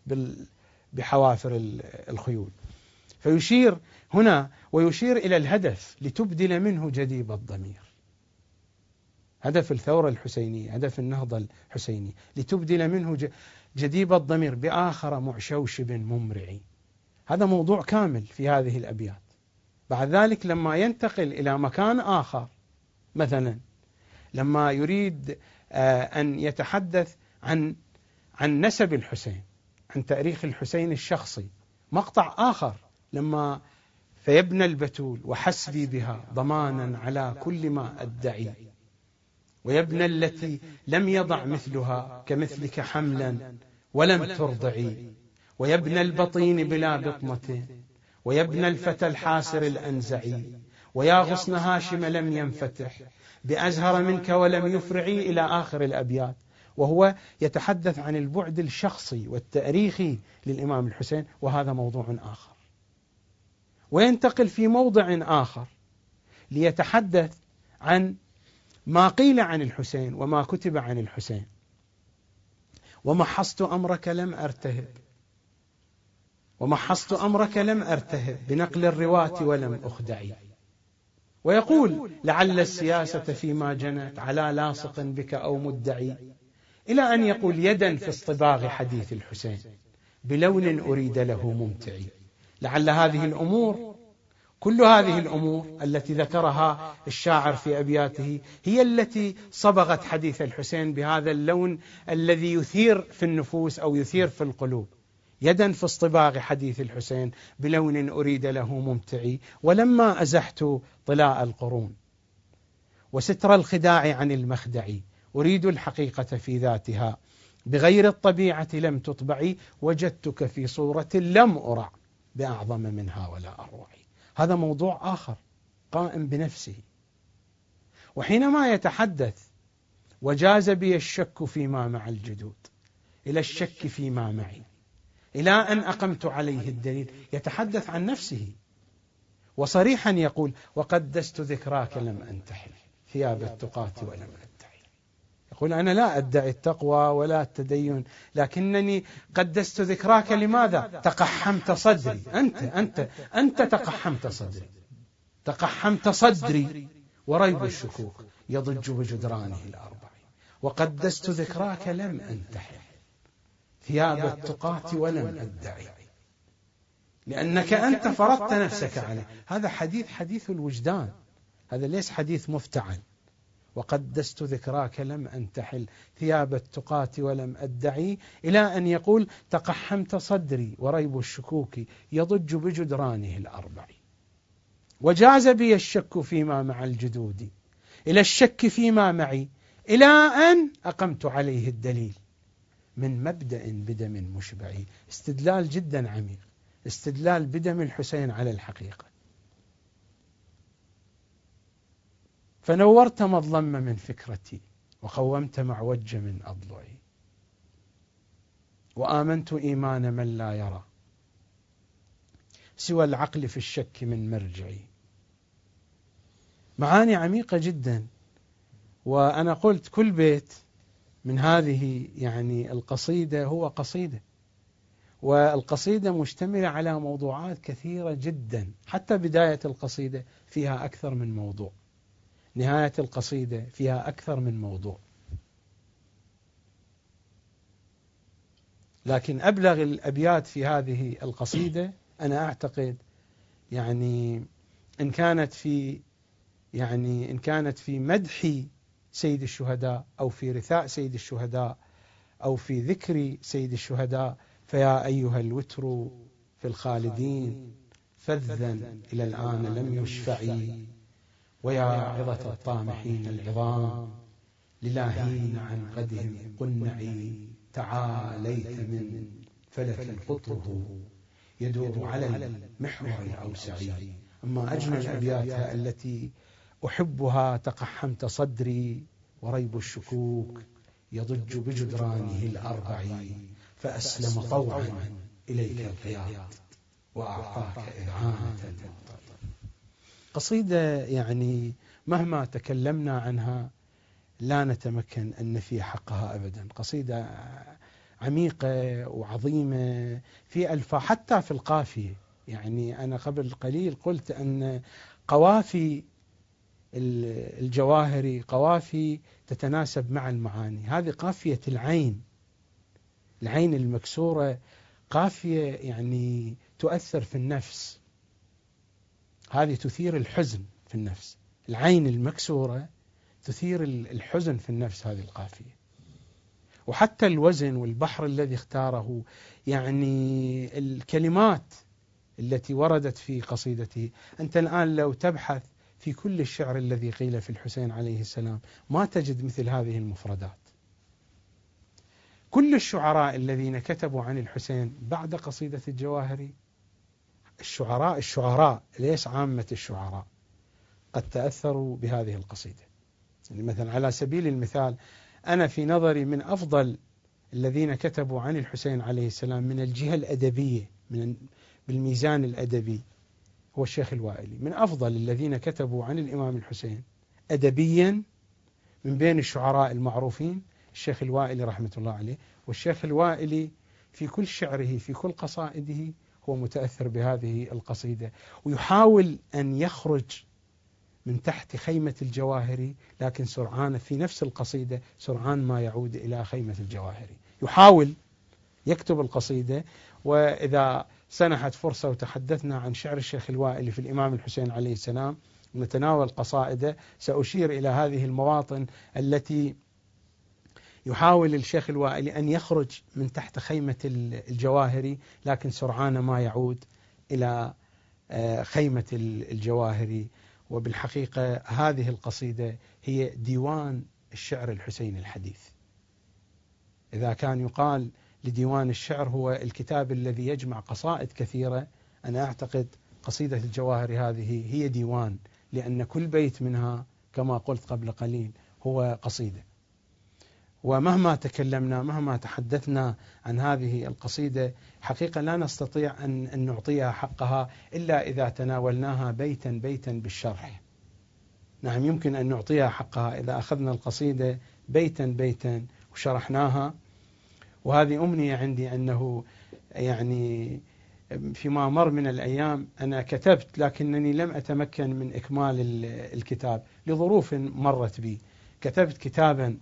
بحوافر الخيول. فيشير هنا ويشير إلى الهدف لتبدل منه جديب الضمير، هدف الثورة الحسينية، هدف النهضة الحسينية، لتبدل منه جديب الضمير بآخر معشوشب ممرع. هذا موضوع كامل في هذه الأبيات. بعد ذلك لما ينتقل إلى مكان آخر، مثلا لما يريد أن يتحدث عن نسب الحسين، عن تاريخ الحسين الشخصي، مقطع آخر لما فيبنى البتول وحسبي بها ضمانا على كل ما أدعي، ويبنى التي لم يضع مثلها كمثلك حملا ولم ترضعي، ويبنى البطين بلا بطمة، ويبنى الفتى الحاسر الأنزعي، ويا غصن هاشم لم ينفتح بأزهر منك ولم يفرعي، إلى آخر الأبيات. وهو يتحدث عن البعد الشخصي والتاريخي للإمام الحسين، وهذا موضوع آخر. وينتقل في موضع آخر ليتحدث عن ما قيل عن الحسين وما كتب عن الحسين. ومحصت أمرك لم أرتهب، ومحصت أمرك لم أرتهب بنقل الرواة ولم أخدعي. ويقول لعل السياسة فيما جنت على لاصق بك أو مدعي، إلى أن يقول يدا في اصطباغ حديث الحسين بلون أريد له ممتعي. لعل هذه الأمور، كل هذه الأمور التي ذكرها الشاعر في أبياته هي التي صبغت حديث الحسين بهذا اللون الذي يثير في النفوس أو يثير في القلوب. يدا في اصطباغ حديث الحسين بلون أريد له ممتعي، ولما أزحت طلاء القرون وستر الخداع عن المخدع، أريد الحقيقة في ذاتها بغير الطبيعة لم تطبعي، وجدتك في صورة لم أرع بأعظم منها ولا أروعي. هذا موضوع آخر قائم بنفسه. وحينما يتحدث وجاز بي الشك فيما مع الجدود إلى الشك فيما معي إلى أن أقمت عليه الدليل، يتحدث عن نفسه وصريحا يقول وقدست ذكراك لم أنتحل ثياب التقاة ولم أدعي. يقول أنا لا أدعي التقوى ولا التدين، لكنني قدست ذكراك. لماذا؟ تقحمت صدري. أنت تقحمت صدري، تقحمت صدري وريب الشكوك يضج بجدرانه الأربع. وقدست ذكراك لم أنتحل ثياب التقاة ولم أدعي، لأنك أنت فرضت نفسك عليه. هذا حديث الوجدان، هذا ليس حديث مفتعل. وقدست ذكراك لم أنتحل ثياب التقاة ولم أدعي، إلى أن يقول تقحمت صدري وريب الشكوك يضج بجدرانه الأربع. وجاز بي الشك فيما مع الجدود إلى الشك فيما معي إلى أن أقمت عليه الدليل من مبدأ بدم مشبع. استدلال جدا عميق، استدلال بدم الحسين على الحقيقة. فنورت مظلم من فكرتي وقومت معوج من أضلعي، وآمنت إيمان من لا يرى سوى العقل في الشك من مرجعي. معاني عميقة جدا. وأنا قلت كل بيت من هذه يعني القصيدة هو قصيدة، والقصيدة مشتملة على موضوعات كثيرة جدا، حتى بداية القصيدة فيها أكثر من موضوع، نهاية القصيدة فيها أكثر من موضوع. لكن أبلغ الأبيات في هذه القصيدة أنا أعتقد يعني إن كانت في يعني إن كانت في مدح سيد الشهداء أو في رثاء سيد الشهداء أو في ذكر سيد الشهداء، فيا أيها الوتر في الخالدين فذا إلى الآن لم يشفعي، ويا عظة الطامحين العظام للاهين عن غدهم قنعي، تعاليت من فلك القطب يدور على المحور الأوسعي. أما أجمل أبياتها التي أحبها: تقحمت صدري وريب الشكوك يضج بجدرانه الأربع، فأسلم طوعا إليك القياد وأعطاك إذعانة المعتضد. قصيدة يعني مهما تكلمنا عنها لا نتمكن أن نفي حقها أبدا. قصيدة عميقة وعظيمة في حتى في القافية. يعني أنا قبل قليل قلت أن قوافي الجواهري قوافي تتناسب مع المعاني. هذه قافية العين المكسورة، قافية يعني تؤثر في النفس، هذه تثير الحزن في النفس. العين المكسورة تثير الحزن في النفس هذه القافية. وحتى الوزن والبحر الذي اختاره، يعني الكلمات التي وردت في قصيدته. أنت الآن لو تبحث في كل الشعر الذي قيل في الحسين عليه السلام ما تجد مثل هذه المفردات. كل الشعراء الذين كتبوا عن الحسين بعد قصيدة الجواهري، الشعراء ليس عامة الشعراء، قد تأثروا بهذه القصيدة. يعني مثلا على سبيل المثال، أنا في نظري من أفضل الذين كتبوا عن الحسين عليه السلام من الجهة الأدبية، بالميزان الأدبي، هو الشيخ الوائلي. من أفضل الذين كتبوا عن الإمام الحسين أدبيا من بين الشعراء المعروفين الشيخ الوائلي رحمة الله عليه. والشيخ الوائلي في كل شعره في كل قصائده هو متأثر بهذه القصيدة، ويحاول أن يخرج من تحت خيمة الجواهري، لكن سرعان في نفس القصيدة سرعان ما يعود إلى خيمة الجواهري. يحاول يكتب القصيدة. وإذا سنحت فرصة وتحدثنا عن شعر الشيخ الوائلي في الإمام الحسين عليه السلام ونتناول قصائده، سأشير إلى هذه المواطن التي يحاول الشيخ الوائلي أن يخرج من تحت خيمة الجواهري، لكن سرعان ما يعود إلى خيمة الجواهري. وبالحقيقة هذه القصيدة هي ديوان الشعر الحسيني الحديث. إذا كان يقال لديوان الشعر هو الكتاب الذي يجمع قصائد كثيرة، أنا أعتقد قصيدة الجواهري هذه هي ديوان، لأن كل بيت منها كما قلت قبل قليل هو قصيدة. ومهما تكلمنا مهما تحدثنا عن هذه القصيدة، حقيقة لا نستطيع أن نعطيها حقها إلا إذا تناولناها بيتا بيتا بالشرح. نعم، يمكن أن نعطيها حقها إذا أخذنا القصيدة بيتا بيتا وشرحناها. وهذه أمنية عندي، أنه يعني فيما مر من الأيام أنا كتبت، لكنني لم أتمكن من إكمال الكتاب لظروف مرت بي. كتبت كتابا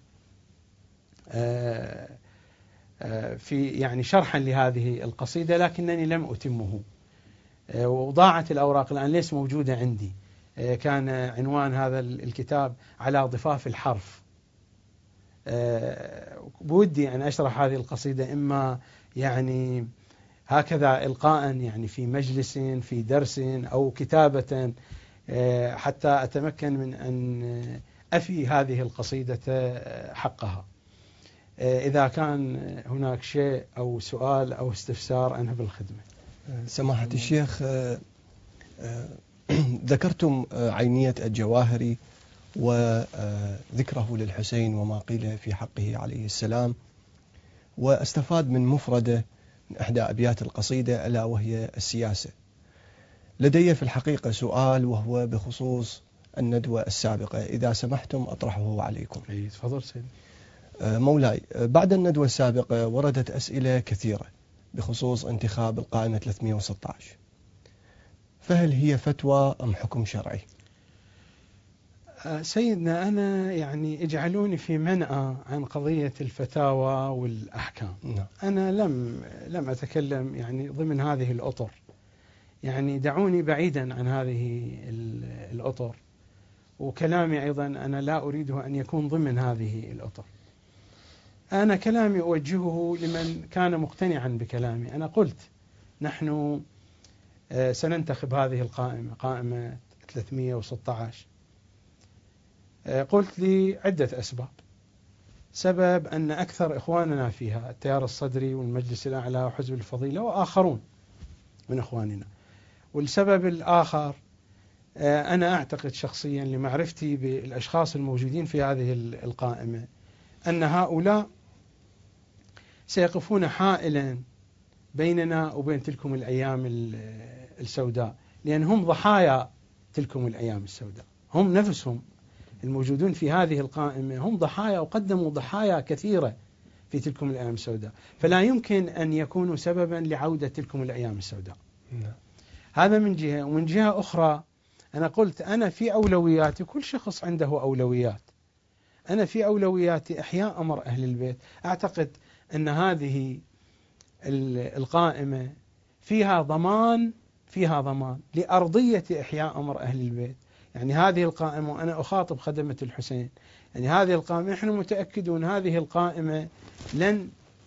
في يعني شرحا لهذه القصيدة، لكنني لم أتمه، وضاعت الأوراق الآن ليس موجودة عندي. كان عنوان هذا الكتاب على ضفاف الحرف. بودي أن أشرح هذه القصيدة إما يعني هكذا إلقاء، يعني في مجلس في درس أو كتابة، حتى أتمكن من أن أفي هذه القصيدة حقها. إذا كان هناك شيء أو سؤال أو استفسار أنا بالخدمة. سماحة الشيخ، ذكرتم عينية الجواهري وذكره للحسين وما قيل في حقه عليه السلام، واستفاد من مفردة من إحدى أبيات القصيدة ألا وهي السياسة. لدي في الحقيقة سؤال وهو بخصوص الندوة السابقة، إذا سمحتم أطرحه عليكم. تفضل سيدي. مولاي، بعد الندوة السابقة وردت أسئلة كثيرة بخصوص انتخاب القائمة 316، فهل هي فتوى أم حكم شرعي؟ سيدنا، أنا يعني اجعلوني في منأى عن قضية الفتاوى والأحكام. أنا لم أتكلم يعني ضمن هذه الأطر، يعني دعوني بعيدا عن هذه الأطر. وكلامي أيضا أنا لا أريده أن يكون ضمن هذه الأطر. أنا كلامي أوجهه لمن كان مقتنعا بكلامي. أنا قلت نحن سننتخب هذه القائمة، قائمة 316. قلت لعدة أسباب. سبب أن أكثر إخواننا فيها التيار الصدري والمجلس الأعلى وحزب الفضيلة وآخرون من إخواننا. والسبب الآخر أنا أعتقد شخصيا لمعرفتي بالأشخاص الموجودين في هذه القائمة أن هؤلاء سيقفون حائلا بيننا وبين تلكم الأيام السوداء، لأنهم ضحايا تلكم الأيام السوداء. هم نفسهم الموجودون في هذه القائمة هم ضحايا وقدموا ضحايا كثيرة في تلكم الأيام السوداء، فلا يمكن أن يكونوا سببا لعودة تلكم الأيام السوداء. هذا من جهة. ومن جهة أخرى أنا قلت أنا في أولوياتي، كل شخص عنده أولويات، أنا في أولوياتي إحياء أمر أهل البيت. أعتقد أن هذه القائمة فيها ضمان لأرضية إحياء أمر أهل البيت. يعني هذه القائمة، وأنا أخاطب خدمة الحسين، يعني هذه القائمة نحن متأكدون هذه القائمة لن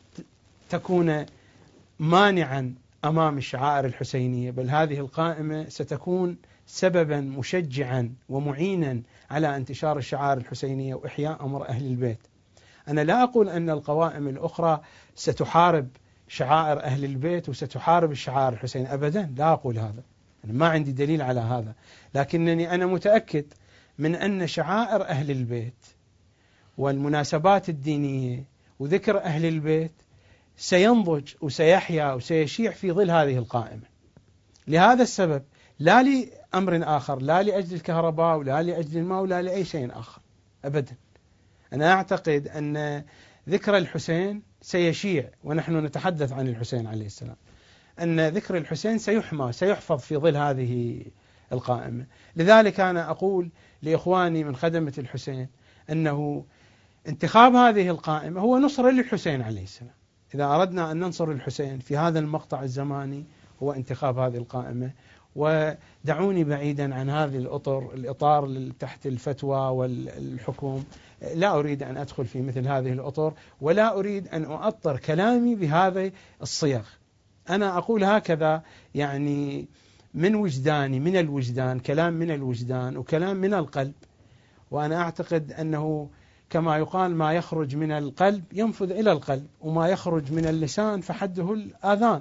تكون مانعا أمام الشعائر الحسينية، بل هذه القائمة ستكون سببا مشجعا ومعينا على انتشار الشعائر الحسينية وإحياء أمر أهل البيت. أنا لا أقول أن القوائم الأخرى ستحارب شعائر أهل البيت وستحارب الشعائر الحسينية، أبدا لا أقول هذا، أنا ما عندي دليل على هذا، لكنني أنا متأكد من أن شعائر أهل البيت والمناسبات الدينية وذكر أهل البيت سينضج وسيحيا وسيشيع في ظل هذه القائمة. لهذا السبب، لا لأمر آخر، لا لأجل الكهرباء ولا لأجل الماء ولا لأي شيء آخر أبدا. أنا أعتقد أن ذكر الحسين سيشيع، ونحن نتحدث عن الحسين عليه السلام، أن ذكر الحسين سيحمى سيحفظ في ظل هذه القائمة. لذلك أنا أقول لإخواني من خدمة الحسين أنه انتخاب هذه القائمة هو نصرة للحسين عليه السلام. إذا أردنا أن ننصر الحسين في هذا المقطع الزماني هو انتخاب هذه القائمة. ودعوني بعيدا عن هذه الإطار تحت الفتوى والحكم، لا أريد أن أدخل في مثل هذه الأطر، ولا أريد أن أؤطر كلامي بهذه الصيغ. أنا أقول هكذا يعني من وجداني، من الوجدان، كلام من الوجدان وكلام من القلب. وأنا أعتقد أنه كما يقال ما يخرج من القلب ينفذ إلى القلب، وما يخرج من اللسان فحده الآذان.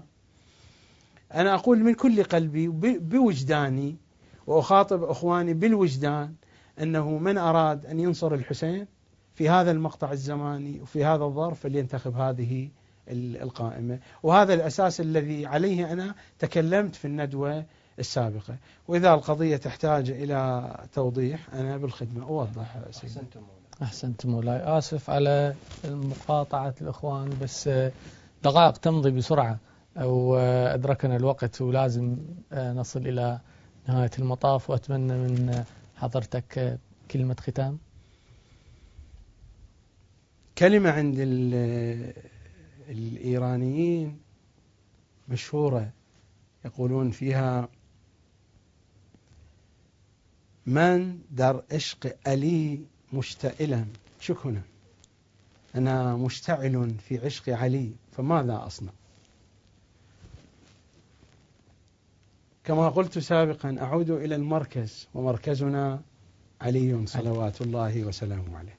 أنا أقول من كل قلبي بوجداني، وأخاطب أخواني بالوجدان، أنه من أراد أن ينصر الحسين في هذا المقطع الزماني وفي هذا الظرف فلينتخب هذه القائمة. وهذا الأساس الذي عليه أنا تكلمت في الندوة السابقة. وإذا القضية تحتاج إلى توضيح أنا بالخدمة أوضح. أحسنت مولاي. آسف على مقاطعة الإخوان، بس دقائق تمضي بسرعة أو أدركنا الوقت ولازم نصل إلى نهاية المطاف، وأتمنى من حضرتك كلمة ختام. كلمة عند الإيرانيين مشهورة يقولون فيها: من در عشق علي مشتعلا شكنا، أنا مشتعل في عشق علي فماذا أصنع؟ كما قلت سابقا أعود إلى المركز، ومركزنا علي صلوات الله وسلامه عليه،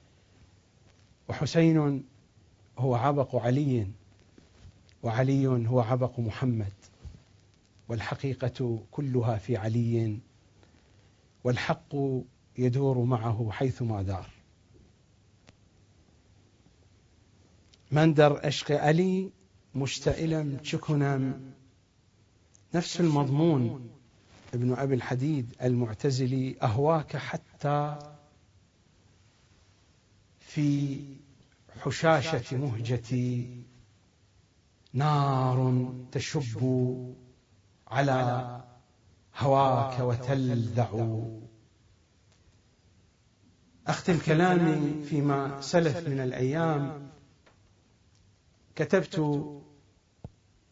وحسين هو عبق علي، وعلي هو عبق محمد، والحقيقة كلها في علي، والحق يدور معه حيثما دار. من در عشق علي مشتعلا شكنا، نفس المضمون ابن أبي الحديد المعتزلي: أهواك حتى في حشاشة مهجتي نار تشب على هواك وتلذع. أختم كلامي فيما سلف من الأيام. كتبت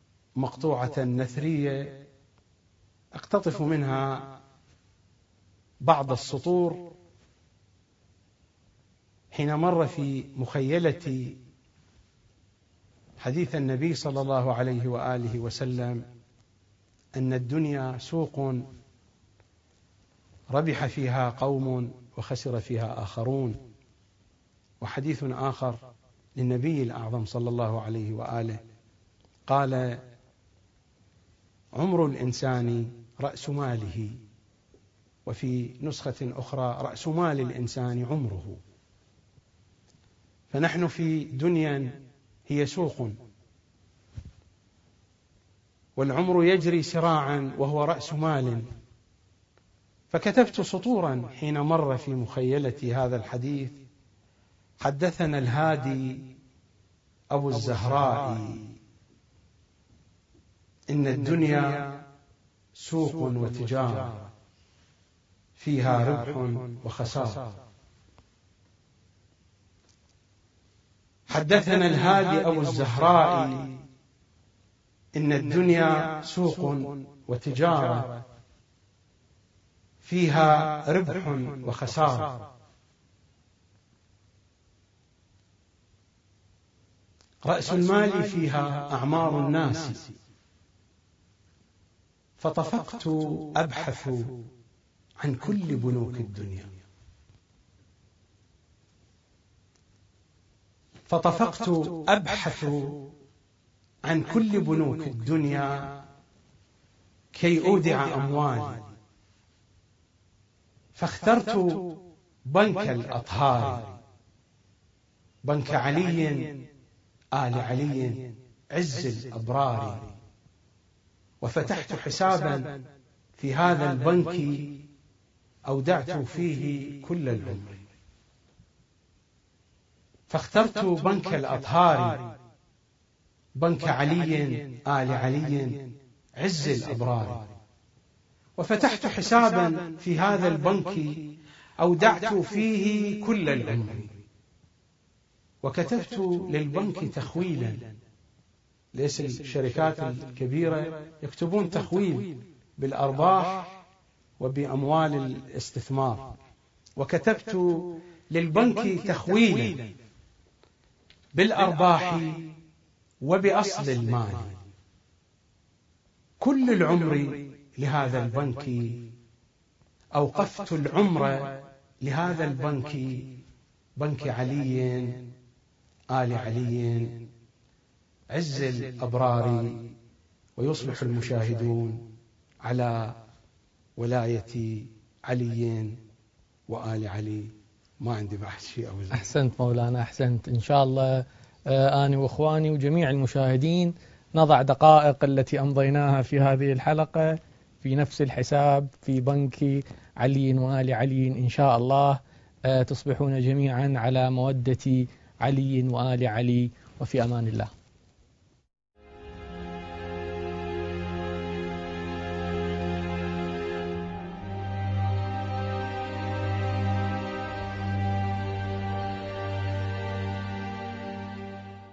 مقطوعة نثرية أقتطف منها بعض السطور حين مر في مخيلتي حديث النبي صلى الله عليه وآله وسلم أن الدنيا سوق ربح فيها قوم وخسر فيها آخرون. وحديث آخر للنبي الأعظم صلى الله عليه وآله قال: عمر الإنسان رأس ماله، وفي نسخة أخرى: رأس مال الإنسان عمره. فنحن في دنيا هي سوق، والعمر يجري سراعا وهو رأس مال. فكتبت سطورا حين مر في مخيلتي هذا الحديث: حدثنا الهادي أبو الزهراء إن الدنيا سوق وتجارة فيها ربح وخسارة. حدثنا الهادي أبو الزهراء إن الدنيا سوق وتجارة فيها ربح وخسارة. رأس المال فيها أعمار الناس، فطفقت أبحث عن كل بنوك الدنيا، فطفقت أبحث عن كل بنوك الدنيا كي أودع أموالي، فاخترت بنك الأطهار، بنك علي آل علي عز الأبرار، وفتحت حسابا في هذا البنك أودعت فيه كل العمر. فاخترت بنك الأطهار، بنك علي آل علي عز الأبرار، وفتحت حسابا في هذا البنك أودعت فيه كل العمر. وكتبت للبنك تخويلا، ليس الشركات الكبيرة يكتبون تخويل بالأرباح وبأموال الاستثمار، وكتبت للبنك تخويلا بالأرباح وبأصل المال. كل العمر لهذا البنك، أوقفت العمر لهذا البنك، بنك علي آل علي عز الأبرار. ويصبح المشاهدون على ولاية علي وآل علي. ما عندي بحث شيء أوزع. أحسنت مولانا، أحسنت. إن شاء الله أنا وإخواني وجميع المشاهدين نضع دقائق التي أمضيناها في هذه الحلقة في نفس الحساب في بنك علي وآل علي، إن شاء الله تصبحون جميعا على مودة علي وآل علي، وفي أمان الله.